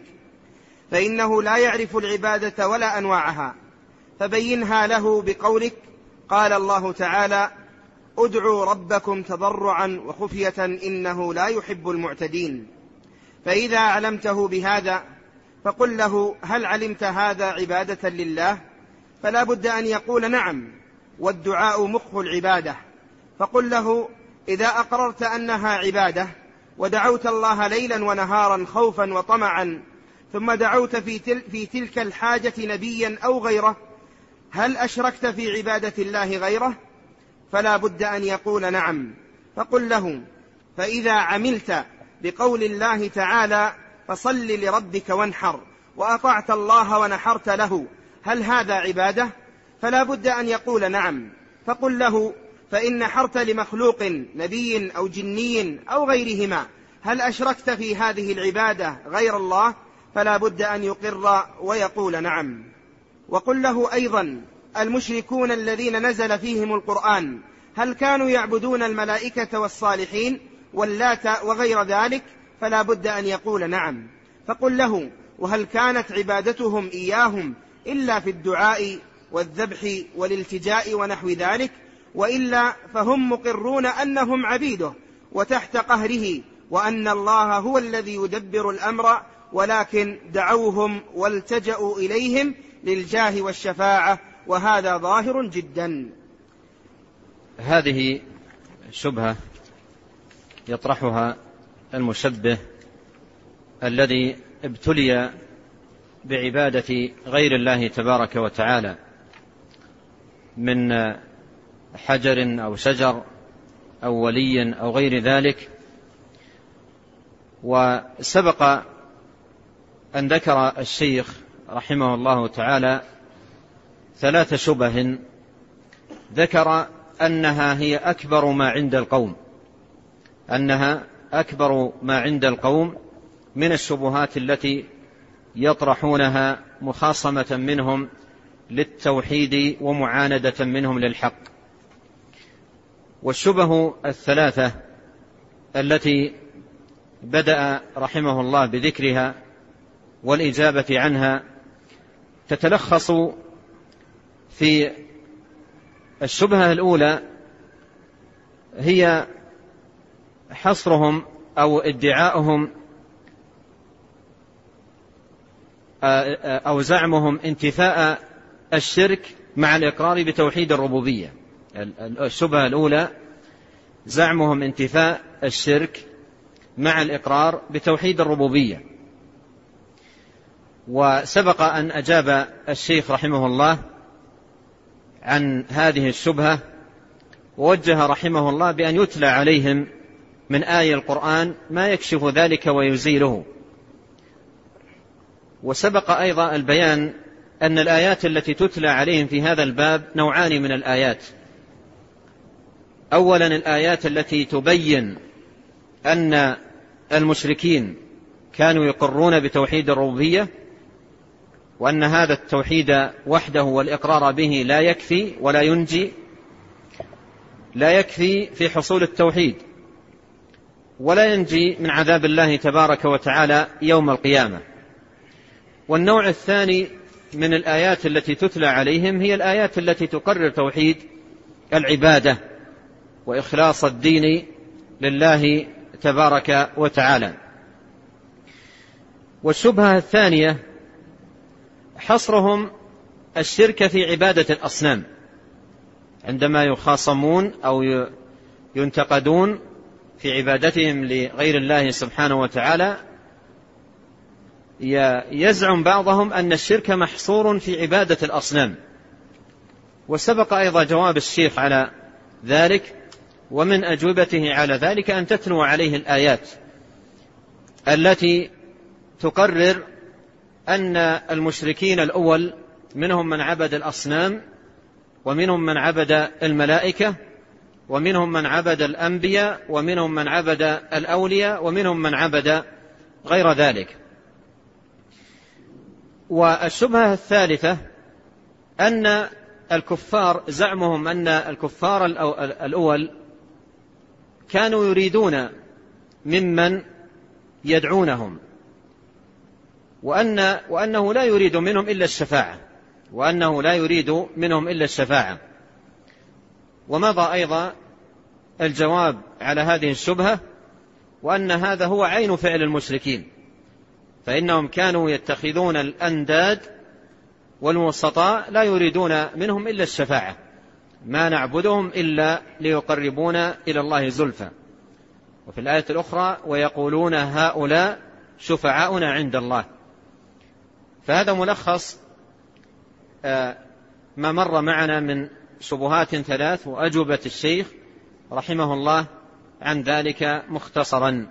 فإنه لا يعرف العبادة ولا أنواعها، فبينها له بقولك: قال الله تعالى: ادعوا ربكم تضرعا وخفية إنه لا يحب المعتدين. فإذا علمته بهذا فقل له: هل علمت هذا عبادة لله؟ فلا بد أن يقول نعم، والدعاء مخ العبادة. فقل له: إذا أقررت أنها عبادة ودعوت الله ليلا ونهارا خوفا وطمعا، ثم دعوت في, تل في تلك الحاجة نبيا أو غيره، هل أشركت في عبادة الله غيره؟ فلا بد أن يقول نعم. فقل له: فإذا عملت بقول الله تعالى: فصل لربك وانحر، وأطعت الله ونحرت له، هل هذا عبادة؟ فلا بد أن يقول نعم. فقل له: فإن نحرت لمخلوق نبي أو جني أو غيرهما، هل أشركت في هذه العبادة غير الله؟ فلا بد أن يقر ويقول نعم. وقل له أيضا: المشركون الذين نزل فيهم القرآن، هل كانوا يعبدون الملائكة والصالحين واللات وغير ذلك؟ فلا بد أن يقول نعم. فقل له: وهل كانت عبادتهم إياهم إلا في الدعاء والذبح والالتجاء ونحو ذلك؟ وإلا فهم مقرون أنهم عبيده وتحت قهره، وأن الله هو الذي يدبر الأمر، ولكن دعوهم والتجأوا إليهم للجاه والشفاعة، وهذا ظاهر جدا. هذه شبهة يطرحها المشبه الذي ابتلي بعبادة غير الله تبارك وتعالى من حجر أو شجر أو ولي أو غير ذلك. وسبق أن ذكر الشيخ رحمه الله تعالى ثلاث شبه ذكر أنها هي أكبر ما عند القوم أنها أكبر ما عند القوم من الشبهات التي يطرحونها مخاصمة منهم للتوحيد ومعاندة منهم للحق. والشبه الثلاثة التي بدأ رحمه الله بذكرها والإجابة عنها تتلخص في الشبهة الأولى، هي حصرهم أو ادعاؤهم أو زعمهم انتفاء الشرك مع الإقرار بتوحيد الربوبية. الشبهة الأولى زعمهم انتفاء الشرك مع الإقرار بتوحيد الربوبية. وسبق أن أجاب الشيخ رحمه الله عن هذه الشبهة، ووجه رحمه الله بأن يتلى عليهم من آية القرآن ما يكشف ذلك ويزيله. وسبق أيضا البيان أن الآيات التي تتلى عليهم في هذا الباب نوعان من الآيات. أولا الآيات التي تبين أن المشركين كانوا يقرون بتوحيد الربوبية، وأن هذا التوحيد وحده والإقرار به لا يكفي ولا ينجي، لا يكفي في حصول التوحيد، ولا ينجي من عذاب الله تبارك وتعالى يوم القيامة. والنوع الثاني من الآيات التي تتلى عليهم هي الآيات التي تقرر توحيد العبادة وإخلاص الدين لله تبارك وتعالى. والشبهة الثانية حصرهم الشرك في عبادة الأصنام، عندما يخاصمون أو ينتقدون في عبادتهم لغير الله سبحانه وتعالى، يزعم بعضهم أن الشرك محصور في عبادة الأصنام. وسبق أيضا جواب الشيخ على ذلك، ومن أجوبته على ذلك أن تتلو عليه الآيات التي تقرر أن المشركين الأول منهم من عبد الأصنام، ومنهم من عبد الملائكة، ومنهم من عبد الأنبياء، ومنهم من عبد الأولياء، ومنهم من عبد غير ذلك. والشبهة الثالثة أن الكفار زعمهم أن الكفار الأول كانوا يريدون ممن يدعونهم وأن وأنه لا يريد منهم إلا الشفاعة وأنه لا يريد منهم إلا الشفاعة ومضى أيضا الجواب على هذه الشبهة، وأن هذا هو عين فعل المشركين، فإنهم كانوا يتخذون الأنداد والوسطاء لا يريدون منهم إلا الشفاعة، ما نعبدهم إلا ليقربونا إلى الله زلفى. وفي الآية الأخرى ويقولون هؤلاء شفعاؤنا عند الله. فهذا ملخص ما مر معنا من شبهات ثلاث وأجوبة الشيخ رحمه الله عن ذلك مختصرا.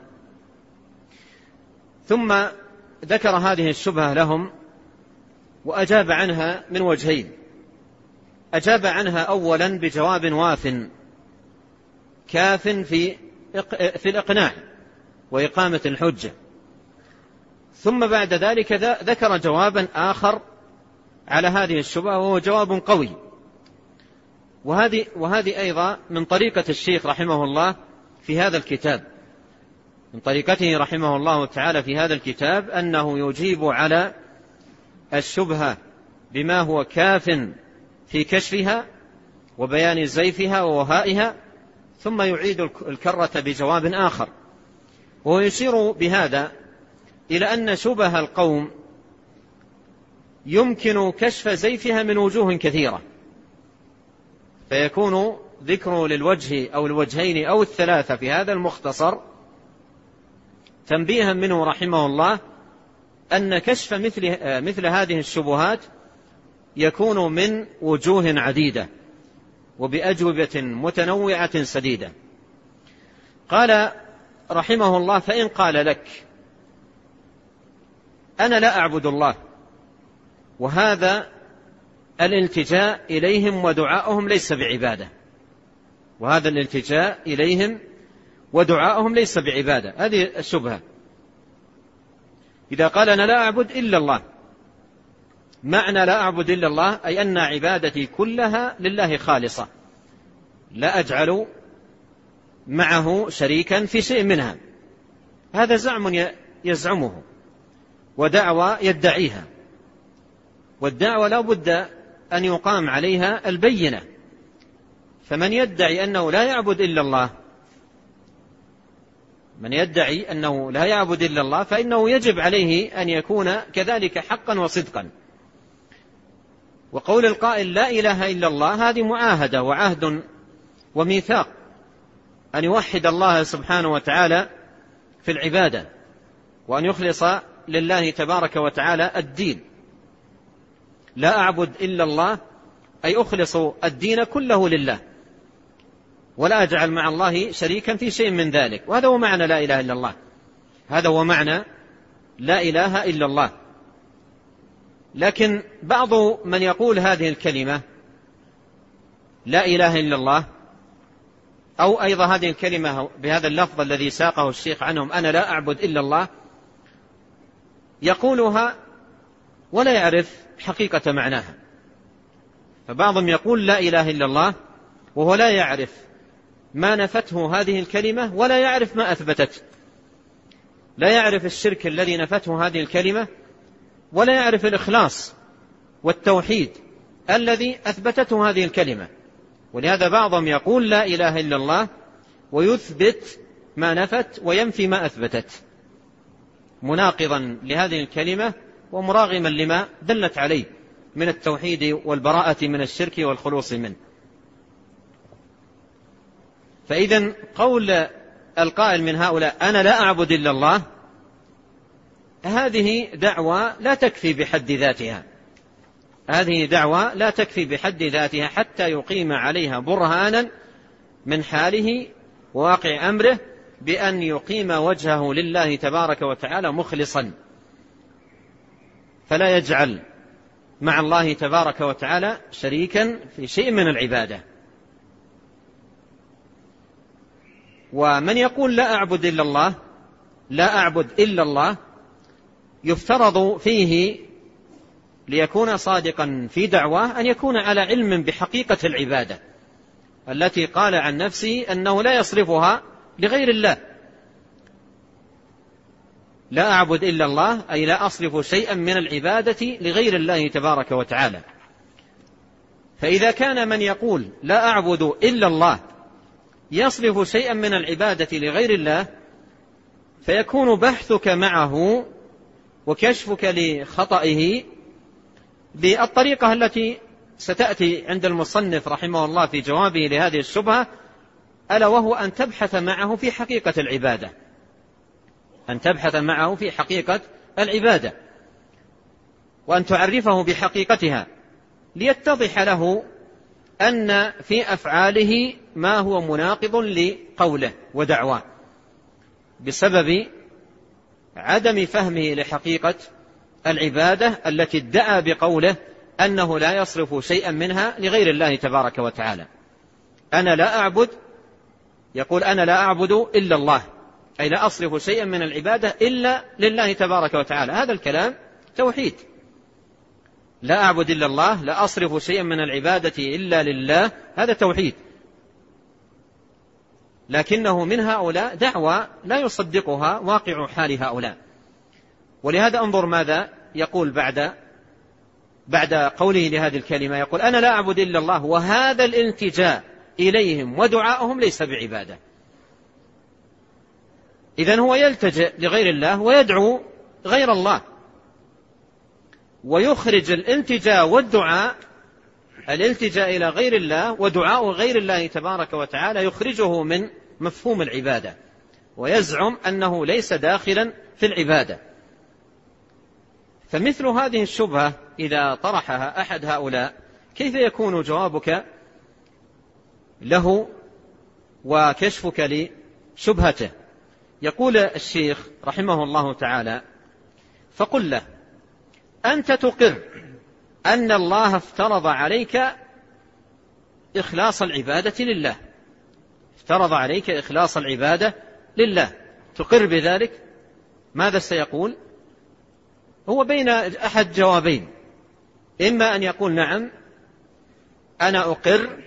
ثم ذكر هذه الشبهة لهم وأجاب عنها من وجهين. أجاب عنها أولا بجواب واف كاف في في الإقناع وإقامة الحجة، ثم بعد ذلك ذكر جوابا آخر على هذه الشبهة وهو جواب قوي. وهذه, وهذه أيضا من طريقة الشيخ رحمه الله في هذا الكتاب، من طريقته رحمه الله تعالى في هذا الكتاب أنه يجيب على الشبهة بما هو كاف في كشفها وبيان زيفها ووهائها، ثم يعيد الكرة بجواب آخر. وهو يشير بهذا إلى أن شبه القوم يمكن كشف زيفها من وجوه كثيرة، فيكون ذكر للوجه أو الوجهين أو الثلاثة في هذا المختصر تنبيها منه رحمه الله أن كشف مثل, مثل هذه الشبهات يكون من وجوه عديدة وبأجوبة متنوعة سديدة. قال رحمه الله: فإن قال لك أنا لا أعبد الله، وهذا الالتجاء إليهم ودعاؤهم ليس بعبادة، وهذا الالتجاء إليهم ودعاؤهم ليس بعبادة، هذه الشبهة. إذا قال أنا لا أعبد إلا الله، معنى لا أعبد إلا الله أي أن عبادتي كلها لله خالصة، لا أجعل معه شريكا في شيء منها. هذا زعم يزعمه ودعوى يدعيها، والدعوة لا بد أن يقام عليها البينة. فمن يدعي أنه لا يعبد إلا الله من يدعي أنه لا يعبد إلا الله فإنه يجب عليه أن يكون كذلك حقا وصدقا. وقول القائل لا إله إلا الله هذه معاهدة وعهد وميثاق أن يوحد الله سبحانه وتعالى في العبادة، وأن يخلص لله تبارك وتعالى الدين. لا أعبد إلا الله أي أخلص الدين كله لله، ولا أجعل مع الله شريكا في شيء من ذلك. وهذا هو معنى لا إله إلا الله، هذا هو معنى لا إله إلا الله. لكن بعض من يقول هذه الكلمة لا إله إلا الله، أو أيضا هذه الكلمة بهذا اللفظ الذي ساقه الشيخ عنهم أنا لا أعبد إلا الله، يقولها ولا يعرف حقيقة معناها. فبعضهم يقول لا إله إلا الله وهو لا يعرف ما نفته هذه الكلمة ولا يعرف ما أثبتت، لا يعرف الشرك الذي نفته هذه الكلمة، ولا يعرف الإخلاص والتوحيد الذي أثبتته هذه الكلمة. ولهذا بعضهم يقول لا إله إلا الله ويثبت ما نفت وينفي ما أثبتت، مناقضا لهذه الكلمة ومراغما لما دلت عليه من التوحيد والبراءة من الشرك والخلوص منه. فإذن قول القائل من هؤلاء أنا لا أعبد إلا الله هذه دعوة لا تكفي بحد ذاتها، هذه دعوة لا تكفي بحد ذاتها حتى يقيم عليها برهانا من حاله وواقع أمره بأن يقيم وجهه لله تبارك وتعالى مخلصا، فلا يجعل مع الله تبارك وتعالى شريكا في شيء من العبادة. ومن يقول لا أعبد إلا الله لا أعبد إلا الله يفترض فيه ليكون صادقا في دعواه أن يكون على علم بحقيقة العبادة التي قال عن نفسه أنه لا يصرفها لغير الله. لا أعبد إلا الله أي لا أصرف شيئا من العبادة لغير الله تبارك وتعالى. فإذا كان من يقول لا أعبد إلا الله يصرف شيئا من العبادة لغير الله فيكون بحثك معه وكشفك لخطئه بالطريقة التي ستأتي عند المصنف رحمه الله في جوابه لهذه الشبهة، ألا وهو أن تبحث معه في حقيقة العبادة أن تبحث معه في حقيقة العبادة وأن تعرفه بحقيقتها ليتضح له أن في أفعاله ما هو مناقض لقوله ودعواه بسبب عدم فهمه لحقيقة العبادة التي ادعى بقوله أنه لا يصرف شيئا منها لغير الله تبارك وتعالى. أنا لا أعبد يقول أنا لا أعبد إلا الله أي لا أصرف شيئا من العبادة إلا لله تبارك وتعالى. هذا الكلام توحيد. لا أعبد إلا الله لا أصرف شيئا من العبادة إلا لله، هذا توحيد. لكنه من هؤلاء دعوى لا يصدقها واقع حال هؤلاء. ولهذا انظر ماذا يقول بعد بعد قوله لهذه الكلمة، يقول أنا لا أعبد إلا الله وهذا الالتجاء إليهم ودعاءهم ليس بعبادة. إذن هو يلتجئ لغير الله ويدعو غير الله، ويخرج الالتجاء والدعاء الالتجاء إلى غير الله ودعاء غير الله تبارك وتعالى يخرجه من مفهوم العبادة ويزعم أنه ليس داخلا في العبادة. فمثل هذه الشبهة إذا طرحها أحد هؤلاء كيف يكون جوابك له وكشفك لشبهته؟ يقول الشيخ رحمه الله تعالى فقل له أنت تقر أن الله افترض عليك إخلاص العبادة لله افترض عليك إخلاص العبادة لله تقر بذلك؟ ماذا سيقول؟ هو بين أحد جوابين، إما أن يقول نعم أنا أقر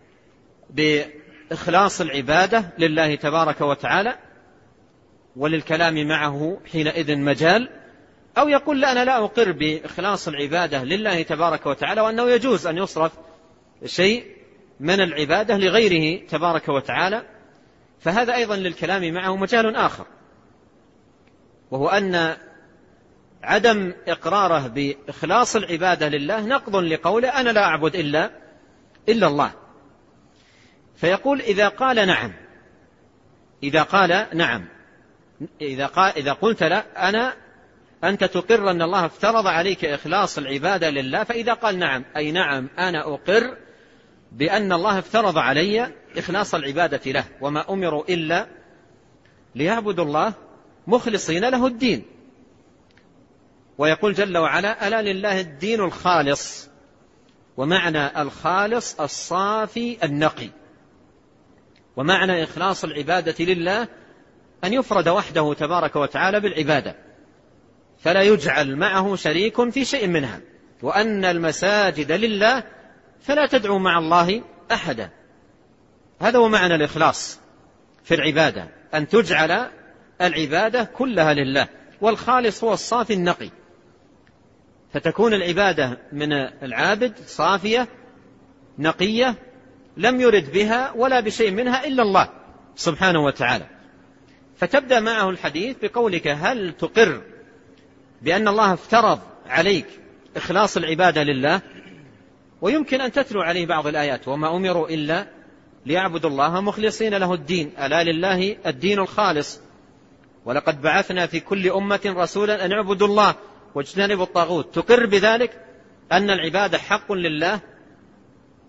بإخلاص العبادة لله تبارك وتعالى وللكلام معه حينئذ مجال، أو يقول لا أنا لا أقر بإخلاص العبادة لله تبارك وتعالى وأنه يجوز أن يصرف شيء من العبادة لغيره تبارك وتعالى، فهذا أيضا للكلام معه مجال آخر، وهو أن عدم إقراره بإخلاص العبادة لله نقض لقوله أنا لا أعبد إلا إلا الله. فيقول إذا قال نعم إذا قال نعم إذا, قال إذا قلت لا أنا أنت تقر أن الله افترض عليك إخلاص العبادة لله، فإذا قال نعم أي نعم أنا أقر بأن الله افترض علي إخلاص العبادة له وما أمروا إلا ليعبدوا الله مخلصين له الدين. ويقول جل وعلا ألا لله الدين الخالص، ومعنى الخالص الصافي النقي، ومعنى إخلاص العبادة لله أن يفرد وحده تبارك وتعالى بالعبادة فلا يجعل معه شريك في شيء منها، وأن المساجد لله فلا تدعو مع الله أحدا. هذا هو معنى الإخلاص في العبادة، أن تجعل العبادة كلها لله، والخالص هو الصافي النقي، فتكون العبادة من العابد صافية نقية لم يرد بها ولا بشيء منها إلا الله سبحانه وتعالى. فتبدأ معه الحديث بقولك هل تقر بأن الله افترض عليك إخلاص العبادة لله؟ ويمكن أن تتلو عليه بعض الآيات وما أمروا إلا ليعبدوا الله مخلصين له الدين ألا لله الدين الخالص ولقد بعثنا في كل أمة رسولا أن اعبدوا الله واجتنبوا الطاغوت. تقر بذلك أن العبادة حق لله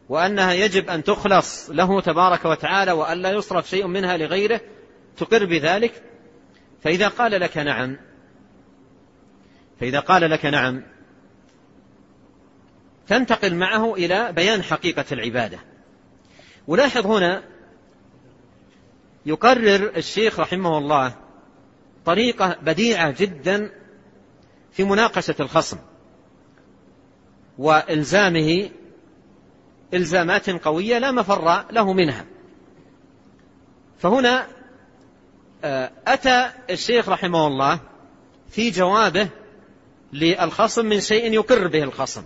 وأنها يجب أن تخلص له تبارك وتعالى وأن لا يصرف شيء منها لغيره، تقر بذلك. فإذا قال لك نعم فإذا قال لك نعم تنتقل معه إلى بيان حقيقة العبادة. ولاحظ هنا يقرر الشيخ رحمه الله طريقة بديعة جدا في مناقشة الخصم وإلزامه إلزامات قوية لا مفر له منها. فهنا أتى الشيخ رحمه الله في جوابه للخصم من شيء يقر به الخصم،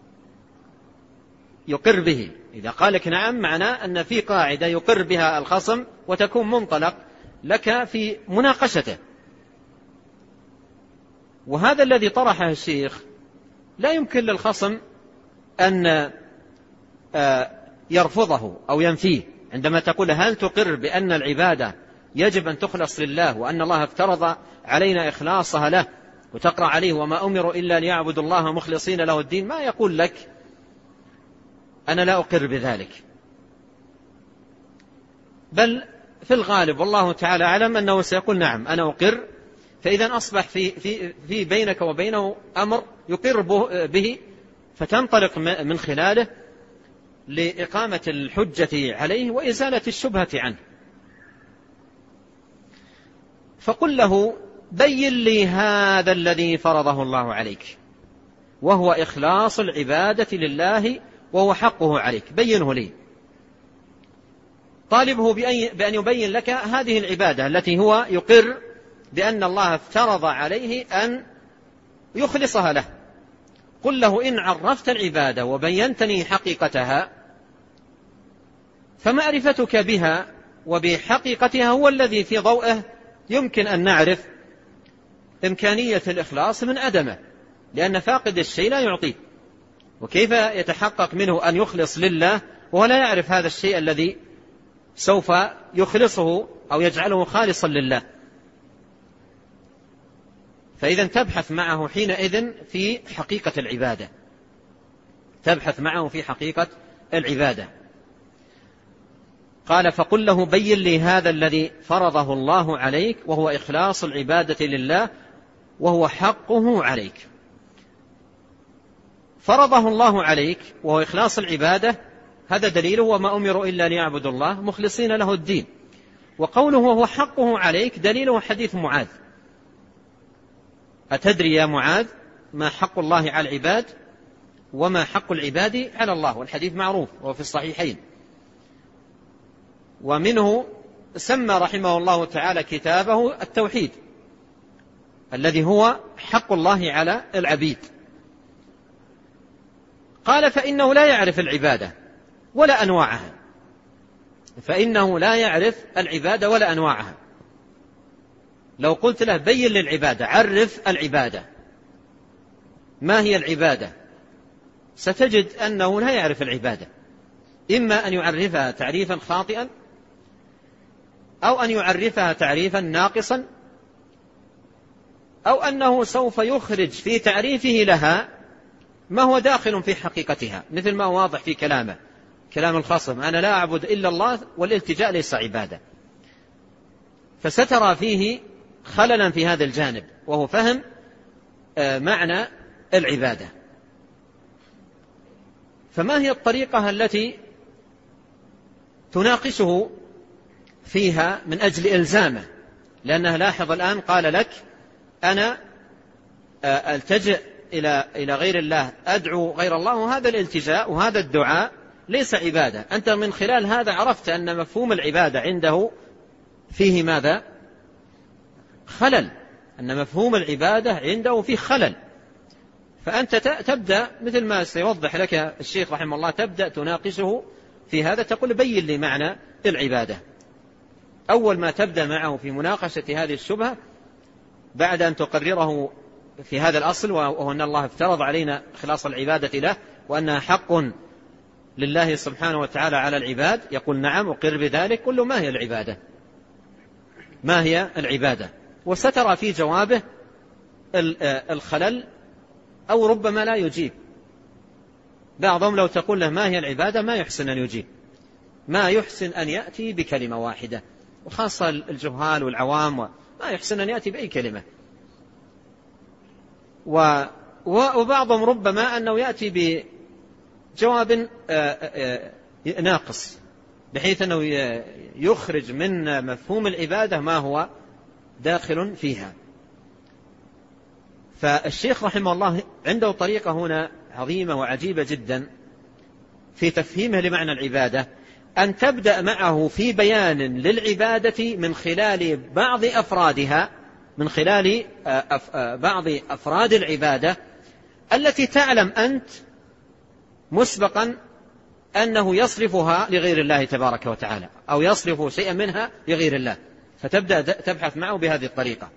يقر به. إذا قال لك نعم معناه أن في قاعدة يقر بها الخصم وتكون منطلق لك في مناقشته. وهذا الذي طرحه الشيخ لا يمكن للخصم أن يرفضه أو ينفيه. عندما تقول هل تقر بأن العبادة يجب أن تخلص لله وأن الله افترض علينا إخلاصها له، وتقرأ عليه وما أمروا إلا ليعبدوا الله مخلصين له الدين، ما يقول لك أنا لا أقر بذلك، بل في الغالب والله تعالى أعلم أنه سيقول نعم أنا أقر. فإذا أصبح في, في, في بينك وبينه أمر يقر به، فتنطلق من خلاله لإقامة الحجة عليه وإزالة الشبهة عنه. فقل له بين لي هذا الذي فرضه الله عليك وهو إخلاص العبادة لله وهو حقه عليك، بينه لي. طالبه بأن يبين لك هذه العبادة التي هو يقر بأن الله افترض عليه أن يخلصها له. قل له إن عرفت العبادة وبينتني حقيقتها فمعرفتك بها وبحقيقتها هو الذي في ضوءه يمكن أن نعرف إمكانية الإخلاص من عدمه، لأن فاقد الشيء لا يعطيه، وكيف يتحقق منه أن يخلص لله وهو لا يعرف هذا الشيء الذي سوف يخلصه أو يجعله خالصا لله. فإذا تبحث معه حينئذ في حقيقة العبادة، تبحث معه في حقيقة العبادة. قال فقل له بين لي هذا الذي فرضه الله عليك وهو إخلاص العبادة لله وهو حقه عليك. فرضه الله عليك وهو إخلاص العبادة، هذا دليله وما أمروا إلا ليعبدوا الله مخلصين له الدين. وقوله وهو حقه عليك دليله حديث معاذ. أتدري يا معاذ ما حق الله على العباد وما حق العباد على الله؟ والحديث معروف وفي الصحيحين. ومنه سمى رحمه الله تعالى كتابه التوحيد الذي هو حق الله على العبيد. قال فإنه لا يعرف العبادة ولا أنواعها، فإنه لا يعرف العبادة ولا أنواعها. لو قلت له بين للعبادة، عرف العبادة، ما هي العبادة، ستجد أنه لا يعرف العبادة، إما أن يعرفها تعريفا خاطئا أو أن يعرفها تعريفا ناقصا، أو أنه سوف يخرج في تعريفه لها ما هو داخل في حقيقتها، مثل ما هو واضح في كلامه كلام الخصم أنا لا أعبد إلا الله والالتجاء ليس عبادة. فسترى فيه خللا في هذا الجانب وهو فهم معنى العبادة. فما هي الطريقة التي تناقشه فيها من أجل إلزامه؟ لأنه لاحظ الآن قال لك أنا ألتجئ إلى إلى غير الله، أدعو غير الله، وهذا الالتجاء وهذا الدعاء ليس عبادة. أنت من خلال هذا عرفت أن مفهوم العبادة عنده فيه ماذا؟ خلل، أن مفهوم العبادة عنده فيه خلل. فأنت تبدأ مثل ما سيوضح لك الشيخ رحمه الله، تبدأ تناقشه في هذا، تقول بين لي معنى العبادة. أول ما تبدأ معه في مناقشة هذه الشبهة بعد أن تقرره في هذا الأصل، وهو أن الله افترض علينا إخلاص العبادة له وأنها حق لله سبحانه وتعالى على العباد، يقول نعم أقر بذلك. قل له ما هي العبادة؟ ما هي العبادة؟ وسترى في جوابه الخلل أو ربما لا يجيب. بعضهم لو تقول له ما هي العبادة ما يحسن أن يجيب، ما يحسن أن يأتي بكلمة واحدة، وخاصة الجهال والعوام ما يحسن أن يأتي بأي كلمة. وبعضهم ربما أنه يأتي بجواب ناقص بحيث أنه يخرج من مفهوم العبادة ما هو داخل فيها. فالشيخ رحمه الله عنده طريقة هنا عظيمة وعجيبة جدا في تفهيمه لمعنى العبادة، أن تبدأ معه في بيان للعبادة من خلال بعض أفرادها، من خلال بعض أفراد العبادة التي تعلم أنت مسبقا أنه يصرفها لغير الله تبارك وتعالى، أو يصرف شيئا منها لغير الله، فتبدأ تبحث معه بهذه الطريقة.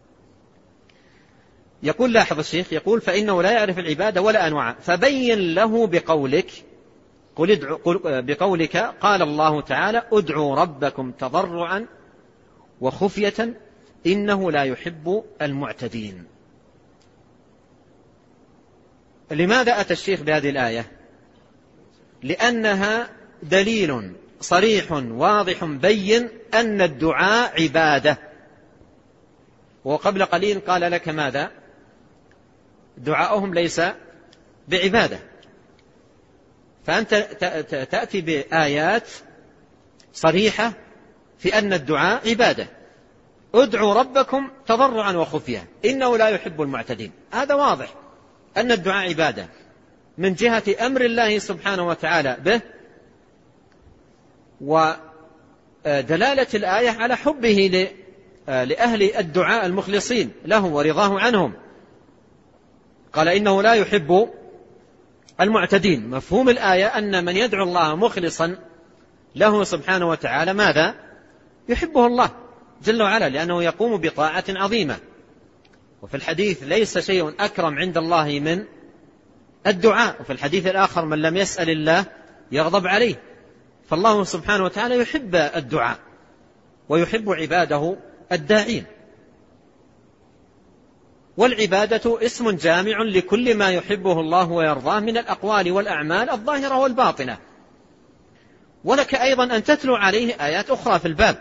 يقول لاحظ الشيخ يقول فإنه لا يعرف العبادة ولا أنواعها، فبين له بقولك قل ادعو قل بقولك قال الله تعالى ادعوا ربكم تضرعا وخفية إنه لا يحب المعتدين. لماذا أتى الشيخ بهذه الآية؟ لأنها دليل صريح واضح بين أن الدعاء عبادة. وقبل قليل قال لك ماذا؟ دعاؤهم ليس بعبادة. فأنت تأتي بآيات صريحة في أن الدعاء عبادة. ادعوا ربكم تضرعا وخفية إنه لا يحب المعتدين. هذا واضح أن الدعاء عبادة من جهة أمر الله سبحانه وتعالى به، ودلالة الآية على حبه لأهل الدعاء المخلصين لهم ورضاه عنهم. قال إنه لا يحب المعتدين. مفهوم الآية أن من يدعو الله مخلصا له سبحانه وتعالى ماذا؟ يحبه الله جل وعلا، لأنه يقوم بطاعة عظيمة. وفي الحديث ليس شيء أكرم عند الله من الدعاء، وفي الحديث الآخر من لم يسأل الله يغضب عليه. فالله سبحانه وتعالى يحب الدعاء ويحب عباده الداعين. والعبادة اسم جامع لكل ما يحبه الله ويرضاه من الأقوال والأعمال الظاهرة والباطنة. ولك أيضا أن تتلو عليه آيات أخرى في الباب،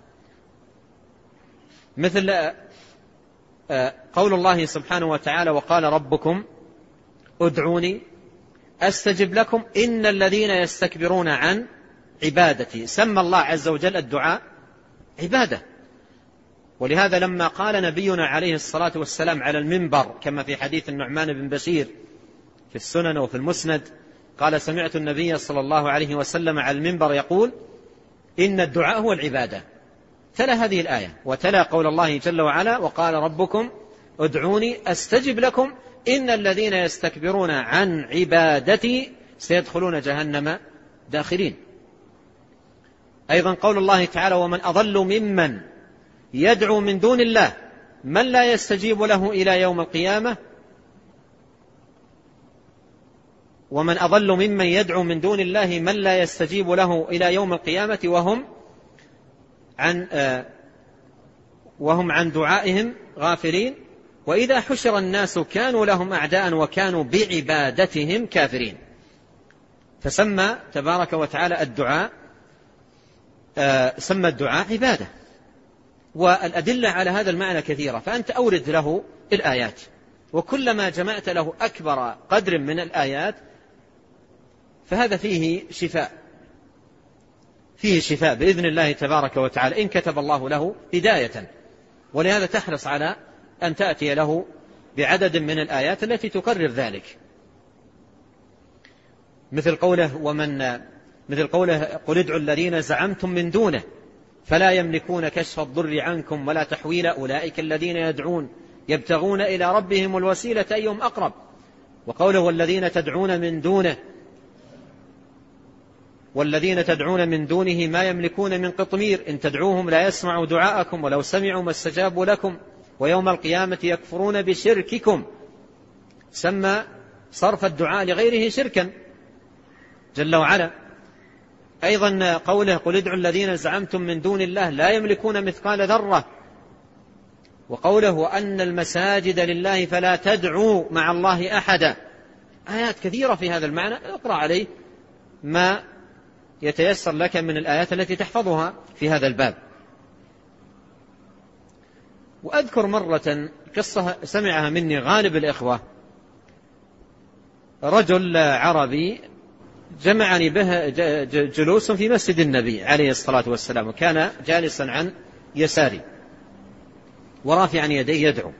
مثل قول الله سبحانه وتعالى وقال ربكم ادعوني أستجب لكم إن الذين يستكبرون عن عبادتي. سمى الله عز وجل الدعاء عبادة. ولهذا لما قال نبينا عليه الصلاة والسلام على المنبر كما في حديث النعمان بن بشير في السنن وفي المسند، قال سمعت النبي صلى الله عليه وسلم على المنبر يقول إن الدعاء هو العبادة. تلا هذه الآية وتلا قول الله جل وعلا وقال ربكم ادعوني أستجب لكم إن الذين يستكبرون عن عبادتي سيدخلون جهنم داخرين. أيضا قول الله تعالى ومن أضل ممن يدعو من دون الله من لا يستجيب له إلى يوم القيامة ومن أضل ممن يدعو من دون الله من لا يستجيب له إلى يوم القيامة وهم عن آه وهم عن دعائهم غافلين وإذا حشر الناس كانوا لهم أعداء وكانوا بعبادتهم كافرين. فسمى تبارك وتعالى الدعاء آه سمى الدعاء عبادة. والأدلة على هذا المعنى كثيرة، فأنت أورد له الآيات، وكلما جمعت له أكبر قدر من الآيات فهذا فيه شفاء فيه شفاء بإذن الله تبارك وتعالى إن كتب الله له هداية. ولهذا تحرص على أن تأتي له بعدد من الآيات التي تقرر ذلك، مثل قوله ومن مثل قوله قل ادعوا الذين زعمتم من دونه فلا يملكون كشف الضر عنكم ولا تحويل أولئك الذين يدعون يبتغون إلى ربهم الوسيلة أيهم أقرب. وقوله والذين تدعون من دونه والذين تدعون من دونه ما يملكون من قطمير إن تدعوهم لا يسمعوا دعاءكم ولو سمعوا ما استجابوا لكم ويوم القيامة يكفرون بشرككم. سمى صرف الدعاء لغيره شركا جل وعلا. أيضا قوله قل ادعوا الذين زعمتم من دون الله لا يملكون مثقال ذرة. وقوله وأن المساجد لله فلا تدعوا مع الله أحدا آيات كثيرة في هذا المعنى، اقرأ عليه ما يتيسر لك من الآيات التي تحفظها في هذا الباب. وأذكر مرة قصة سمعها مني غالب الإخوة، رجل عربي جمعني به جلوس في مسجد النبي عليه الصلاة والسلام، وكان جالسا عن يساري ورافعا يديه يدعو،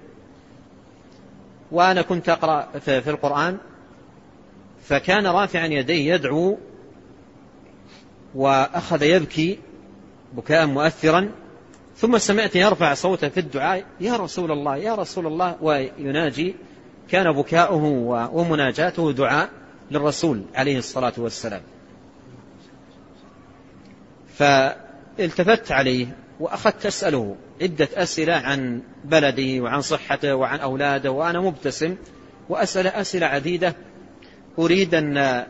وأنا كنت أقرأ في القرآن، فكان رافعا يديه يدعو وأخذ يبكي بكاء مؤثرا، ثم سمعت يرفع صوته في الدعاء: يا رسول الله يا رسول الله، ويناجي. كان بكاؤه ومناجاته دعاء للرسول عليه الصلاة والسلام. فالتفت عليه وأخذت أسأله عدة أسئلة عن بلده وعن صحته وعن أولاده، وأنا مبتسم وأسأل أسئلة عديدة أريد أن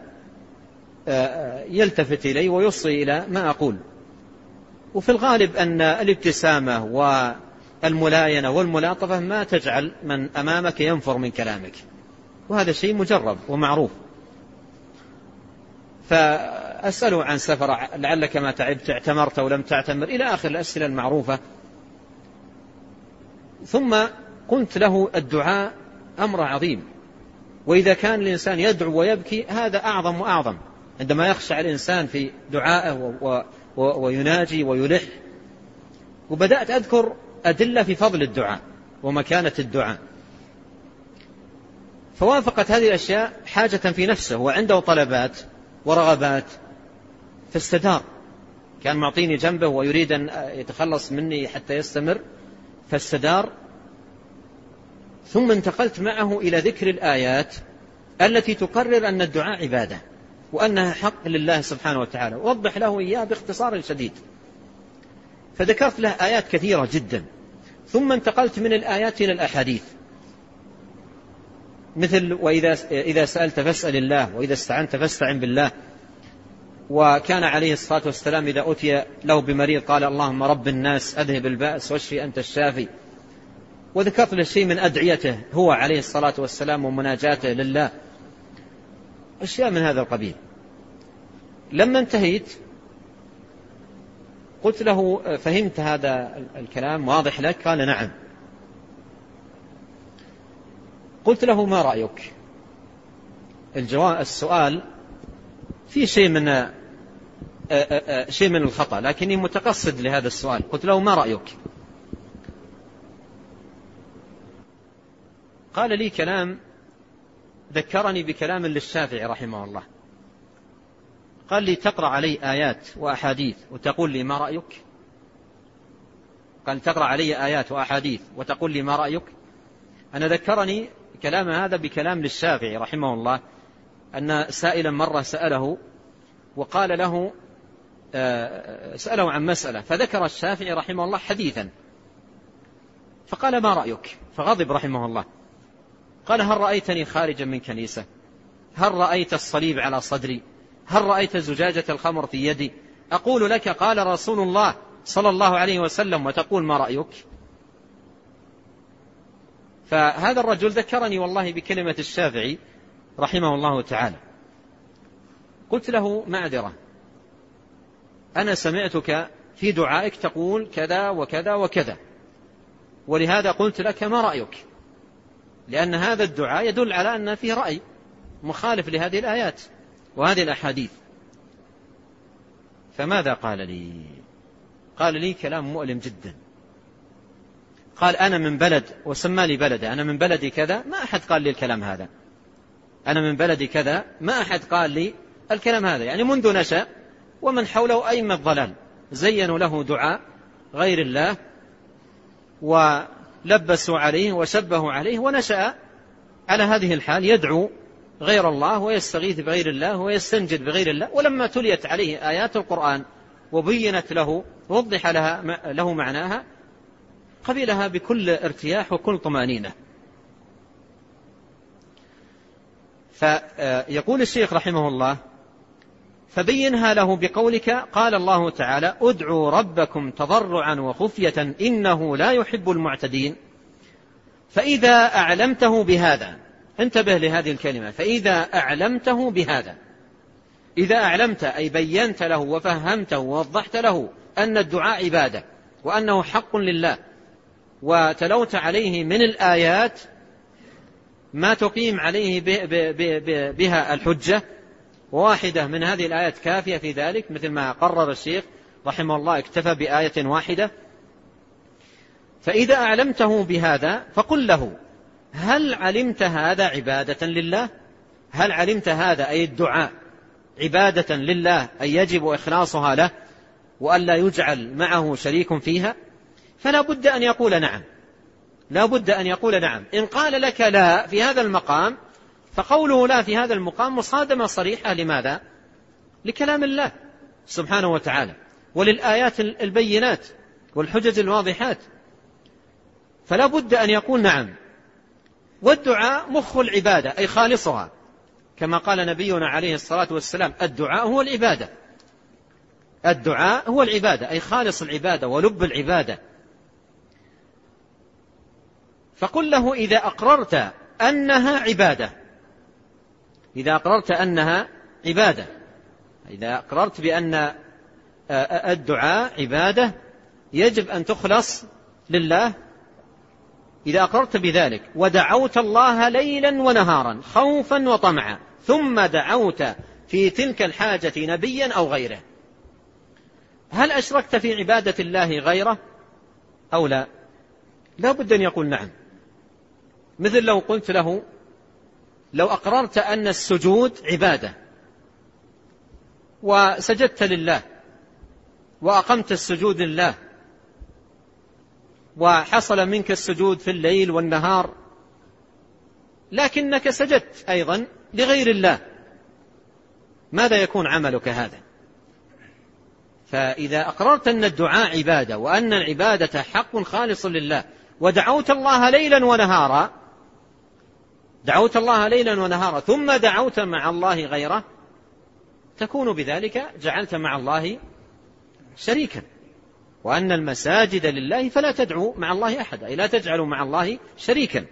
يلتفت إلي ويصغي إلى ما أقول. وفي الغالب أن الابتسامة والملاينة والملاطفة ما تجعل من أمامك ينفر من كلامك، وهذا شيء مجرب ومعروف. فأسأله عن سفر، لعلك ما تعبت، اعتمرت أو لم تعتمر، إلى آخر الأسئلة المعروفة. ثم قلت له: الدعاء أمر عظيم، وإذا كان الإنسان يدعو ويبكي هذا أعظم وأعظم، عندما يخشع الإنسان في دعائه ويناجي ويلح. وبدأت أذكر أدلة في فضل الدعاء ومكانة الدعاء، فوافقت هذه الأشياء حاجة في نفسه وعنده طلبات ورغبات، فاستدار. كان معطيني جنبه ويريد أن يتخلص مني حتى يستمر، فاستدار. ثم انتقلت معه إلى ذكر الآيات التي تقرر أن الدعاء عبادة وأنها حق لله سبحانه وتعالى، ووضح له إياه باختصار شديد. فذكرت له آيات كثيرة جدا، ثم انتقلت من الآيات إلى الأحاديث، مثل: وإذا إذا سألت فاسأل الله، وإذا استعنت فاستعن بالله. وكان عليه الصلاة والسلام إذا أتي له بمريض قال: اللهم رب الناس أذهب البأس واشفي أنت الشافي. وذكرت له شيء من أدعيته هو عليه الصلاة والسلام ومناجاته لله، أشياء من هذا القبيل. لما انتهيت قلت له: فهمت هذا الكلام واضح لك؟ قال: نعم. قلت له: ما رأيك؟ الجواب السؤال في شيء من شيء من الخطأ، لكني متقصد لهذا السؤال. قلت له: ما رأيك؟ قال لي كلام ذكرني بكلام للشافعي رحمه الله. قال لي: تقرأ علي آيات وأحاديث وتقول لي ما رأيك؟ قال: تقرأ علي آيات وأحاديث وتقول لي ما رأيك؟ أنا ذكرني كلام هذا بكلام للشافعي رحمه الله، أن سائلا مرة سأله وقال له سأله عن مسألة، فذكر الشافعي رحمه الله حديثا، فقال: ما رأيك؟ فغضب رحمه الله. قال: هل رأيتني خارجا من كنيسة؟ هل رأيت الصليب على صدري؟ هل رأيت زجاجة الخمر في يدي؟ أقول لك قال رسول الله صلى الله عليه وسلم وتقول ما رأيك؟ فهذا الرجل ذكرني والله بكلمة الشافعي رحمه الله تعالى. قلت له: معذرة، أنا سمعتك في دعائك تقول كذا وكذا وكذا، ولهذا قلت لك ما رأيك، لأن هذا الدعاء يدل على أن فيه رأي مخالف لهذه الآيات وهذه الأحاديث. فماذا قال لي؟ قال لي كلام مؤلم جدا. قال: أنا من بلد، وسمى لي بلده، أنا من بلدي كذا، ما أحد قال لي الكلام هذا. أنا من بلدي كذا، ما أحد قال لي الكلام هذا. يعني منذ نشأ ومن حوله أئمة الضلال زينوا له دعاء غير الله ولبسوا عليه وشبهوا عليه، ونشأ على هذه الحال، يدعو غير الله ويستغيث بغير الله ويستنجد بغير الله. ولما تليت عليه آيات القرآن وبينت له ووضح لها له معناها قبلها بكل ارتياح وكل طمأنينة. فيقول الشيخ رحمه الله: فبينها له بقولك قال الله تعالى: ادعوا ربكم تضرعا وخفية إنه لا يحب المعتدين. فإذا أعلمته بهذا، انتبه لهذه الكلمة، فإذا أعلمته بهذا، إذا أعلمت أي بينت له وفهمته ووضحت له أن الدعاء عبادة وأنه حق لله، وتلوت عليه من الآيات ما تقيم عليه بها الحجة، وواحدة من هذه الآيات كافية في ذلك، مثل ما قرر الشيخ رحمه الله اكتفى بآية واحدة. فإذا أعلمته بهذا فقل له: هل علمت هذا عبادة لله؟ هل علمت هذا أي الدعاء عبادة لله أي يجب إخلاصها له وألا يجعل معه شريك فيها؟ فلا بد أن يقول نعم، لا بد أن يقول نعم. إن قال لك لا في هذا المقام فقوله لا في هذا المقام مصادمة صريحة. لماذا؟ لكلام الله سبحانه وتعالى وللآيات البينات والحجج الواضحات، فلا بد أن يقول نعم. والدعاء مخ العبادة أي خالصها، كما قال نبينا عليه الصلاة والسلام: الدعاء هو العبادة. الدعاء هو العبادة أي خالص العبادة ولب العبادة. فقل له: إذا أقررت أنها عبادة، إذا أقررت أنها عبادة، إذا أقررت بأن الدعاء عبادة يجب أن تخلص لله، إذا أقررت بذلك ودعوت الله ليلا ونهارا خوفا وطمعا ثم دعوت في تلك الحاجة نبيا أو غيره، هل أشركت في عبادة الله غيره أو لا؟ لا بد أن يقول نعم. مثل لو قلت له: لو أقررت أن السجود عبادة وسجدت لله وأقمت السجود لله وحصل منك السجود في الليل والنهار، لكنك سجدت أيضا لغير الله، ماذا يكون عملك هذا؟ فإذا أقررت أن الدعاء عبادة وأن العبادة حق خالص لله ودعوت الله ليلا ونهارا، دعوت الله ليلا ونهارا ثم دعوت مع الله غيره، تكون بذلك جعلت مع الله شريكا، وأن المساجد لله فلا تدعو مع الله أحد، أي لا تجعلوا مع الله شريكا.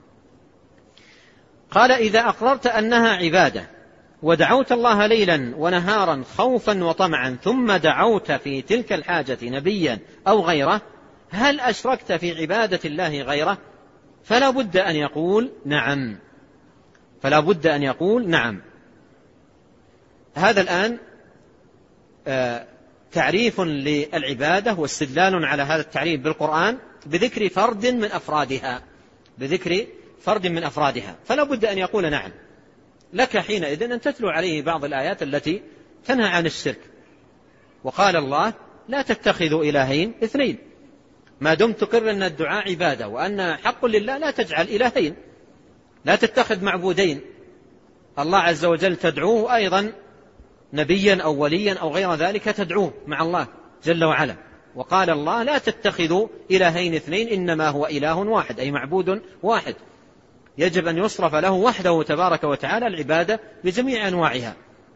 قال: إذا أقررت أنها عبادة ودعوت الله ليلا ونهارا خوفا وطمعا ثم دعوت في تلك الحاجة نبيا أو غيره، هل أشركت في عبادة الله غيره؟ فلا بد أن يقول نعم، فلا بد أن يقول نعم. هذا الآن آه تعريف للعبادة واستدلال على هذا التعريف بالقرآن بذكر فرد من أفرادها، بذكر فرد من أفرادها، فلا بد أن يقول نعم. لك حينئذ أن تتلو عليه بعض الآيات التي تنهى عن الشرك. وقال الله: لا تتخذوا إلهين اثنين، ما دمت تقر أن الدعاء عبادة وأن حق لله لا تجعل إلهين، لا تتخذ معبودين، الله عز وجل تدعوه أيضا نبيا أو وليا أو غير ذلك تدعوه مع الله جل وعلا. وقال الله: لا تتخذوا إلهين اثنين إنما هو إله واحد، أي معبود واحد يجب أن يصرف له وحده تبارك وتعالى العبادة بجميع أنواعها.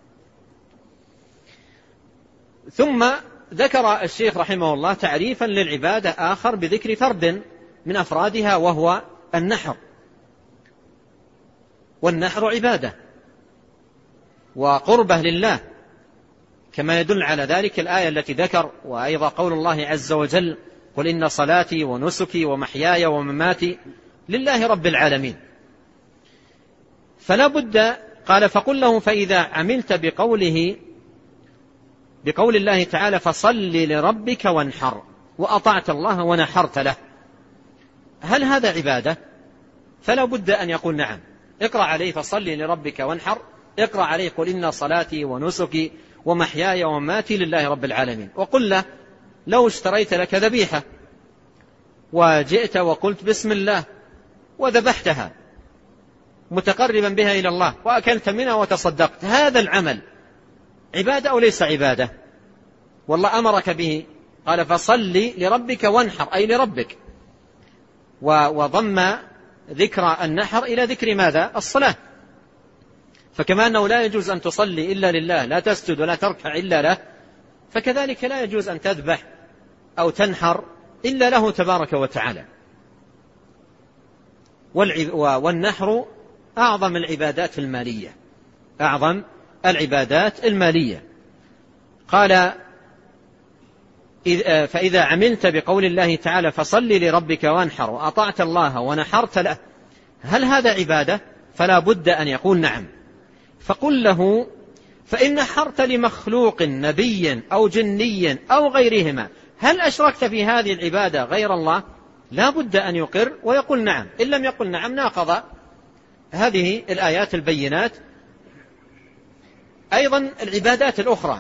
ثم ذكر الشيخ رحمه الله تعريفا للعبادة آخر بذكر فرد من أفرادها وهو النحر. والنحر عبادة وقربة لله، كما يدل على ذلك الآية التي ذكر، وأيضا قول الله عز وجل: قل إن صلاتي ونسكي ومحياي ومماتي لله رب العالمين. فلا بد، قال: فقل له: فإذا عملت بقوله بقول الله تعالى: فصل لربك وانحر، وأطعت الله ونحرت له، هل هذا عبادة؟ فلا بد أن يقول نعم. اقرأ عليه: فصل لربك وانحر، اقرأ عليه: قل إن صلاتي ونسكي ومحياي ومماتي لله رب العالمين. وقل له: لو اشتريت لك ذبيحة وجئت وقلت بسم الله وذبحتها متقربا بها إلى الله وأكلت منها وتصدقت، هذا العمل عبادة أو ليس عبادة؟ والله أمرك به، قال: فصل لربك وانحر، أي لربك، وضم ذكر النحر إلى ذكر ماذا؟ الصلاة. فكما أنه لا يجوز أن تصلي إلا لله، لا تسجد ولا تركع إلا له، فكذلك لا يجوز أن تذبح أو تنحر إلا له تبارك وتعالى. والنحر أعظم العبادات المالية، أعظم العبادات المالية. قال فإذا عملت بقول الله تعالى فصل لربك وانحر وأطعت الله ونحرت له، هل هذا عبادة؟ فلا بد أن يقول نعم. فقل له فإن نحرت لمخلوق نبي أو جني أو غيرهما، هل أشركت في هذه العبادة غير الله؟ لا بد أن يقر ويقول نعم. إن لم يقل نعم ناقض هذه الآيات البينات. أيضا العبادات الأخرى،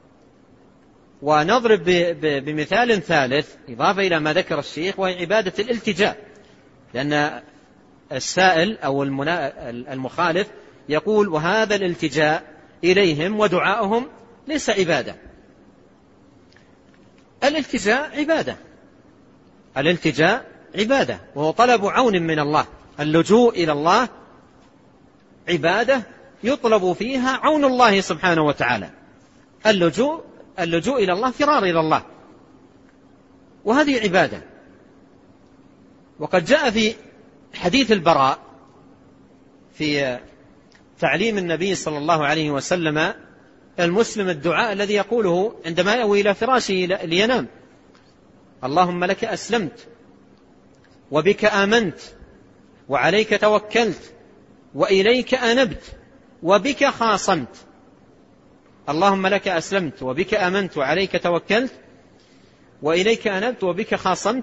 ونضرب بمثال ثالث إضافة إلى ما ذكر الشيخ، وهي عبادة الالتجاء، لأن السائل أو المخالف يقول وهذا الالتجاء إليهم ودعائهم ليس عبادة. الالتجاء عبادة، الالتجاء عبادة، وهو طلب عون من الله. اللجوء إلى الله عبادة يطلب فيها عون الله سبحانه وتعالى. اللجوء اللجوء إلى الله فرار إلى الله، وهذه عبادة. وقد جاء في حديث البراء في تعليم النبي صلى الله عليه وسلم المسلم الدعاء الذي يقوله عندما يأوي إلى فراشه لينام: اللهم لك أسلمت وبك آمنت وعليك توكلت وإليك أنبت وبك خاصمت. اللهم لك أسلمت وبك آمنت وعليك توكلت وإليك أنبت وبك خاصمت.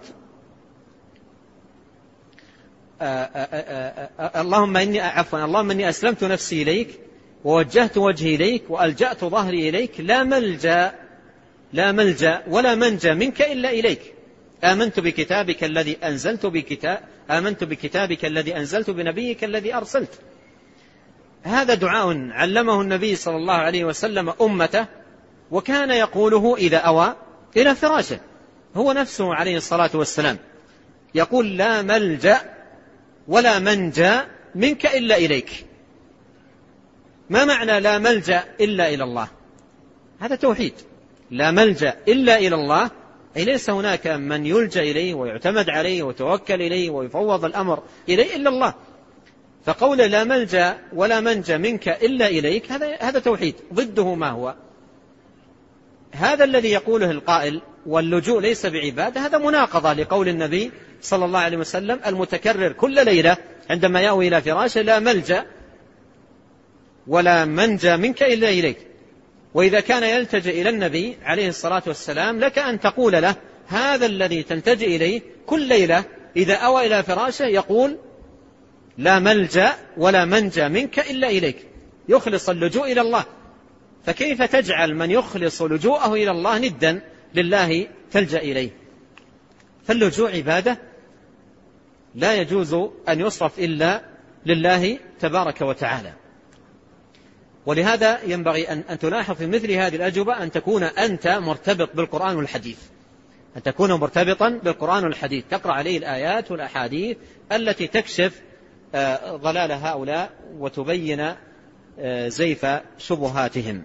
اللهم إني عفوا اللهم إني أسلمت نفسي إليك ووجهت وجهي إليك وألجأت ظهري إليك، لا ملجأ لا ملجأ ولا منجى منك إلا إليك. آمنت بكتابك الذي أنزلت بكتاب آمنت بكتابك الذي أنزلت بنبيك الذي أرسلت. هذا دعاء علمه النبي صلى الله عليه وسلم أمته، وكان يقوله إذا أوى إلى فراشه. هو نفسه عليه الصلاة والسلام يقول لا ملجأ ولا منجى منك إلا إليك. ما معنى لا ملجأ إلا إلى الله؟ هذا توحيد. لا ملجأ إلا إلى الله، أي ليس هناك من يلجأ إليه ويعتمد عليه وتوكل إليه ويفوض الأمر إليه إلا الله. فقول لا ملجأ ولا منجى منك إلا إليك هذا هذا توحيد. ضده ما هو؟ هذا الذي يقوله القائل واللجوء ليس بعبادة، هذا مناقضة لقول النبي صلى الله عليه وسلم المتكرر كل ليلة عندما يأوي إلى فراشه: لا ملجأ ولا منجى منك إلا إليك. وإذا كان يلتجئ إلى النبي عليه الصلاة والسلام لك أن تقول له هذا الذي تلتجئ إليه كل ليلة إذا أوى إلى فراشه يقول لا ملجأ ولا منجى منك إلا إليك، يخلص اللجوء إلى الله. فكيف تجعل من يخلص لجوءه إلى الله ندا لله تلجأ إليه؟ فاللجوء عبادة لا يجوز أن يصرف إلا لله تبارك وتعالى. ولهذا ينبغي أن تلاحظ في مثل هذه الأجوبة أن تكون أنت مرتبط بالقرآن والحديث، أن تكون مرتبطا بالقرآن والحديث، تقرأ عليه الآيات والأحاديث التي تكشف ضلال هؤلاء وتبين زيف شبهاتهم.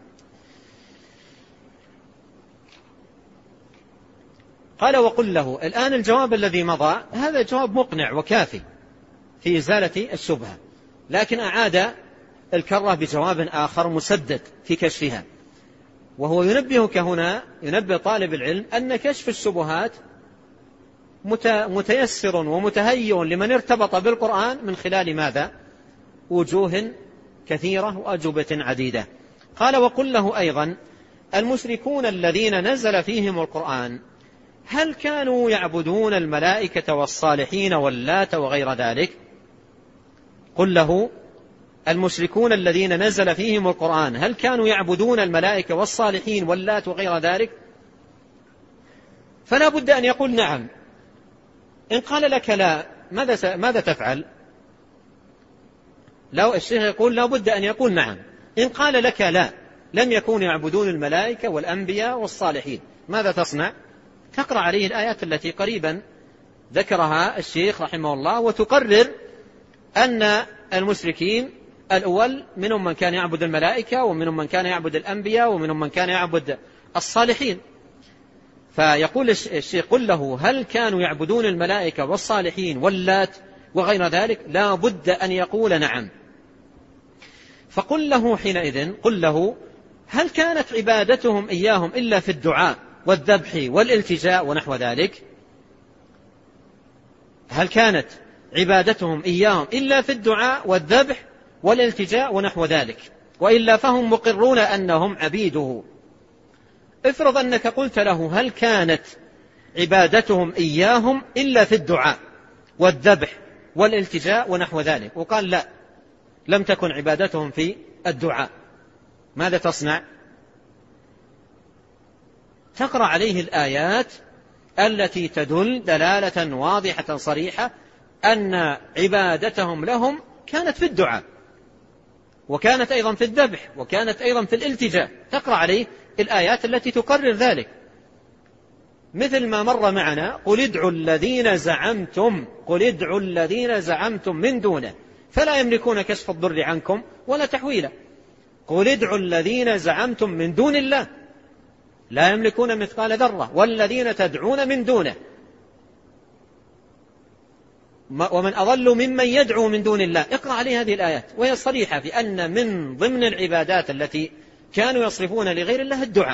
قال وقل له. الآن الجواب الذي مضى هذا جواب مقنع وكافي في إزالة الشبهة، لكن أعاد الكرة بجواب آخر مسدد في كشفها، وهو ينبهك هنا، ينبه طالب العلم أن كشف الشبهات متيسر ومتهيئ لمن ارتبط بالقرآن من خلال ماذا؟ وجوه كثيرة وأجوبة عديدة. قال وقل له أيضا المشركون الذين نزل فيهم القرآن هل كانوا يعبدون الملائكة والصالحين واللات وغير ذلك؟ قل له المشركون الذين نزل فيهم القرآن هل كانوا يعبدون الملائكة والصالحين واللات وغير ذلك؟ فلا بد أن يقول نعم. إن قال لك لا ماذا ماذا تفعل؟ لو الشيخ يقول لا بد أن يقول نعم. إن قال لك لا لم يكونوا يعبدون الملائكة والأنبياء والصالحين ماذا تصنع؟ تقرأ عليه الآيات التي قريبا ذكرها الشيخ رحمه الله وتقرر أن المشركين الأول منهم من كان يعبد الملائكة ومنهم من كان يعبد الأنبياء ومنهم من كان يعبد الصالحين. فيقول الشيخ قل له هل كانوا يعبدون الملائكة والصالحين واللات وغير ذلك؟ لا بد أن يقول نعم. فقل له حينئذ قل له هل كانت عبادتهم إياهم إلا في الدعاء والذبح والالتجاء ونحو ذلك؟ هل كانت عبادتهم إياهم إلا في الدعاء والذبح والالتجاء ونحو ذلك؟ وإلا فهم مقرون أنهم عبيده. افرض أنك قلت له هل كانت عبادتهم إياهم إلا في الدعاء والذبح والالتجاء ونحو ذلك، وقال لا، لم تكن عبادتهم في الدعاء، ماذا تصنع؟ تقرأ عليه الآيات التي تدل دلالة واضحة صريحة أن عبادتهم لهم كانت في الدعاء، وكانت أيضا في الذبح، وكانت أيضا في الالتجاء. تقرأ عليه الآيات التي تقرر ذلك، مثل ما مر معنا: قل ادعوا الذين زعمتم قل ادعوا الذين زعمتم من دونه فلا يملكون كشف الضر عنكم ولا تحويلا. قل ادعوا الذين زعمتم من دون الله لا يملكون مثقال ذرة والذين تدعون من دونه ومن أضل ممن يدعو من دون الله. اقرأ عليه هذه الآيات وهي صريحة في أن من ضمن العبادات التي كانوا يصرفون لغير الله الدعاء،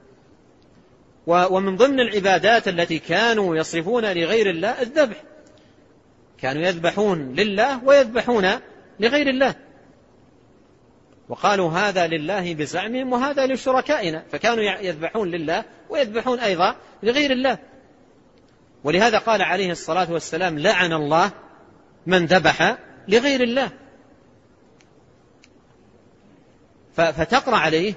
ومن ضمن العبادات التي كانوا يصرفون لغير الله الذبح، كانوا يذبحون لله ويذبحون لغير الله، وقالوا هذا لله بزعمهم وهذا لشركائنا، فكانوا يذبحون لله ويذبحون أيضا لغير الله. ولهذا قال عليه الصلاة والسلام: لعن الله من ذبح لغير الله. فتقرأ عليه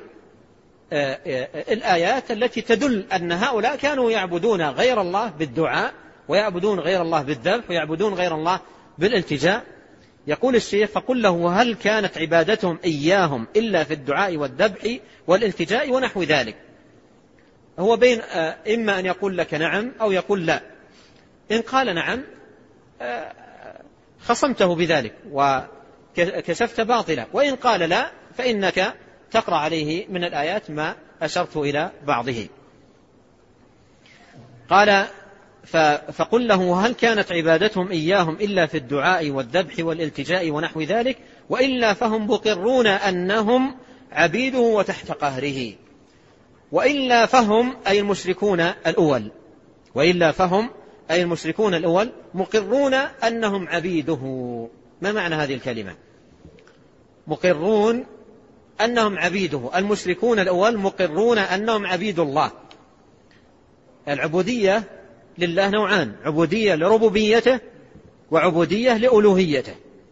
الآيات التي تدل أن هؤلاء كانوا يعبدون غير الله بالدعاء، ويعبدون غير الله بالذبح، ويعبدون غير الله بالالتجاء. يقول الشيخ: فقل له هل كانت عبادتهم إياهم إلا في الدعاء والذبح والالتجاء ونحو ذلك؟ هو بين إما أن يقول لك نعم أو يقول لا. إن قال نعم خصمته بذلك وكشفت باطله، وإن قال لا فإنك تقرأ عليه من الآيات ما أشرت إلى بعضه. قال: فقل له هل كانت عبادتهم إياهم إلا في الدعاء والذبح والالتجاء ونحو ذلك، وإلا فهم مقرون أنهم عبيده وتحت قهره. وإلا فهم أي المشركون الأول وإلا فهم أي المشركون الأول مقرون أنهم عبيده. ما معنى هذه الكلمة؟ مقرون أنهم عبيده. المشركون الأول مقرون أنهم عبيد الله. العبودية لله نوعان: عبودية لربوبيته وعبودية لألوهيته.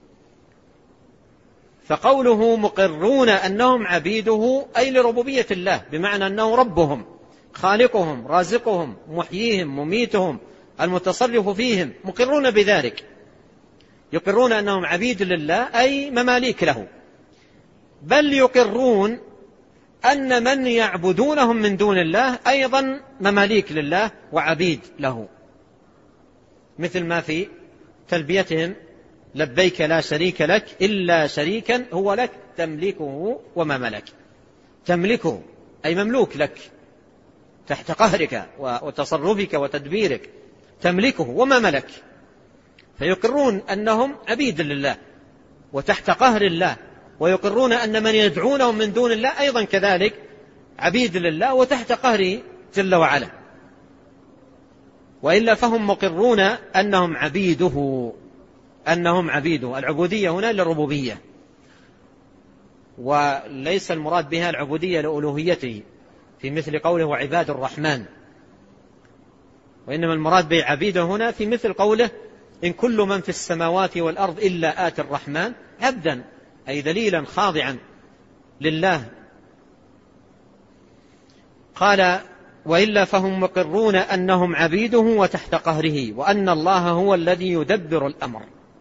فقوله مقرون أنهم عبيده أي لربوبية الله، بمعنى أنه ربهم خالقهم رازقهم محييهم مميتهم المتصرف فيهم، مقرون بذلك. يقرون أنهم عبيد لله أي مماليك له، بل يقرون أن من يعبدونهم من دون الله أيضا مماليك لله وعبيد له، مثل ما في تلبيتهم: لبيك لا شريك لك إلا شريكا هو لك تملكه وما ملك. تملكه أي مملوك لك تحت قهرك وتصرفك وتدبيرك، تملكه وما ملك. فيقرون أنهم عبيد لله وتحت قهر الله، ويقرون أن من يدعونهم من دون الله أيضا كذلك عبيد لله وتحت قهره جل وعلا. وإلا فهم مقرون أنهم عبيده أنهم عبيده. العبودية هنا للربوبية، وليس المراد بها العبودية لألوهيته في مثل قوله وعباد الرحمن، وإنما المراد بعبيده هنا في مثل قوله: إن كل من في السماوات والأرض إلا آتي الرحمن عبدا، أي ذليلا خاضعا لله. قال: وإلا فهم مقرون أنهم عبيده وتحت قهره، وأن الله هو الذي يدبر الأمر.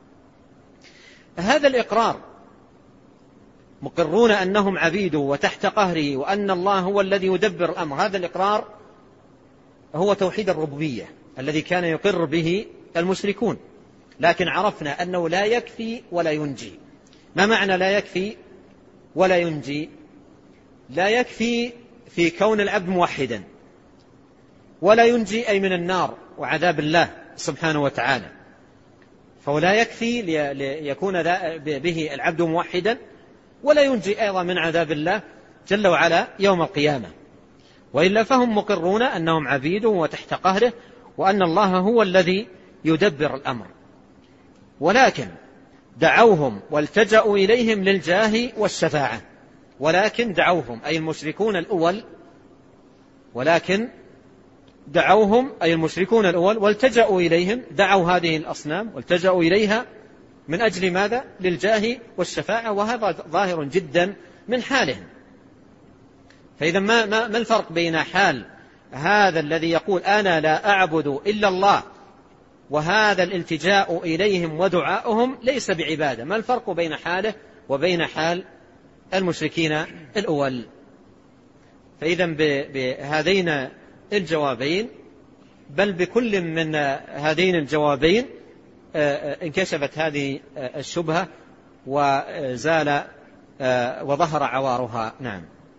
هذا الإقرار، مقرون أنهم عبيده وتحت قهره وأن الله هو الذي يدبر الأمر، هذا الإقرار هو توحيد الربوبية الذي كان يقر به المشركون. لكن عرفنا أنه لا يكفي ولا ينجي. ما معنى لا يكفي ولا ينجي؟ لا يكفي في كون العبد موحدا، ولا ينجي أي من النار وعذاب الله سبحانه وتعالى. فهو لا يكفي ليكون به العبد موحدا ولا ينجي أيضا من عذاب الله جل وعلا يوم القيامة. وإلا فهم مقرون أنهم عبيده وتحت قهره، وأن الله هو الذي يدبر الأمر، ولكن دعوهم والتجأوا إليهم للجاه والشفاعة. ولكن دعوهم أي المشركون الأول، ولكن دعوهم أي المشركون الأول والتجأوا إليهم، دعوا هذه الأصنام والتجأوا إليها من أجل ماذا؟ للجاه والشفاعة، وهذا ظاهر جدا من حالهم. فإذا ما, ما, ما الفرق بين حال هذا الذي يقول أنا لا أعبد إلا الله وهذا الالتجاء إليهم ودعاؤهم ليس بعبادة؟ ما الفرق بين حاله وبين حال المشركين الأول؟ فإذا بهذين الجوابين، بل بكل من هذين الجوابين، انكشفت هذه الشبهة وزال وظهر عوارها. نعم.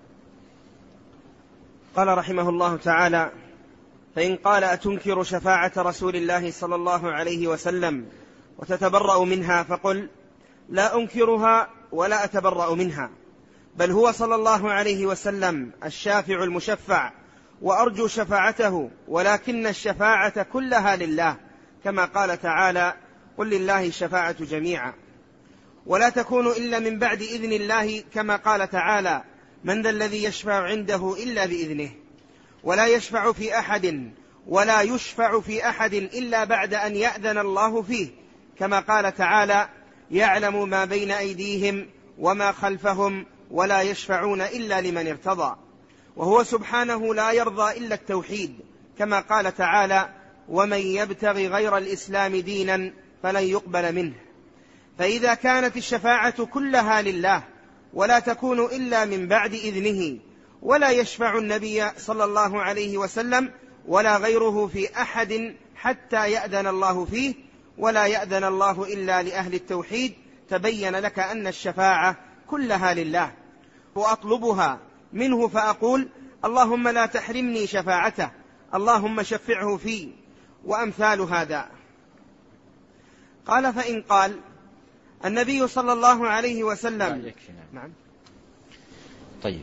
قال رحمه الله تعالى: فإن قال أتنكر شفاعة رسول الله صلى الله عليه وسلم وتتبرأ منها، فقل: لا أنكرها ولا أتبرأ منها، بل هو صلى الله عليه وسلم الشافع المشفع، وأرجو شفاعته، ولكن الشفاعة كلها لله، كما قال تعالى: قل لله الشفاعة جميعا، ولا تكون إلا من بعد إذن الله، كما قال تعالى: من ذا الذي يشفع عنده إلا بإذنه، ولا يشفع في أحد ولا يشفع في أحد إلا بعد أن يأذن الله فيه، كما قال تعالى: يعلم ما بين أيديهم وما خلفهم ولا يشفعون إلا لمن ارتضى، وهو سبحانه لا يرضى إلا التوحيد، كما قال تعالى: ومن يبتغي غير الإسلام دينا فلن يقبل منه. فإذا كانت الشفاعة كلها لله ولا تكون إلا من بعد إذنه، ولا يشفع النبي صلى الله عليه وسلم ولا غيره في أحد حتى يأذن الله فيه، ولا يأذن الله إلا لأهل التوحيد، تبين لك أن الشفاعة كلها لله، وأطلبها منه فأقول: اللهم لا تحرمني شفاعته، اللهم شفعه في، وأمثال هذا. قال: فإن قال النبي صلى الله عليه وسلم. نعم. طيب.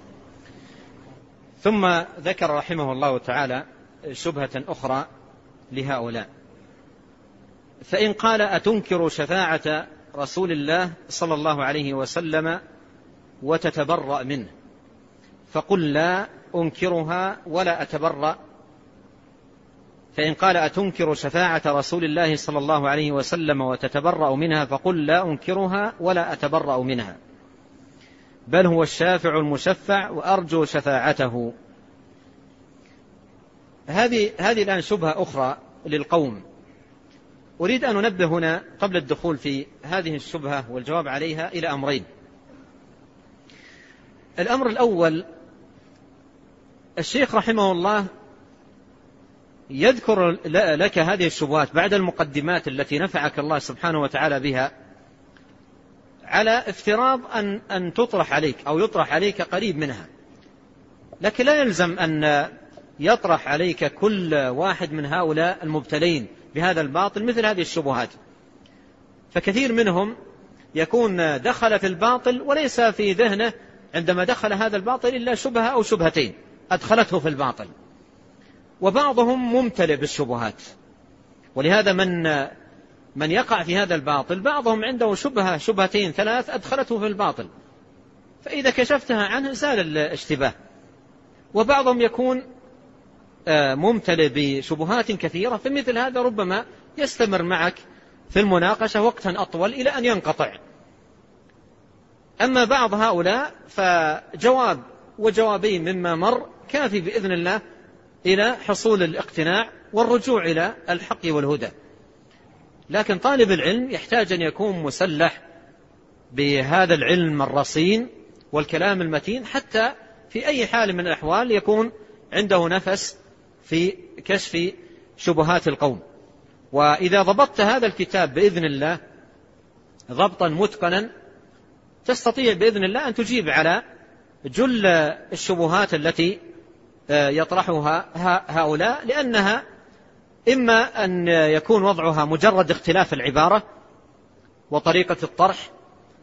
ثم ذكر رحمه الله تعالى شبهة أخرى لهؤلاء: فإن قال أتنكر شفاعة رسول الله صلى الله عليه وسلم وتتبرأ منه، فقل لا أنكرها ولا أتبرأ. فإن قال أتنكر شفاعة رسول الله صلى الله عليه وسلم وتتبرأ منها، فقل لا أنكرها ولا أتبرأ منها، بل هو الشافع المشفع وأرجو شفاعته. هذه هذه الآن شبهة أخرى للقوم، أريد أن ننبه هنا قبل الدخول في هذه الشبهة والجواب عليها إلى أمرين. الأمر الأول: الشيخ رحمه الله يذكر لك هذه الشبهات بعد المقدمات التي نفعك الله سبحانه وتعالى بها، على افتراض أن, أن تطرح عليك أو يطرح عليك قريب منها، لكن لا يلزم أن يطرح عليك كل واحد من هؤلاء المبتلين بهذا الباطل مثل هذه الشبهات. فكثير منهم يكون دخل في الباطل وليس في ذهنه عندما دخل هذا الباطل إلا شبهة أو شبهتين أدخلته في الباطل، وبعضهم ممتلئ بالشبهات. ولهذا من من يقع في هذا الباطل بعضهم عنده شبهة شبهتين ثلاث أدخلته في الباطل، فإذا كشفتها عنه زال الاشتباه. وبعضهم يكون ممتلئ بشبهات كثيرة، فمثل هذا ربما يستمر معك في المناقشة وقتا أطول إلى أن ينقطع. أما بعض هؤلاء فجواب وجوابين مما مر كافي بإذن الله إلى حصول الاقتناع والرجوع إلى الحق والهدى. لكن طالب العلم يحتاج أن يكون مسلح بهذا العلم الرصين والكلام المتين، حتى في أي حال من الأحوال يكون عنده نفس في كشف شبهات القوم. وإذا ضبطت هذا الكتاب بإذن الله ضبطا متقنا، تستطيع بإذن الله أن تجيب على جل الشبهات التي يطرحها هؤلاء، لأنها إما أن يكون وضعها مجرد اختلاف العبارة وطريقة الطرح،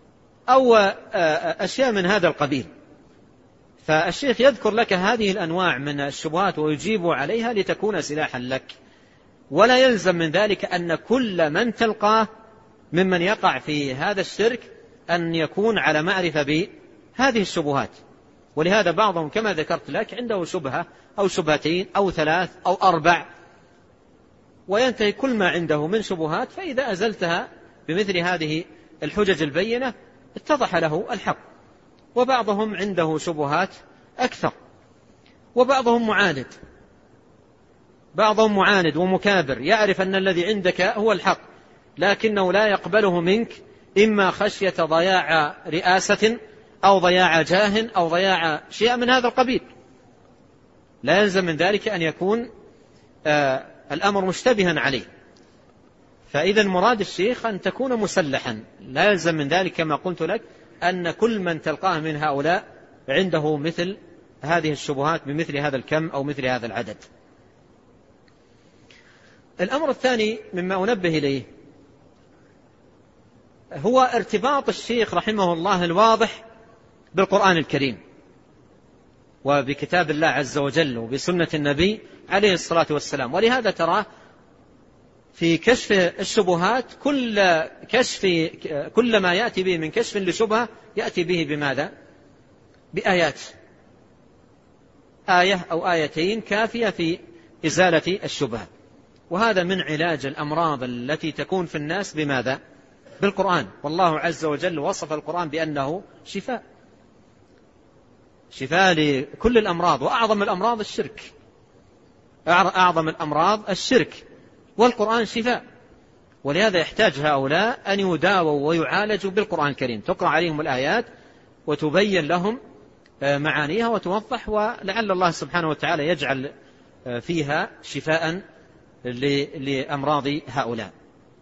أو أشياء من هذا القبيل. فالشيخ يذكر لك هذه الأنواع من الشبهات ويجيب عليها لتكون سلاحا لك، ولا يلزم من ذلك أن كل من تلقاه ممن يقع في هذا الشرك أن يكون على معرفة بهذه الشبهات. ولهذا بعضهم كما ذكرت لك عنده شبهة أو شبهتين أو ثلاث أو أربع، وينتهي كل ما عنده من شبهات، فإذا أزلتها بمثل هذه الحجج البينة اتضح له الحق. وبعضهم عنده شبهات أكثر، وبعضهم معاند، بعضهم معاند ومكابر، يعرف أن الذي عندك هو الحق لكنه لا يقبله منك، إما خشية ضياع رئاسة أو ضياع جاه أو ضياع شيء من هذا القبيل. لا يلزم من ذلك أن يكون آه الأمر مشتبها عليه. فإذا مراد الشيخ أن تكون مسلحا، لا يلزم من ذلك كما قلت لك أن كل من تلقاه من هؤلاء عنده مثل هذه الشبهات بمثل هذا الكم أو مثل هذا العدد. الأمر الثاني مما أنبه إليه هو ارتباط الشيخ رحمه الله الواضح بالقرآن الكريم وبكتاب الله عز وجل وبسنة النبي عليه الصلاة والسلام. ولهذا تراه في كشف الشبهات كل كشف كل ما يأتي به من كشف لشبهة يأتي به بماذا؟ بآيات، آية أو آيتين كافية في إزالة الشبهة. وهذا من علاج الأمراض التي تكون في الناس بماذا؟ بالقرآن. والله عز وجل وصف القرآن بأنه شفاء، شفاء لكل الأمراض، وأعظم الأمراض الشرك، أعظم الأمراض الشرك، والقرآن شفاء. ولهذا يحتاج هؤلاء أن يداووا ويعالجوا بالقرآن الكريم، تقرأ عليهم الآيات وتبين لهم معانيها وتوضح، ولعل الله سبحانه وتعالى يجعل فيها شفاء لأمراض هؤلاء.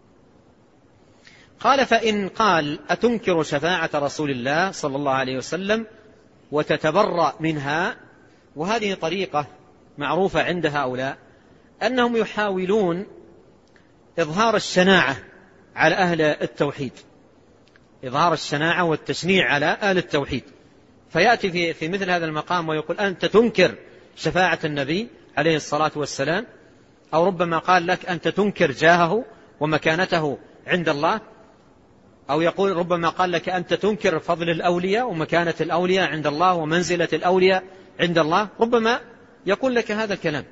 قال: فإن قال أتنكر شفاعة رسول الله صلى الله عليه وسلم وتتبرأ منها، وهذه طريقة معروفة عند هؤلاء أنهم يحاولون إظهار الشناعة على أهل التوحيد، إظهار الشناعة والتشنيع على أهل التوحيد، فيأتي في, في مثل هذا المقام ويقول أنت تنكر شفاعة النبي عليه الصلاة والسلام، أو ربما قال لك أنت تنكر جاهه ومكانته عند الله، أو يقول ربما قال لك أنت تنكر فضل الأولياء ومكانة الأولياء عند الله ومنزلة الأولياء عند الله، ربما يقول لك هذا الكلام،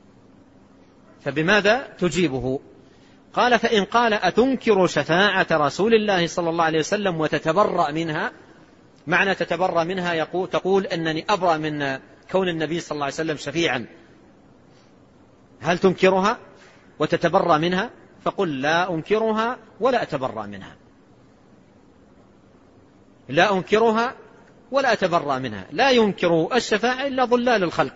فبماذا تجيبه؟ قال: فإن قال أتنكر شفاعة رسول الله صلى الله عليه وسلم وتتبرأ منها، معنى تتبرأ منها يقول تقول أنني أبرأ من كون النبي صلى الله عليه وسلم شفيعا، هل تنكرها وتتبرأ منها؟ فقل: لا أنكرها ولا أتبرأ منها، لا أنكرها ولا أتبرأ منها. لا ينكر الشفاعة إلا ضلال الخلق،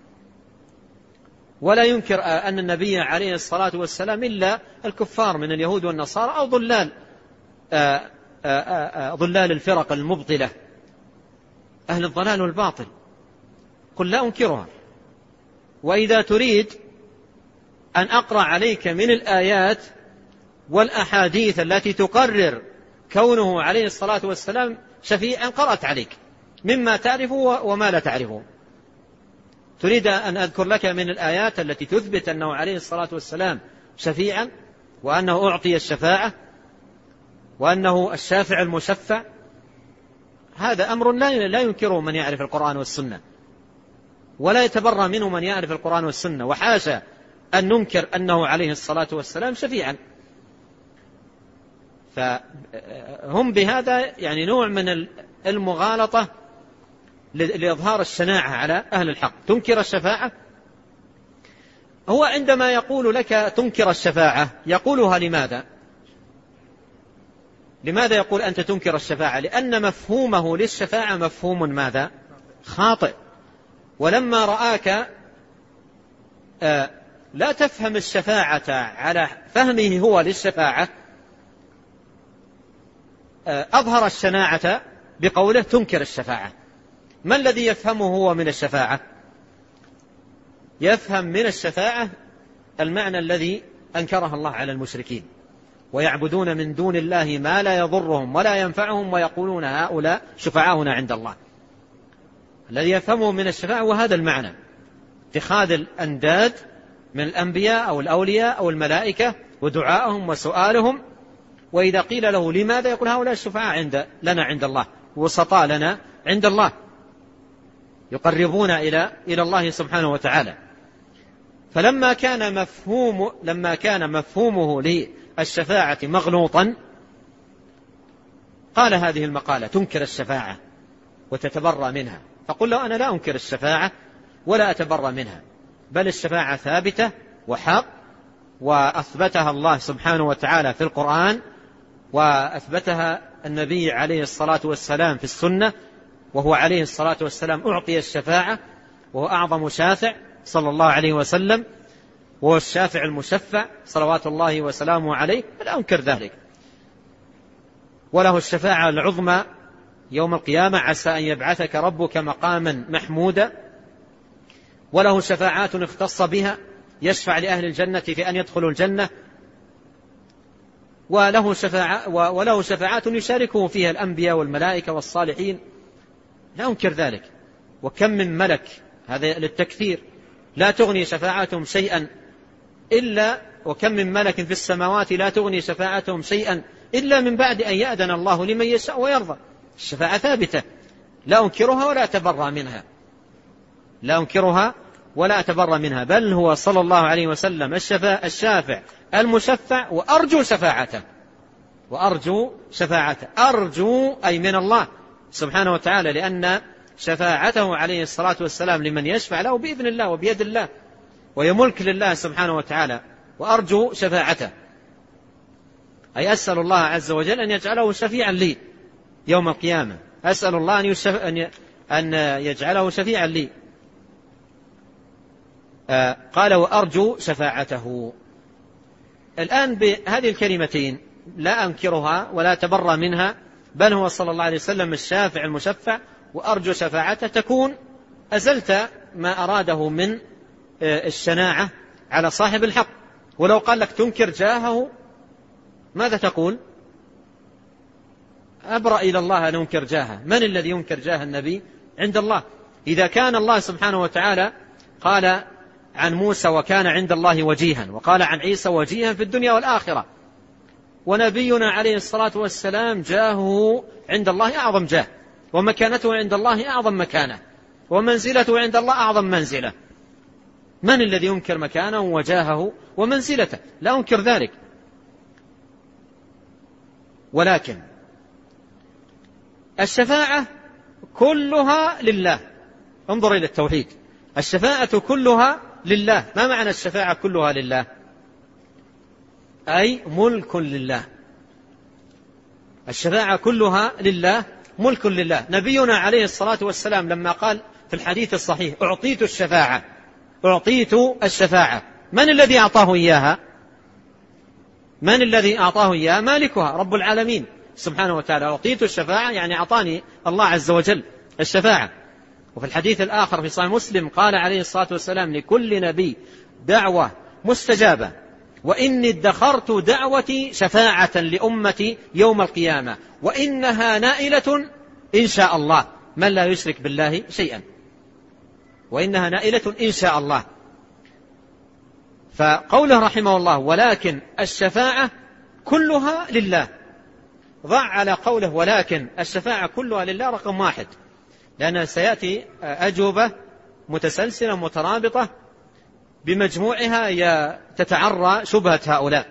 ولا ينكر أن النبي عليه الصلاة والسلام إلا الكفار من اليهود والنصارى أو ضلال آآ آآ ضلال الفرق المبطلة أهل الضلال والباطل. قل: لا أنكرها. وإذا تريد أن أقرأ عليك من الآيات والأحاديث التي تقرر كونه عليه الصلاة والسلام شفيعا قرأت عليك مما تعرفه وما لا تعرفه. تريد أن أذكر لك من الآيات التي تثبت أنه عليه الصلاة والسلام شفيعا وأنه أعطي الشفاعة وأنه الشافع المشفع، هذا أمر لا ينكره من يعرف القرآن والسنة، ولا يتبرأ منه من يعرف القرآن والسنة، وحاشا أن ننكر أنه عليه الصلاة والسلام شفيعا. فهم بهذا يعني نوع من المغالطة لإظهار الشناعة على أهل الحق. تنكر الشفاعة، هو عندما يقول لك تنكر الشفاعة يقولها لماذا؟ لماذا يقول أنت تنكر الشفاعة؟ لأن مفهومه للشفاعة مفهوم ماذا؟ خاطئ. ولما رآك لا تفهم الشفاعة على فهمه هو للشفاعة أظهر الشناعة بقوله تنكر الشفاعة. ما الذي يفهمه هو من الشفاعة؟ يفهم من الشفاعة المعنى الذي أنكره الله على المشركين، ويعبدون من دون الله ما لا يضرهم ولا ينفعهم ويقولون هؤلاء شفعاؤنا عند الله. الذي يفهمه من الشفاعة وهذا المعنى، اتخاذ الأنداد من الأنبياء أو الأولياء أو الملائكة ودعائهم وسؤالهم، وإذا قيل له لماذا يقول هؤلاء الشفعاء عند لنا عند الله، وسطاء لنا عند الله، يقربون إلى إلى الله سبحانه وتعالى. فلما كان مفهوم لما كان مفهومه للشفاعة مغلوطا قال هذه المقالة: تنكر الشفاعة وتتبرأ منها. فقل له: أنا لا أنكر الشفاعة ولا أتبرأ منها، بل الشفاعة ثابتة وحق، وأثبتها الله سبحانه وتعالى في القرآن، وأثبتها النبي عليه الصلاة والسلام في السنة، وهو عليه الصلاة والسلام أعطي الشفاعة، وهو أعظم شافع صلى الله عليه وسلم، وهو الشافع المشفع صلوات الله وسلامه عليه، لا أنكر ذلك. وله الشفاعة العظمى يوم القيامة: عسى أن يبعثك ربك مقاما محمودا. وله شفاعات اختص بها، يشفع لأهل الجنة في أن يدخلوا الجنة. وله شفاعة وله شفاعات يشاركه فيها الأنبياء والملائكة والصالحين، لا أنكر ذلك. وكم من ملك، هذا للتكثير، لا تغني شفاعتهم شيئا إلا وكم من ملك في السماوات لا تغني شفاعتهم شيئا إلا من بعد أن يأذن الله لمن يشاء ويرضى. الشفاعة ثابتة، لا أنكرها ولا أتبرأ منها، لا أنكرها ولا أتبرأ منها، بل هو صلى الله عليه وسلم الشافع المشفع، وأرجو شفاعته وأرجو شفاعته أرجو أي من الله سبحانه وتعالى، لأن شفاعته عليه الصلاة والسلام لمن يشفع له بإذن الله وبيد الله، وهي ملك لله سبحانه وتعالى. وأرجو شفاعته أي أسأل الله عز وجل أن يجعله شفيعا لي يوم القيامة، أسأل الله أن, يشف... أن يجعله شفيعا لي. آه قال: وأرجو شفاعته. الآن بهذه الكلمتين لا أنكرها ولا أتبرأ منها، بل هو صلى الله عليه وسلم الشافع المشفع، وأرجو شفاعته، تكون أزلت ما أراده من الشناعة على صاحب الحق. ولو قال لك تنكر جاهه، ماذا تقول؟ أبرأ إلى الله أن أنكر جاهه. من الذي ينكر جاه النبي عند الله؟ إذا كان الله سبحانه وتعالى قال عن موسى: وكان عند الله وجيها، وقال عن عيسى: وجيها في الدنيا والآخرة، ونبينا عليه الصلاة والسلام جاهه عند الله أعظم جاه، ومكانته عند الله أعظم مكانة، ومنزلته عند الله أعظم منزلة. من الذي ينكر مكانه وجاهه ومنزلته؟ لا أنكر ذلك. ولكن الشفاعة كلها لله. انظر إلى التوحيد، الشفاعة كلها لله. ما معنى الشفاعة كلها لله؟ أي ملك لله. الشفاعة كلها لله، ملك لله. نبينا عليه الصلاة والسلام لما قال في الحديث الصحيح: أعطيت الشفاعة أعطيت الشفاعة، من الذي أعطاه إياها؟ من الذي أعطاه إياها؟ مالكها رب العالمين سبحانه وتعالى. أعطيت الشفاعة يعني أعطاني الله عز وجل الشفاعة. وفي الحديث الآخر في صحيح مسلم قال عليه الصلاة والسلام: لكل نبي دعوة مستجابة، وإني ادخرت دعوتي شفاعة لأمتي يوم القيامة، وإنها نائلة إن شاء الله، من لا يشرك بالله شيئا، وإنها نائلة إن شاء الله. فقوله رحمه الله: ولكن الشفاعة كلها لله، ضع على قوله ولكن الشفاعة كلها لله رقم واحد، لأن سيأتي أجوبة متسلسلة مترابطة بمجموعها تتعرى شبهة هؤلاء،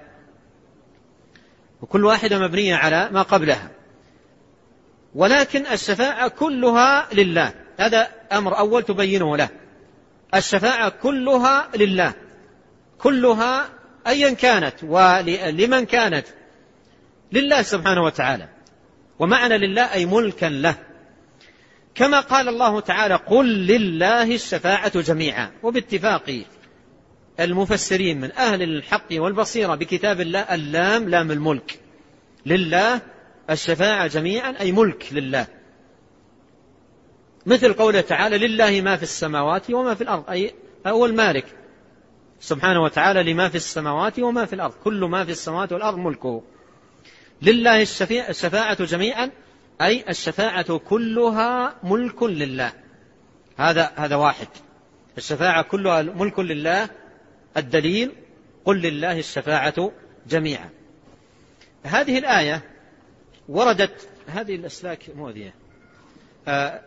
وكل واحدة مبنية على ما قبلها. ولكن الشفاعة كلها لله، هذا أمر أول تبينه له. الشفاعة كلها لله، كلها أيا كانت ولمن كانت، لله سبحانه وتعالى. ومعنى لله أي ملكا له، كما قال الله تعالى: قل لله الشفاعة جميعا. وباتفاق المفسرين من أهل الحق والبصيرة بكتاب الله، اللام لام الملك، لله الشفاعة جميعا أي ملك لله، مثل قوله تعالى: لله ما في السماوات وما في الأرض، أي هو المالك سبحانه وتعالى لما في السماوات وما في الأرض، كل ما في السماوات والأرض ملكه لله الشفاعة جميعا أي الشفاعة كلها ملك لله. هذا هذا واحد، الشفاعة كلها ملك لله. الدليل قل لله الشفاعة جميعا. هذه الآية وردت، هذه الأسلاك مؤذية، آه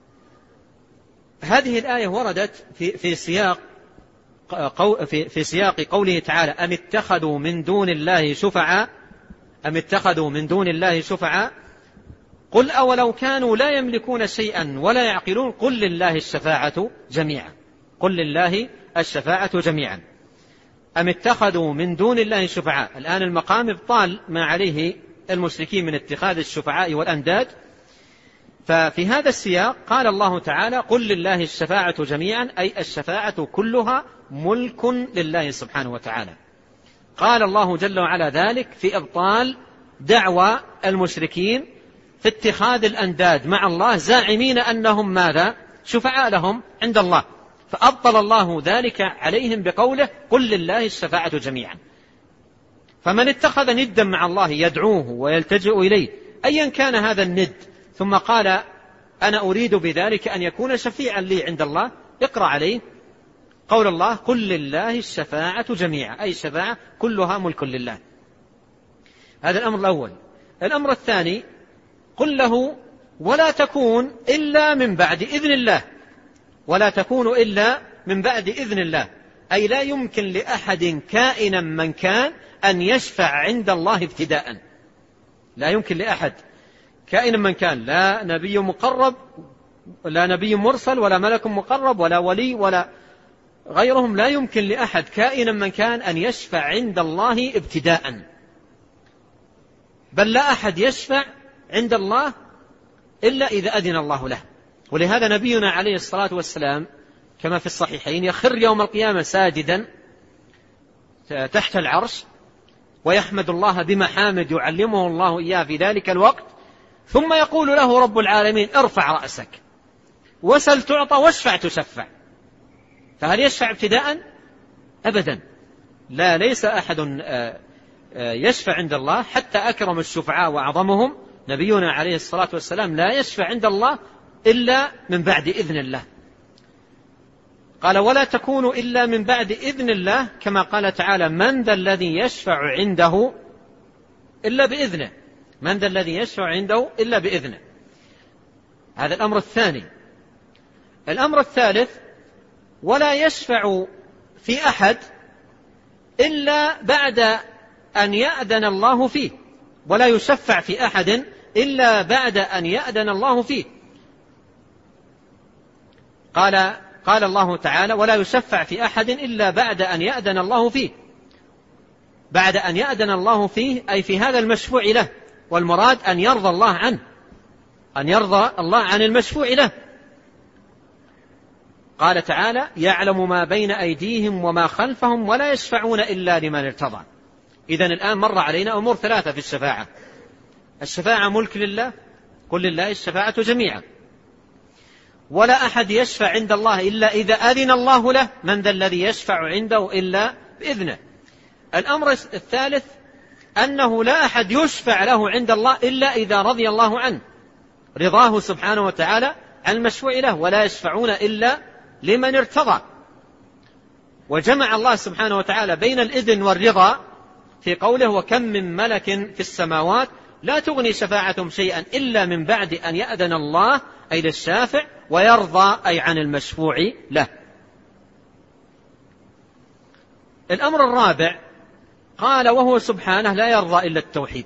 هذه الآية وردت في في سياق في في سياق قوله تعالى: أم اتخذوا من دون الله شفعاء أم اتخذوا من دون الله شفعاء قل أولو كانوا لا يملكون شيئا ولا يعقلون قل لله الشفاعة جميعا. قل لله الشفاعة جميعا. أم اتخذوا من دون الله شفعاء. الآن المقام ابطال ما عليه المشركين من اتخاذ الشفعاء والأنداد. ففي هذا السياق قال الله تعالى: قل لله الشفاعة جميعا أي الشفاعة كلها ملك لله سبحانه وتعالى. قال الله جل وعلا ذلك في إبطال دعوى المشركين في اتخاذ الأنداد مع الله، زاعمين أنهم ماذا؟ شفعاء لهم عند الله. فأبطل الله ذلك عليهم بقوله: قل لله الشفاعة جميعا. فمن اتخذ ندا مع الله يدعوه ويلتجئ إليه أيا كان هذا الند، ثم قال: أنا أريد بذلك أن يكون شفيعا لي عند الله، اقرأ عليه قول الله: قل لله الشفاعة جميعا أي الشفاعة كلها ملك لله. هذا الأمر الأول. الأمر الثاني: قل له ولا تكون إلا من بعد إذن الله. ولا تكون إلا من بعد إذن الله أي لا يمكن لأحد كائنا من كان أن يشفع عند الله ابتداء. لا يمكن لأحد كائنا من كان، لا نبي مقرب لا نبي مرسل ولا ملك مقرب ولا ولي ولا غيرهم، لا يمكن لأحد كائنا من كان أن يشفع عند الله ابتداء، بل لا أحد يشفع عند الله إلا إذا أذن الله له. ولهذا نبينا عليه الصلاة والسلام كما في الصحيحين يخر يوم القيامة ساجدا تحت العرش ويحمد الله بمحامد يعلمه الله إياه في ذلك الوقت، ثم يقول له رب العالمين: ارفع رأسك وسل تعطى واشفع تشفع. فهل يشفع ابتداء؟ أبدا، لا، ليس أحد يشفع عند الله حتى أكرم الشفعاء وأعظمهم نبينا عليه الصلاة والسلام لا يشفع عند الله إلا من بعد إذن الله. قال: ولا تكون إلا من بعد إذن الله، كما قال تعالى: من ذا الذي يشفع عنده إلا بإذنه. من ذا الذي يشفع عنده إلا بإذنه. هذا الأمر الثاني. الأمر الثالث: ولا يشفع في أحد إلا بعد أن يأذن الله فيه. ولا يشفع في أحد إلا بعد أن يأذن الله فيه. قال قال الله تعالى: ولا يشفع في أحد إلا بعد أن يأذن الله فيه. بعد أن يأذن الله فيه أي في هذا المشفوع له، والمراد أن يرضى الله عنه، أن يرضى الله عن المشفوع له. قال تعالى: يعلم ما بين أيديهم وما خلفهم ولا يشفعون إلا لمن ارتضى. إذن الآن مر علينا أمور ثلاثة في الشفاعة. الشفاعة ملك لله، قل لله الشفاعة جميعا. ولا أحد يشفع عند الله إلا إذا أذن الله له. من ذا الذي يشفع عنده إلا بإذنه. الأمر الثالث: أنه لا أحد يشفع له عند الله إلا إذا رضي الله عنه، رضاه سبحانه وتعالى عن المشفوع له. ولا يشفعون إلا لمن ارتضى. وجمع الله سبحانه وتعالى بين الإذن والرضا في قوله: وكم من ملك في السماوات لا تغني شفاعتهم شيئا إلا من بعد أن يأذن الله أي للشافع ويرضى أي عن المشفوع له. الأمر الرابع: قال: وهو سبحانه لا يرضى إلا التوحيد،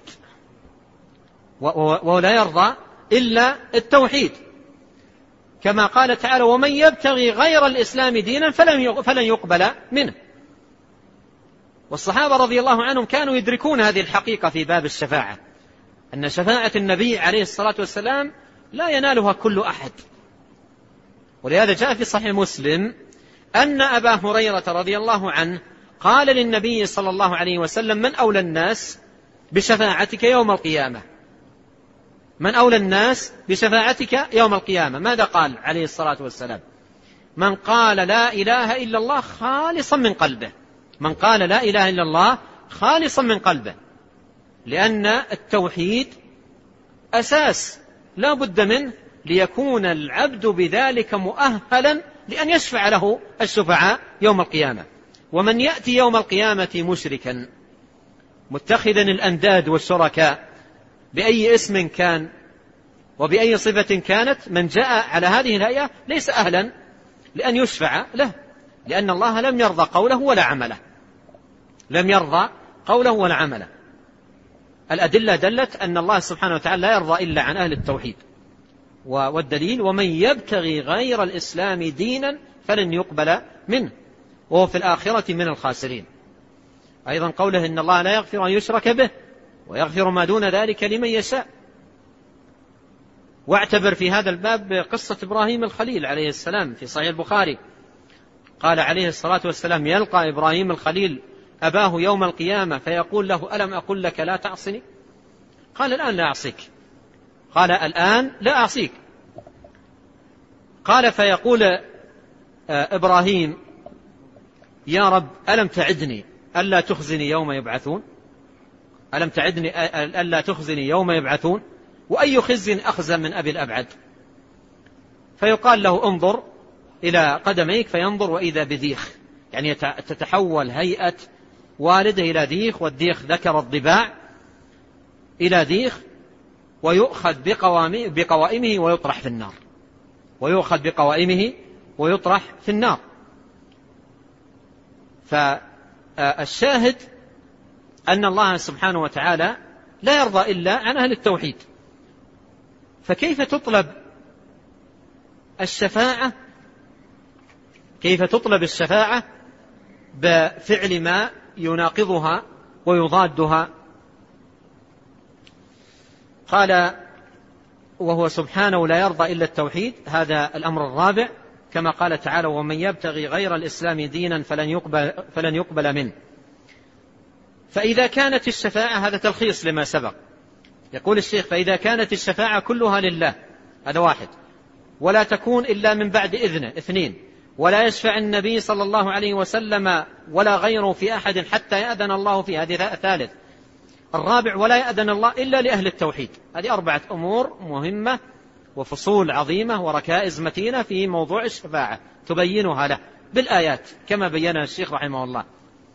ولا يرضى إلا التوحيد، كما قال تعالى: ومن يبتغي غير الإسلام دينا فلن يقبل منه. والصحابة رضي الله عنهم كانوا يدركون هذه الحقيقة في باب الشفاعة، أن شفاعة النبي عليه الصلاة والسلام لا ينالها كل أحد. ولهذا جاء في صحيح مسلم أن أبا هريرة رضي الله عنه قال للنبي صلى الله عليه وسلم: من أولى الناس بشفاعتك يوم القيامة؟ من أولى الناس بشفاعتك يوم القيامة؟ ماذا قال عليه الصلاة والسلام؟ من قال لا إله إلا الله خالصا من قلبه. من قال لا إله إلا الله خالصا من قلبه. لأن التوحيد أساس لا بد منه ليكون العبد بذلك مؤهلا لأن يشفع له الشفعاء يوم القيامة. ومن يأتي يوم القيامة مشركا متخذا الأنداد والشركاء بأي اسم كان وبأي صفة كانت، من جاء على هذه الهيئة ليس أهلا لأن يشفع له، لأن الله لم يرضى قوله ولا عمله، لم يرضى قوله ولا عمله. الأدلة دلت أن الله سبحانه وتعالى لا يرضى إلا عن أهل التوحيد، والدليل ومن يبتغي غير الإسلام دينا فلن يقبل منه وهو في الآخرة من الخاسرين. أيضا قوله إن الله لا يغفر أن يشرك به ويغفر ما دون ذلك لمن يشاء. واعتبر في هذا الباب قصة إبراهيم الخليل عليه السلام في صحيح البخاري، قال عليه الصلاة والسلام: يلقى إبراهيم الخليل أباه يوم القيامة فيقول له: ألم أقل لك لا تعصني؟ قال: الآن لا أعصيك. قال: الآن لا أعصيك. قال: فيقول إبراهيم: يا رب ألم تعدني ألا تخزني يوم يبعثون؟ ألم تعدني ألا تخزني يوم يبعثون؟ وأي خزي أخزى من أبي الأبعد؟ فيقال له: انظر إلى قدميك، فينظر وإذا بذيخ، يعني تتحول هيئة والده إلى ديخ، والديخ ذكر الضباع إلى ديخ، ويؤخذ بقوائمه ويطرح في النار، ويؤخذ بقوائمه ويطرح في النار. فالشاهد أن الله سبحانه وتعالى لا يرضى إلا عن أهل التوحيد. فكيف تطلب الشفاعة كيف تطلب الشفاعة بفعل ما يناقضها ويضادها؟ قال: وهو سبحانه لا يرضى إلا التوحيد. هذا الأمر الرابع، كما قال تعالى: ومن يبتغي غير الإسلام دينا فلن يقبل, فلن يقبل منه. فإذا كانت الشفاعة، هذا تلخيص لما سبق، يقول الشيخ: فإذا كانت الشفاعة كلها لله، هذا واحد، ولا تكون إلا من بعد إذنه، اثنين، ولا يشفع النبي صلى الله عليه وسلم ولا غيره في أحد حتى يأذن الله فيه، هذه ثالث. الرابع: ولا يأذن الله إلا لأهل التوحيد. هذه أربعة أمور مهمة وفصول عظيمة وركائز متينة في موضوع الشفاعة تبينها له بالآيات كما بينها الشيخ رحمه الله.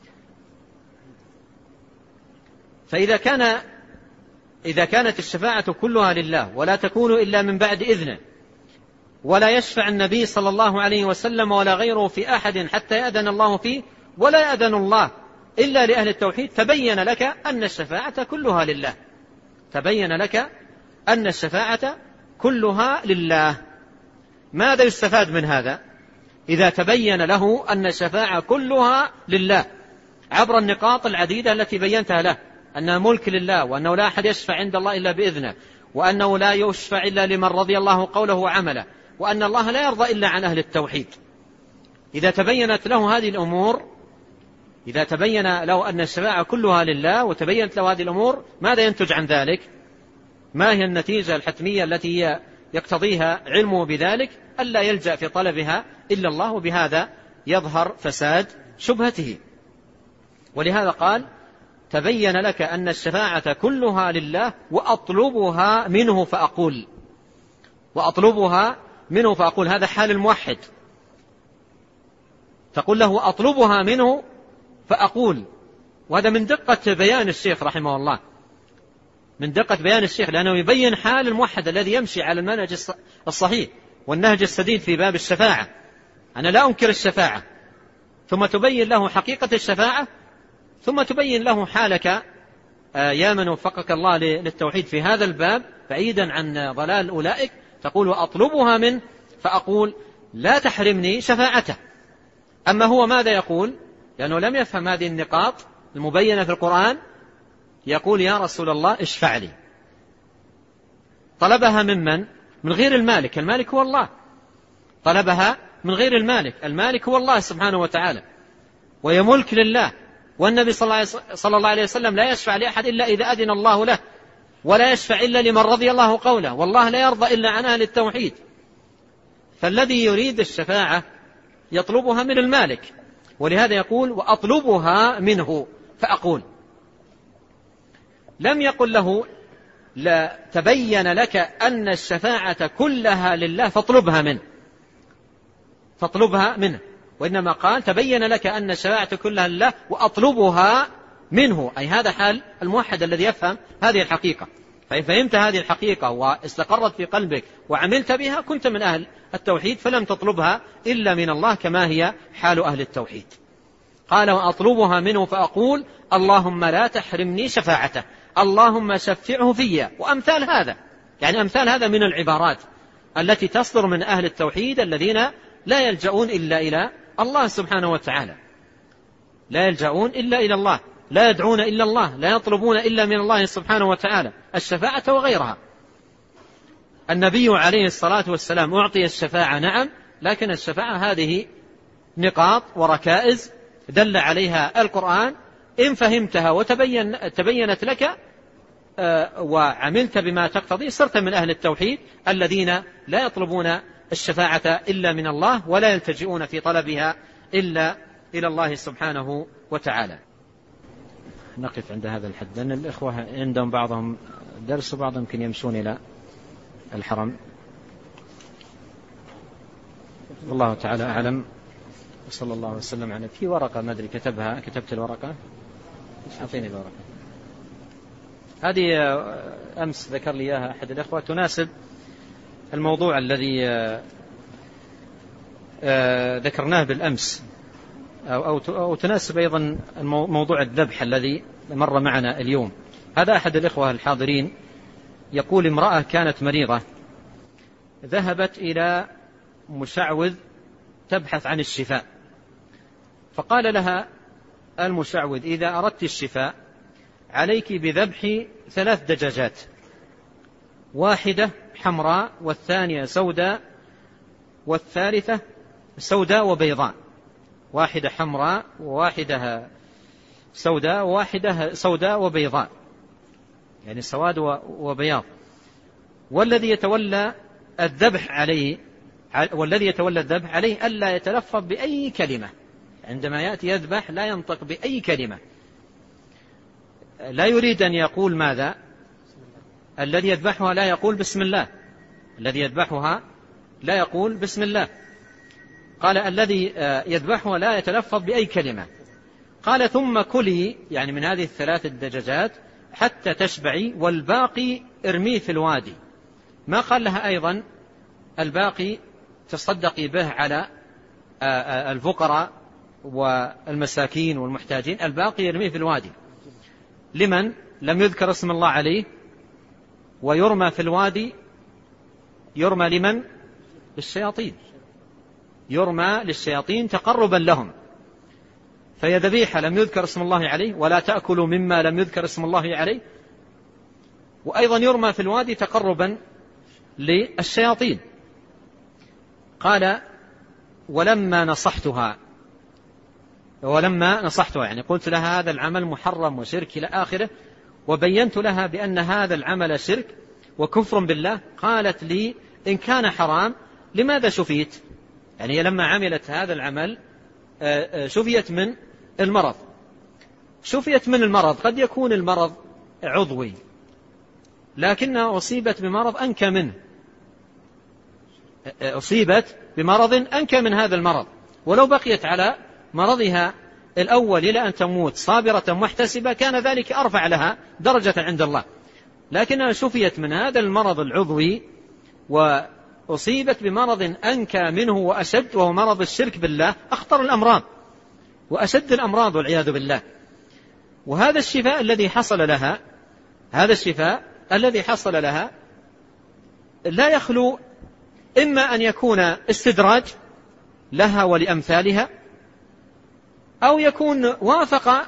فإذا كان إذا كانت الشفاعة كلها لله ولا تكون إلا من بعد إذنه، ولا يشفع النبي صلى الله عليه وسلم ولا غيره في أحد حتى يأذن الله فيه، ولا يأذن الله إلا لأهل التوحيد، تبين لك أن الشفاعة كلها لله. تبين لك أن الشفاعة كلها لله. ماذا يستفاد من هذا؟ إذا تبين له أن الشفاعة كلها لله عبر النقاط العديدة التي بينتها له، أنها ملك لله، وأنه لا أحد يشفع عند الله إلا بإذنه، وأنه لا يشفع إلا لمن رضي الله قوله وعمله، وأن الله لا يرضى إلا عن أهل التوحيد. إذا تبينت له هذه الأمور، إذا تبين له أن الشفاعة كلها لله وتبينت له هذه الأمور، ماذا ينتج عن ذلك؟ ما هي النتيجة الحتمية التي يقتضيها علمه بذلك؟ ألا يلجأ في طلبها إلا الله، وبهذا يظهر فساد شبهته. ولهذا قال: تبين لك أن الشفاعة كلها لله وأطلبها منه فأقول. وأطلبها منه فأقول، هذا حال الموحد، تقول له أطلبها منه فأقول. وهذا من دقة بيان الشيخ رحمه الله، من دقة بيان الشيخ، لأنه يبين حال الموحد الذي يمشي على المنهج الصحيح والنهج السديد في باب الشفاعة. أنا لا أنكر الشفاعة، ثم تبين له حقيقة الشفاعة، ثم تبين له حالك يا من وفقك الله للتوحيد في هذا الباب بعيدا عن ضلال أولئك، تقول: وأطلبها منه فأقول لا تحرمني شفاعته. أما هو ماذا يقول؟ لأنه لم يفهم هذه النقاط المبينة في القرآن، يقول: يا رسول الله اشفع لي. طلبها ممن؟ من غير المالك. المالك هو الله. طلبها من غير المالك. المالك هو الله سبحانه وتعالى، وهي ملك لله. والنبي صلى الله عليه وسلم لا يشفع لأحد إلا إذا أذن الله له، ولا يشفع إلا لمن رضي الله قوله، والله لا يرضى إلا عن أهل التوحيد. فالذي يريد الشفاعة يطلبها من المالك، ولهذا يقول: وأطلبها منه فأقول. لم يقل له لا تبين لك أن الشفاعة كلها لله فاطلبها منه فاطلبها منه وإنما قال تبين لك أن الشفاعة كلها لله وأطلبها منه، أي هذا حال الموحد الذي يفهم هذه الحقيقة. فإن فهمت هذه الحقيقة واستقرت في قلبك وعملت بها كنت من أهل التوحيد، فلم تطلبها إلا من الله كما هي حال أهل التوحيد. قال وأطلبها منه فأقول اللهم لا تحرمني شفاعته، اللهم شفعه فيا، وأمثال هذا، يعني أمثال هذا من العبارات التي تصدر من أهل التوحيد الذين لا يلجؤون إلا إلى الله سبحانه وتعالى، لا يلجؤون إلا إلى الله، لا يدعون إلا الله، لا يطلبون إلا من الله سبحانه وتعالى الشفاعة وغيرها. النبي عليه الصلاة والسلام أعطي الشفاعة نعم، لكن الشفاعة هذه نقاط وركائز دل عليها القرآن، إن فهمتها وتبين تبينت لك وعملت بما تقتضي صرت من أهل التوحيد الذين لا يطلبون الشفاعة إلا من الله ولا يلتجئون في طلبها إلا إلى الله سبحانه وتعالى. نقف عند هذا الحد لأن الإخوة عندهم بعضهم درس وبعضهم يمكن يمشون إلى الحرم. والله تعالى أعلم، وصلى الله وسلم على في ورقة ما أدري كتبها كتبت الورقة، أعطيني الورقة هذه أمس ذكر لي إياها أحد الأخوة، تناسب الموضوع الذي ذكرناه بالأمس، أو أو تناسب أيضا موضوع الذبح الذي مر معنا اليوم. هذا أحد الإخوة الحاضرين يقول امرأة كانت مريضة ذهبت إلى مشعوذ تبحث عن الشفاء، فقال لها المشعوذ إذا أردت الشفاء عليك بذبح ثلاث دجاجات، واحدة حمراء والثانية سوداء والثالثة سوداء وبيضاء، واحدة حمراء وواحدة سوداء وواحدة سوداء وبيضاء، يعني سواد وبياض. والذي يتولى الذبح عليه والذي يتولى الذبح عليه ألا يتلفظ بأي كلمة، عندما يأتي يذبح لا ينطق بأي كلمة، لا يريد أن يقول ماذا؟ الذي يذبحها لا يقول بسم الله، الذي يذبحها لا يقول بسم الله. قال الذي يذبحها لا يتلفظ بأي كلمة. قال ثم كلي يعني من هذه الثلاث الدجاجات حتى تشبعي والباقي ارميه في الوادي. ما قال لها أيضا الباقي تصدقي به على الفقراء والمساكين والمحتاجين، الباقي يرميه في الوادي. لمن لم يذكر اسم الله عليه، ويرمى في الوادي يرمى لمن؟ للشياطين، يرمى للشياطين تقربا لهم. فهي ذبيحة لم يذكر اسم الله عليه، ولا تأكلوا مما لم يذكر اسم الله عليه، وأيضا يرمى في الوادي تقربا للشياطين. قال ولما نصحتها ولما نصحتها يعني قلت لها هذا العمل محرم وشرك إلى آخره، وبينت لها بأن هذا العمل شرك وكفر بالله، قالت لي إن كان حرام لماذا شفيت؟ يعني لما عملت هذا العمل شفيت من المرض، شفيت من المرض. قد يكون المرض عضوي لكنها أصيبت بمرض أنكى منه، أصيبت بمرض أنكى من هذا المرض، ولو بقيت على مرضها الأول إلى أن تموت صابرة محتسبة كان ذلك أرفع لها درجة عند الله، لكنها شفيت من هذا المرض العضوي وأصيبت بمرض أنكى منه وأشد، وهو مرض الشرك بالله، أخطر الأمراض وأشد الأمراض والعياذ بالله. وهذا الشفاء الذي حصل لها هذا الشفاء الذي حصل لها لا يخلو إما أن يكون استدراج لها ولأمثالها، أو يكون وافق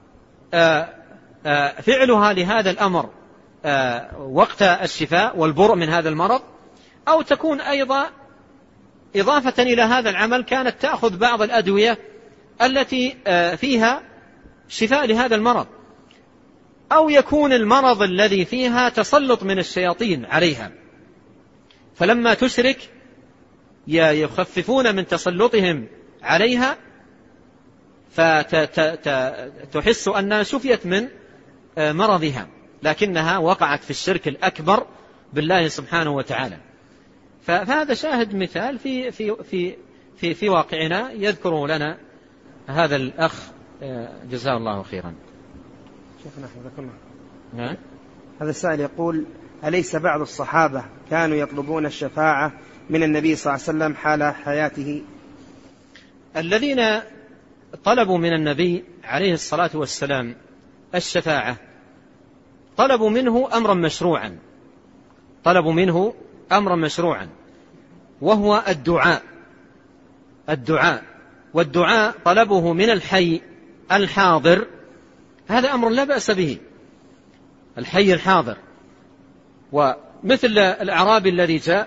فعلها لهذا الأمر وقت الشفاء والبرء من هذا المرض، أو تكون أيضا إضافة إلى هذا العمل كانت تأخذ بعض الأدوية التي فيها شفاء لهذا المرض، أو يكون المرض الذي فيها تسلط من الشياطين عليها، فلما تشرك يخففون من تسلطهم عليها فتحس أنها شفيت من مرضها. لكنها وقعت في الشرك الأكبر بالله سبحانه وتعالى. فهذا شاهد مثال في في في في, في واقعنا يذكره لنا هذا الأخ جزاه الله خيرا. شيخنا حفظكم الله. هذا السائل يقول: أليس بعض الصحابة كانوا يطلبون الشفاعة من النبي صلى الله عليه وسلم حال حياته؟ الذين طلبوا من النبي عليه الصلاة والسلام الشفاعة طلبوا منه أمرا مشروعا طلبوا منه أمرا مشروعا وهو الدعاء الدعاء والدعاء طلبه من الحي الحاضر هذا أمر لا بأس به. الحي الحاضر، ومثل الأعرابي الذي جاء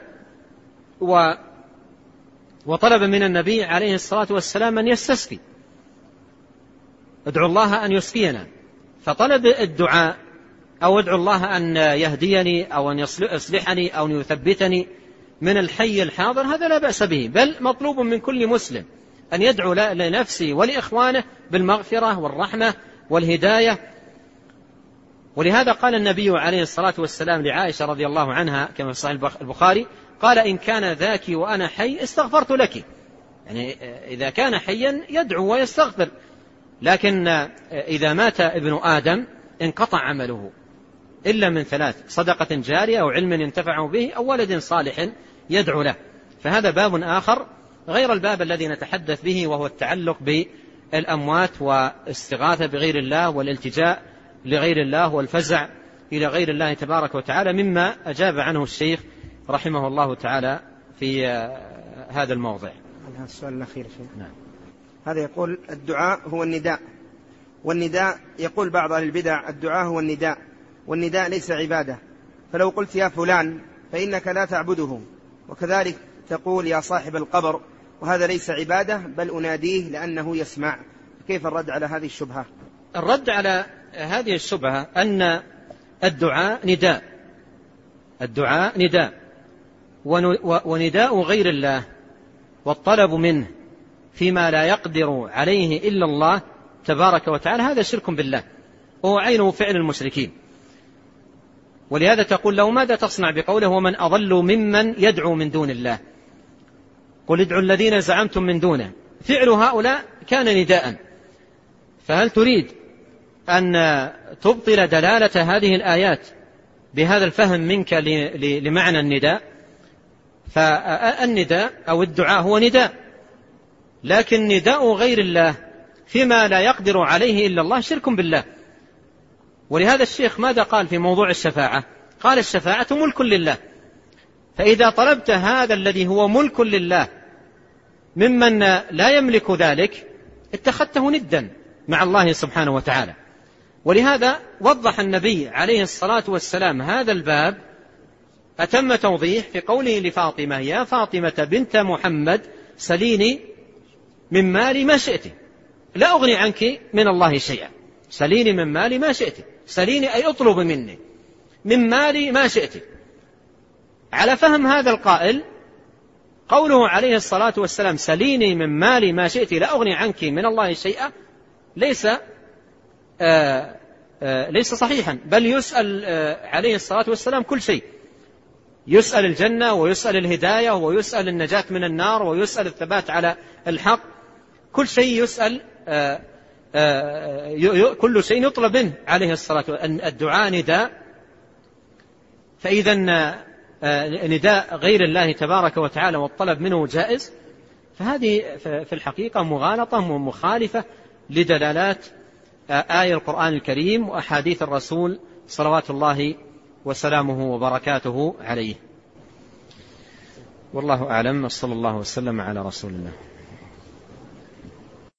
وطلب من النبي عليه الصلاة والسلام أن يستسقي، ادعو الله أن يسقينا، فطلب الدعاء أو ادعو الله أن يهديني أو أن يصلحني أو أن يثبتني من الحي الحاضر، هذا لا بأس به، بل مطلوب من كل مسلم أن يدعو لنفسه ولإخوانه بالمغفرة والرحمة والهداية. ولهذا قال النبي عليه الصلاة والسلام لعائشة رضي الله عنها كما في صحيح البخاري قال: إن كان ذاك وأنا حي استغفرت لك. يعني إذا كان حيا يدعو ويستغفر، لكن إذا مات ابن آدم انقطع عمله إلا من ثلاث: صدقة جارية أو علم ينتفع به أو ولد صالح يدعو له. فهذا باب آخر غير الباب الذي نتحدث به، وهو التعلق بالأموات واستغاثة بغير الله والالتجاء لغير الله والفزع إلى غير الله تبارك وتعالى، مما أجاب عنه الشيخ رحمه الله تعالى في هذا الموضع. السؤال الأخير شيخ. نعم. هذا يقول: الدعاء هو النداء، والنداء يقول بعض أهل البدع الدعاء هو النداء، والنداء ليس عبادة، فلو قلت يا فلان فإنك لا تعبده، وكذلك تقول يا صاحب القبر، وهذا ليس عبادة بل أناديه لأنه يسمع. كيف الرد على هذه الشبهة؟ الرد على هذه الشبهة أن الدعاء نداء الدعاء نداء ونداء غير الله والطلب منه فيما لا يقدر عليه إلا الله تبارك وتعالى هذا شرك بالله، وهو عينه فعل المشركين. ولهذا تقول له: ماذا تصنع بقوله ومن أضل ممن يدعو من دون الله؟ قل ادعوا الذين زعمتم من دونه. فعل هؤلاء كان نداء، فهل تريد أن تبطل دلالة هذه الآيات بهذا الفهم منك لمعنى النداء؟ فالنداء أو الدعاء هو نداء، لكن نداء غير الله فيما لا يقدر عليه إلا الله شرك بالله. ولهذا الشيخ ماذا قال في موضوع الشفاعة؟ قال: الشفاعة ملك لله، فإذا طلبت هذا الذي هو ملك لله ممن لا يملك ذلك اتخذته ندا مع الله سبحانه وتعالى. ولهذا وضح النبي عليه الصلاة والسلام هذا الباب أتم توضيح في قوله لفاطمة: يا فاطمة بنت محمد سليني من مالي ما شئت، لا أغني عنك من الله شيئا. سليني من مالي ما شئت، سليني أي أطلب مني من مالي ما شئت. على فهم هذا القائل قوله عليه الصلاة والسلام سليني من مالي ما شئت لا أغني عنك من الله شيئا ليس آآ آآ ليس صحيحا، بل يسأل عليه الصلاة والسلام كل شيء، يسأل الجنة ويسأل الهداية ويسأل النجاة من النار ويسأل الثبات على الحق، كل شيء يسأل آآ آآ كل شيء يطلب منه عليه الصلاة والسلام. الدعاء نداء، فإذا نداء غير الله تبارك وتعالى والطلب منه جائز، فهذه في الحقيقة مغالطة ومخالفة لدلالات آية القرآن الكريم وأحاديث الرسول صلوات الله وسلامه وبركاته عليه. والله أعلم، صلى الله وسلم على رسول الله.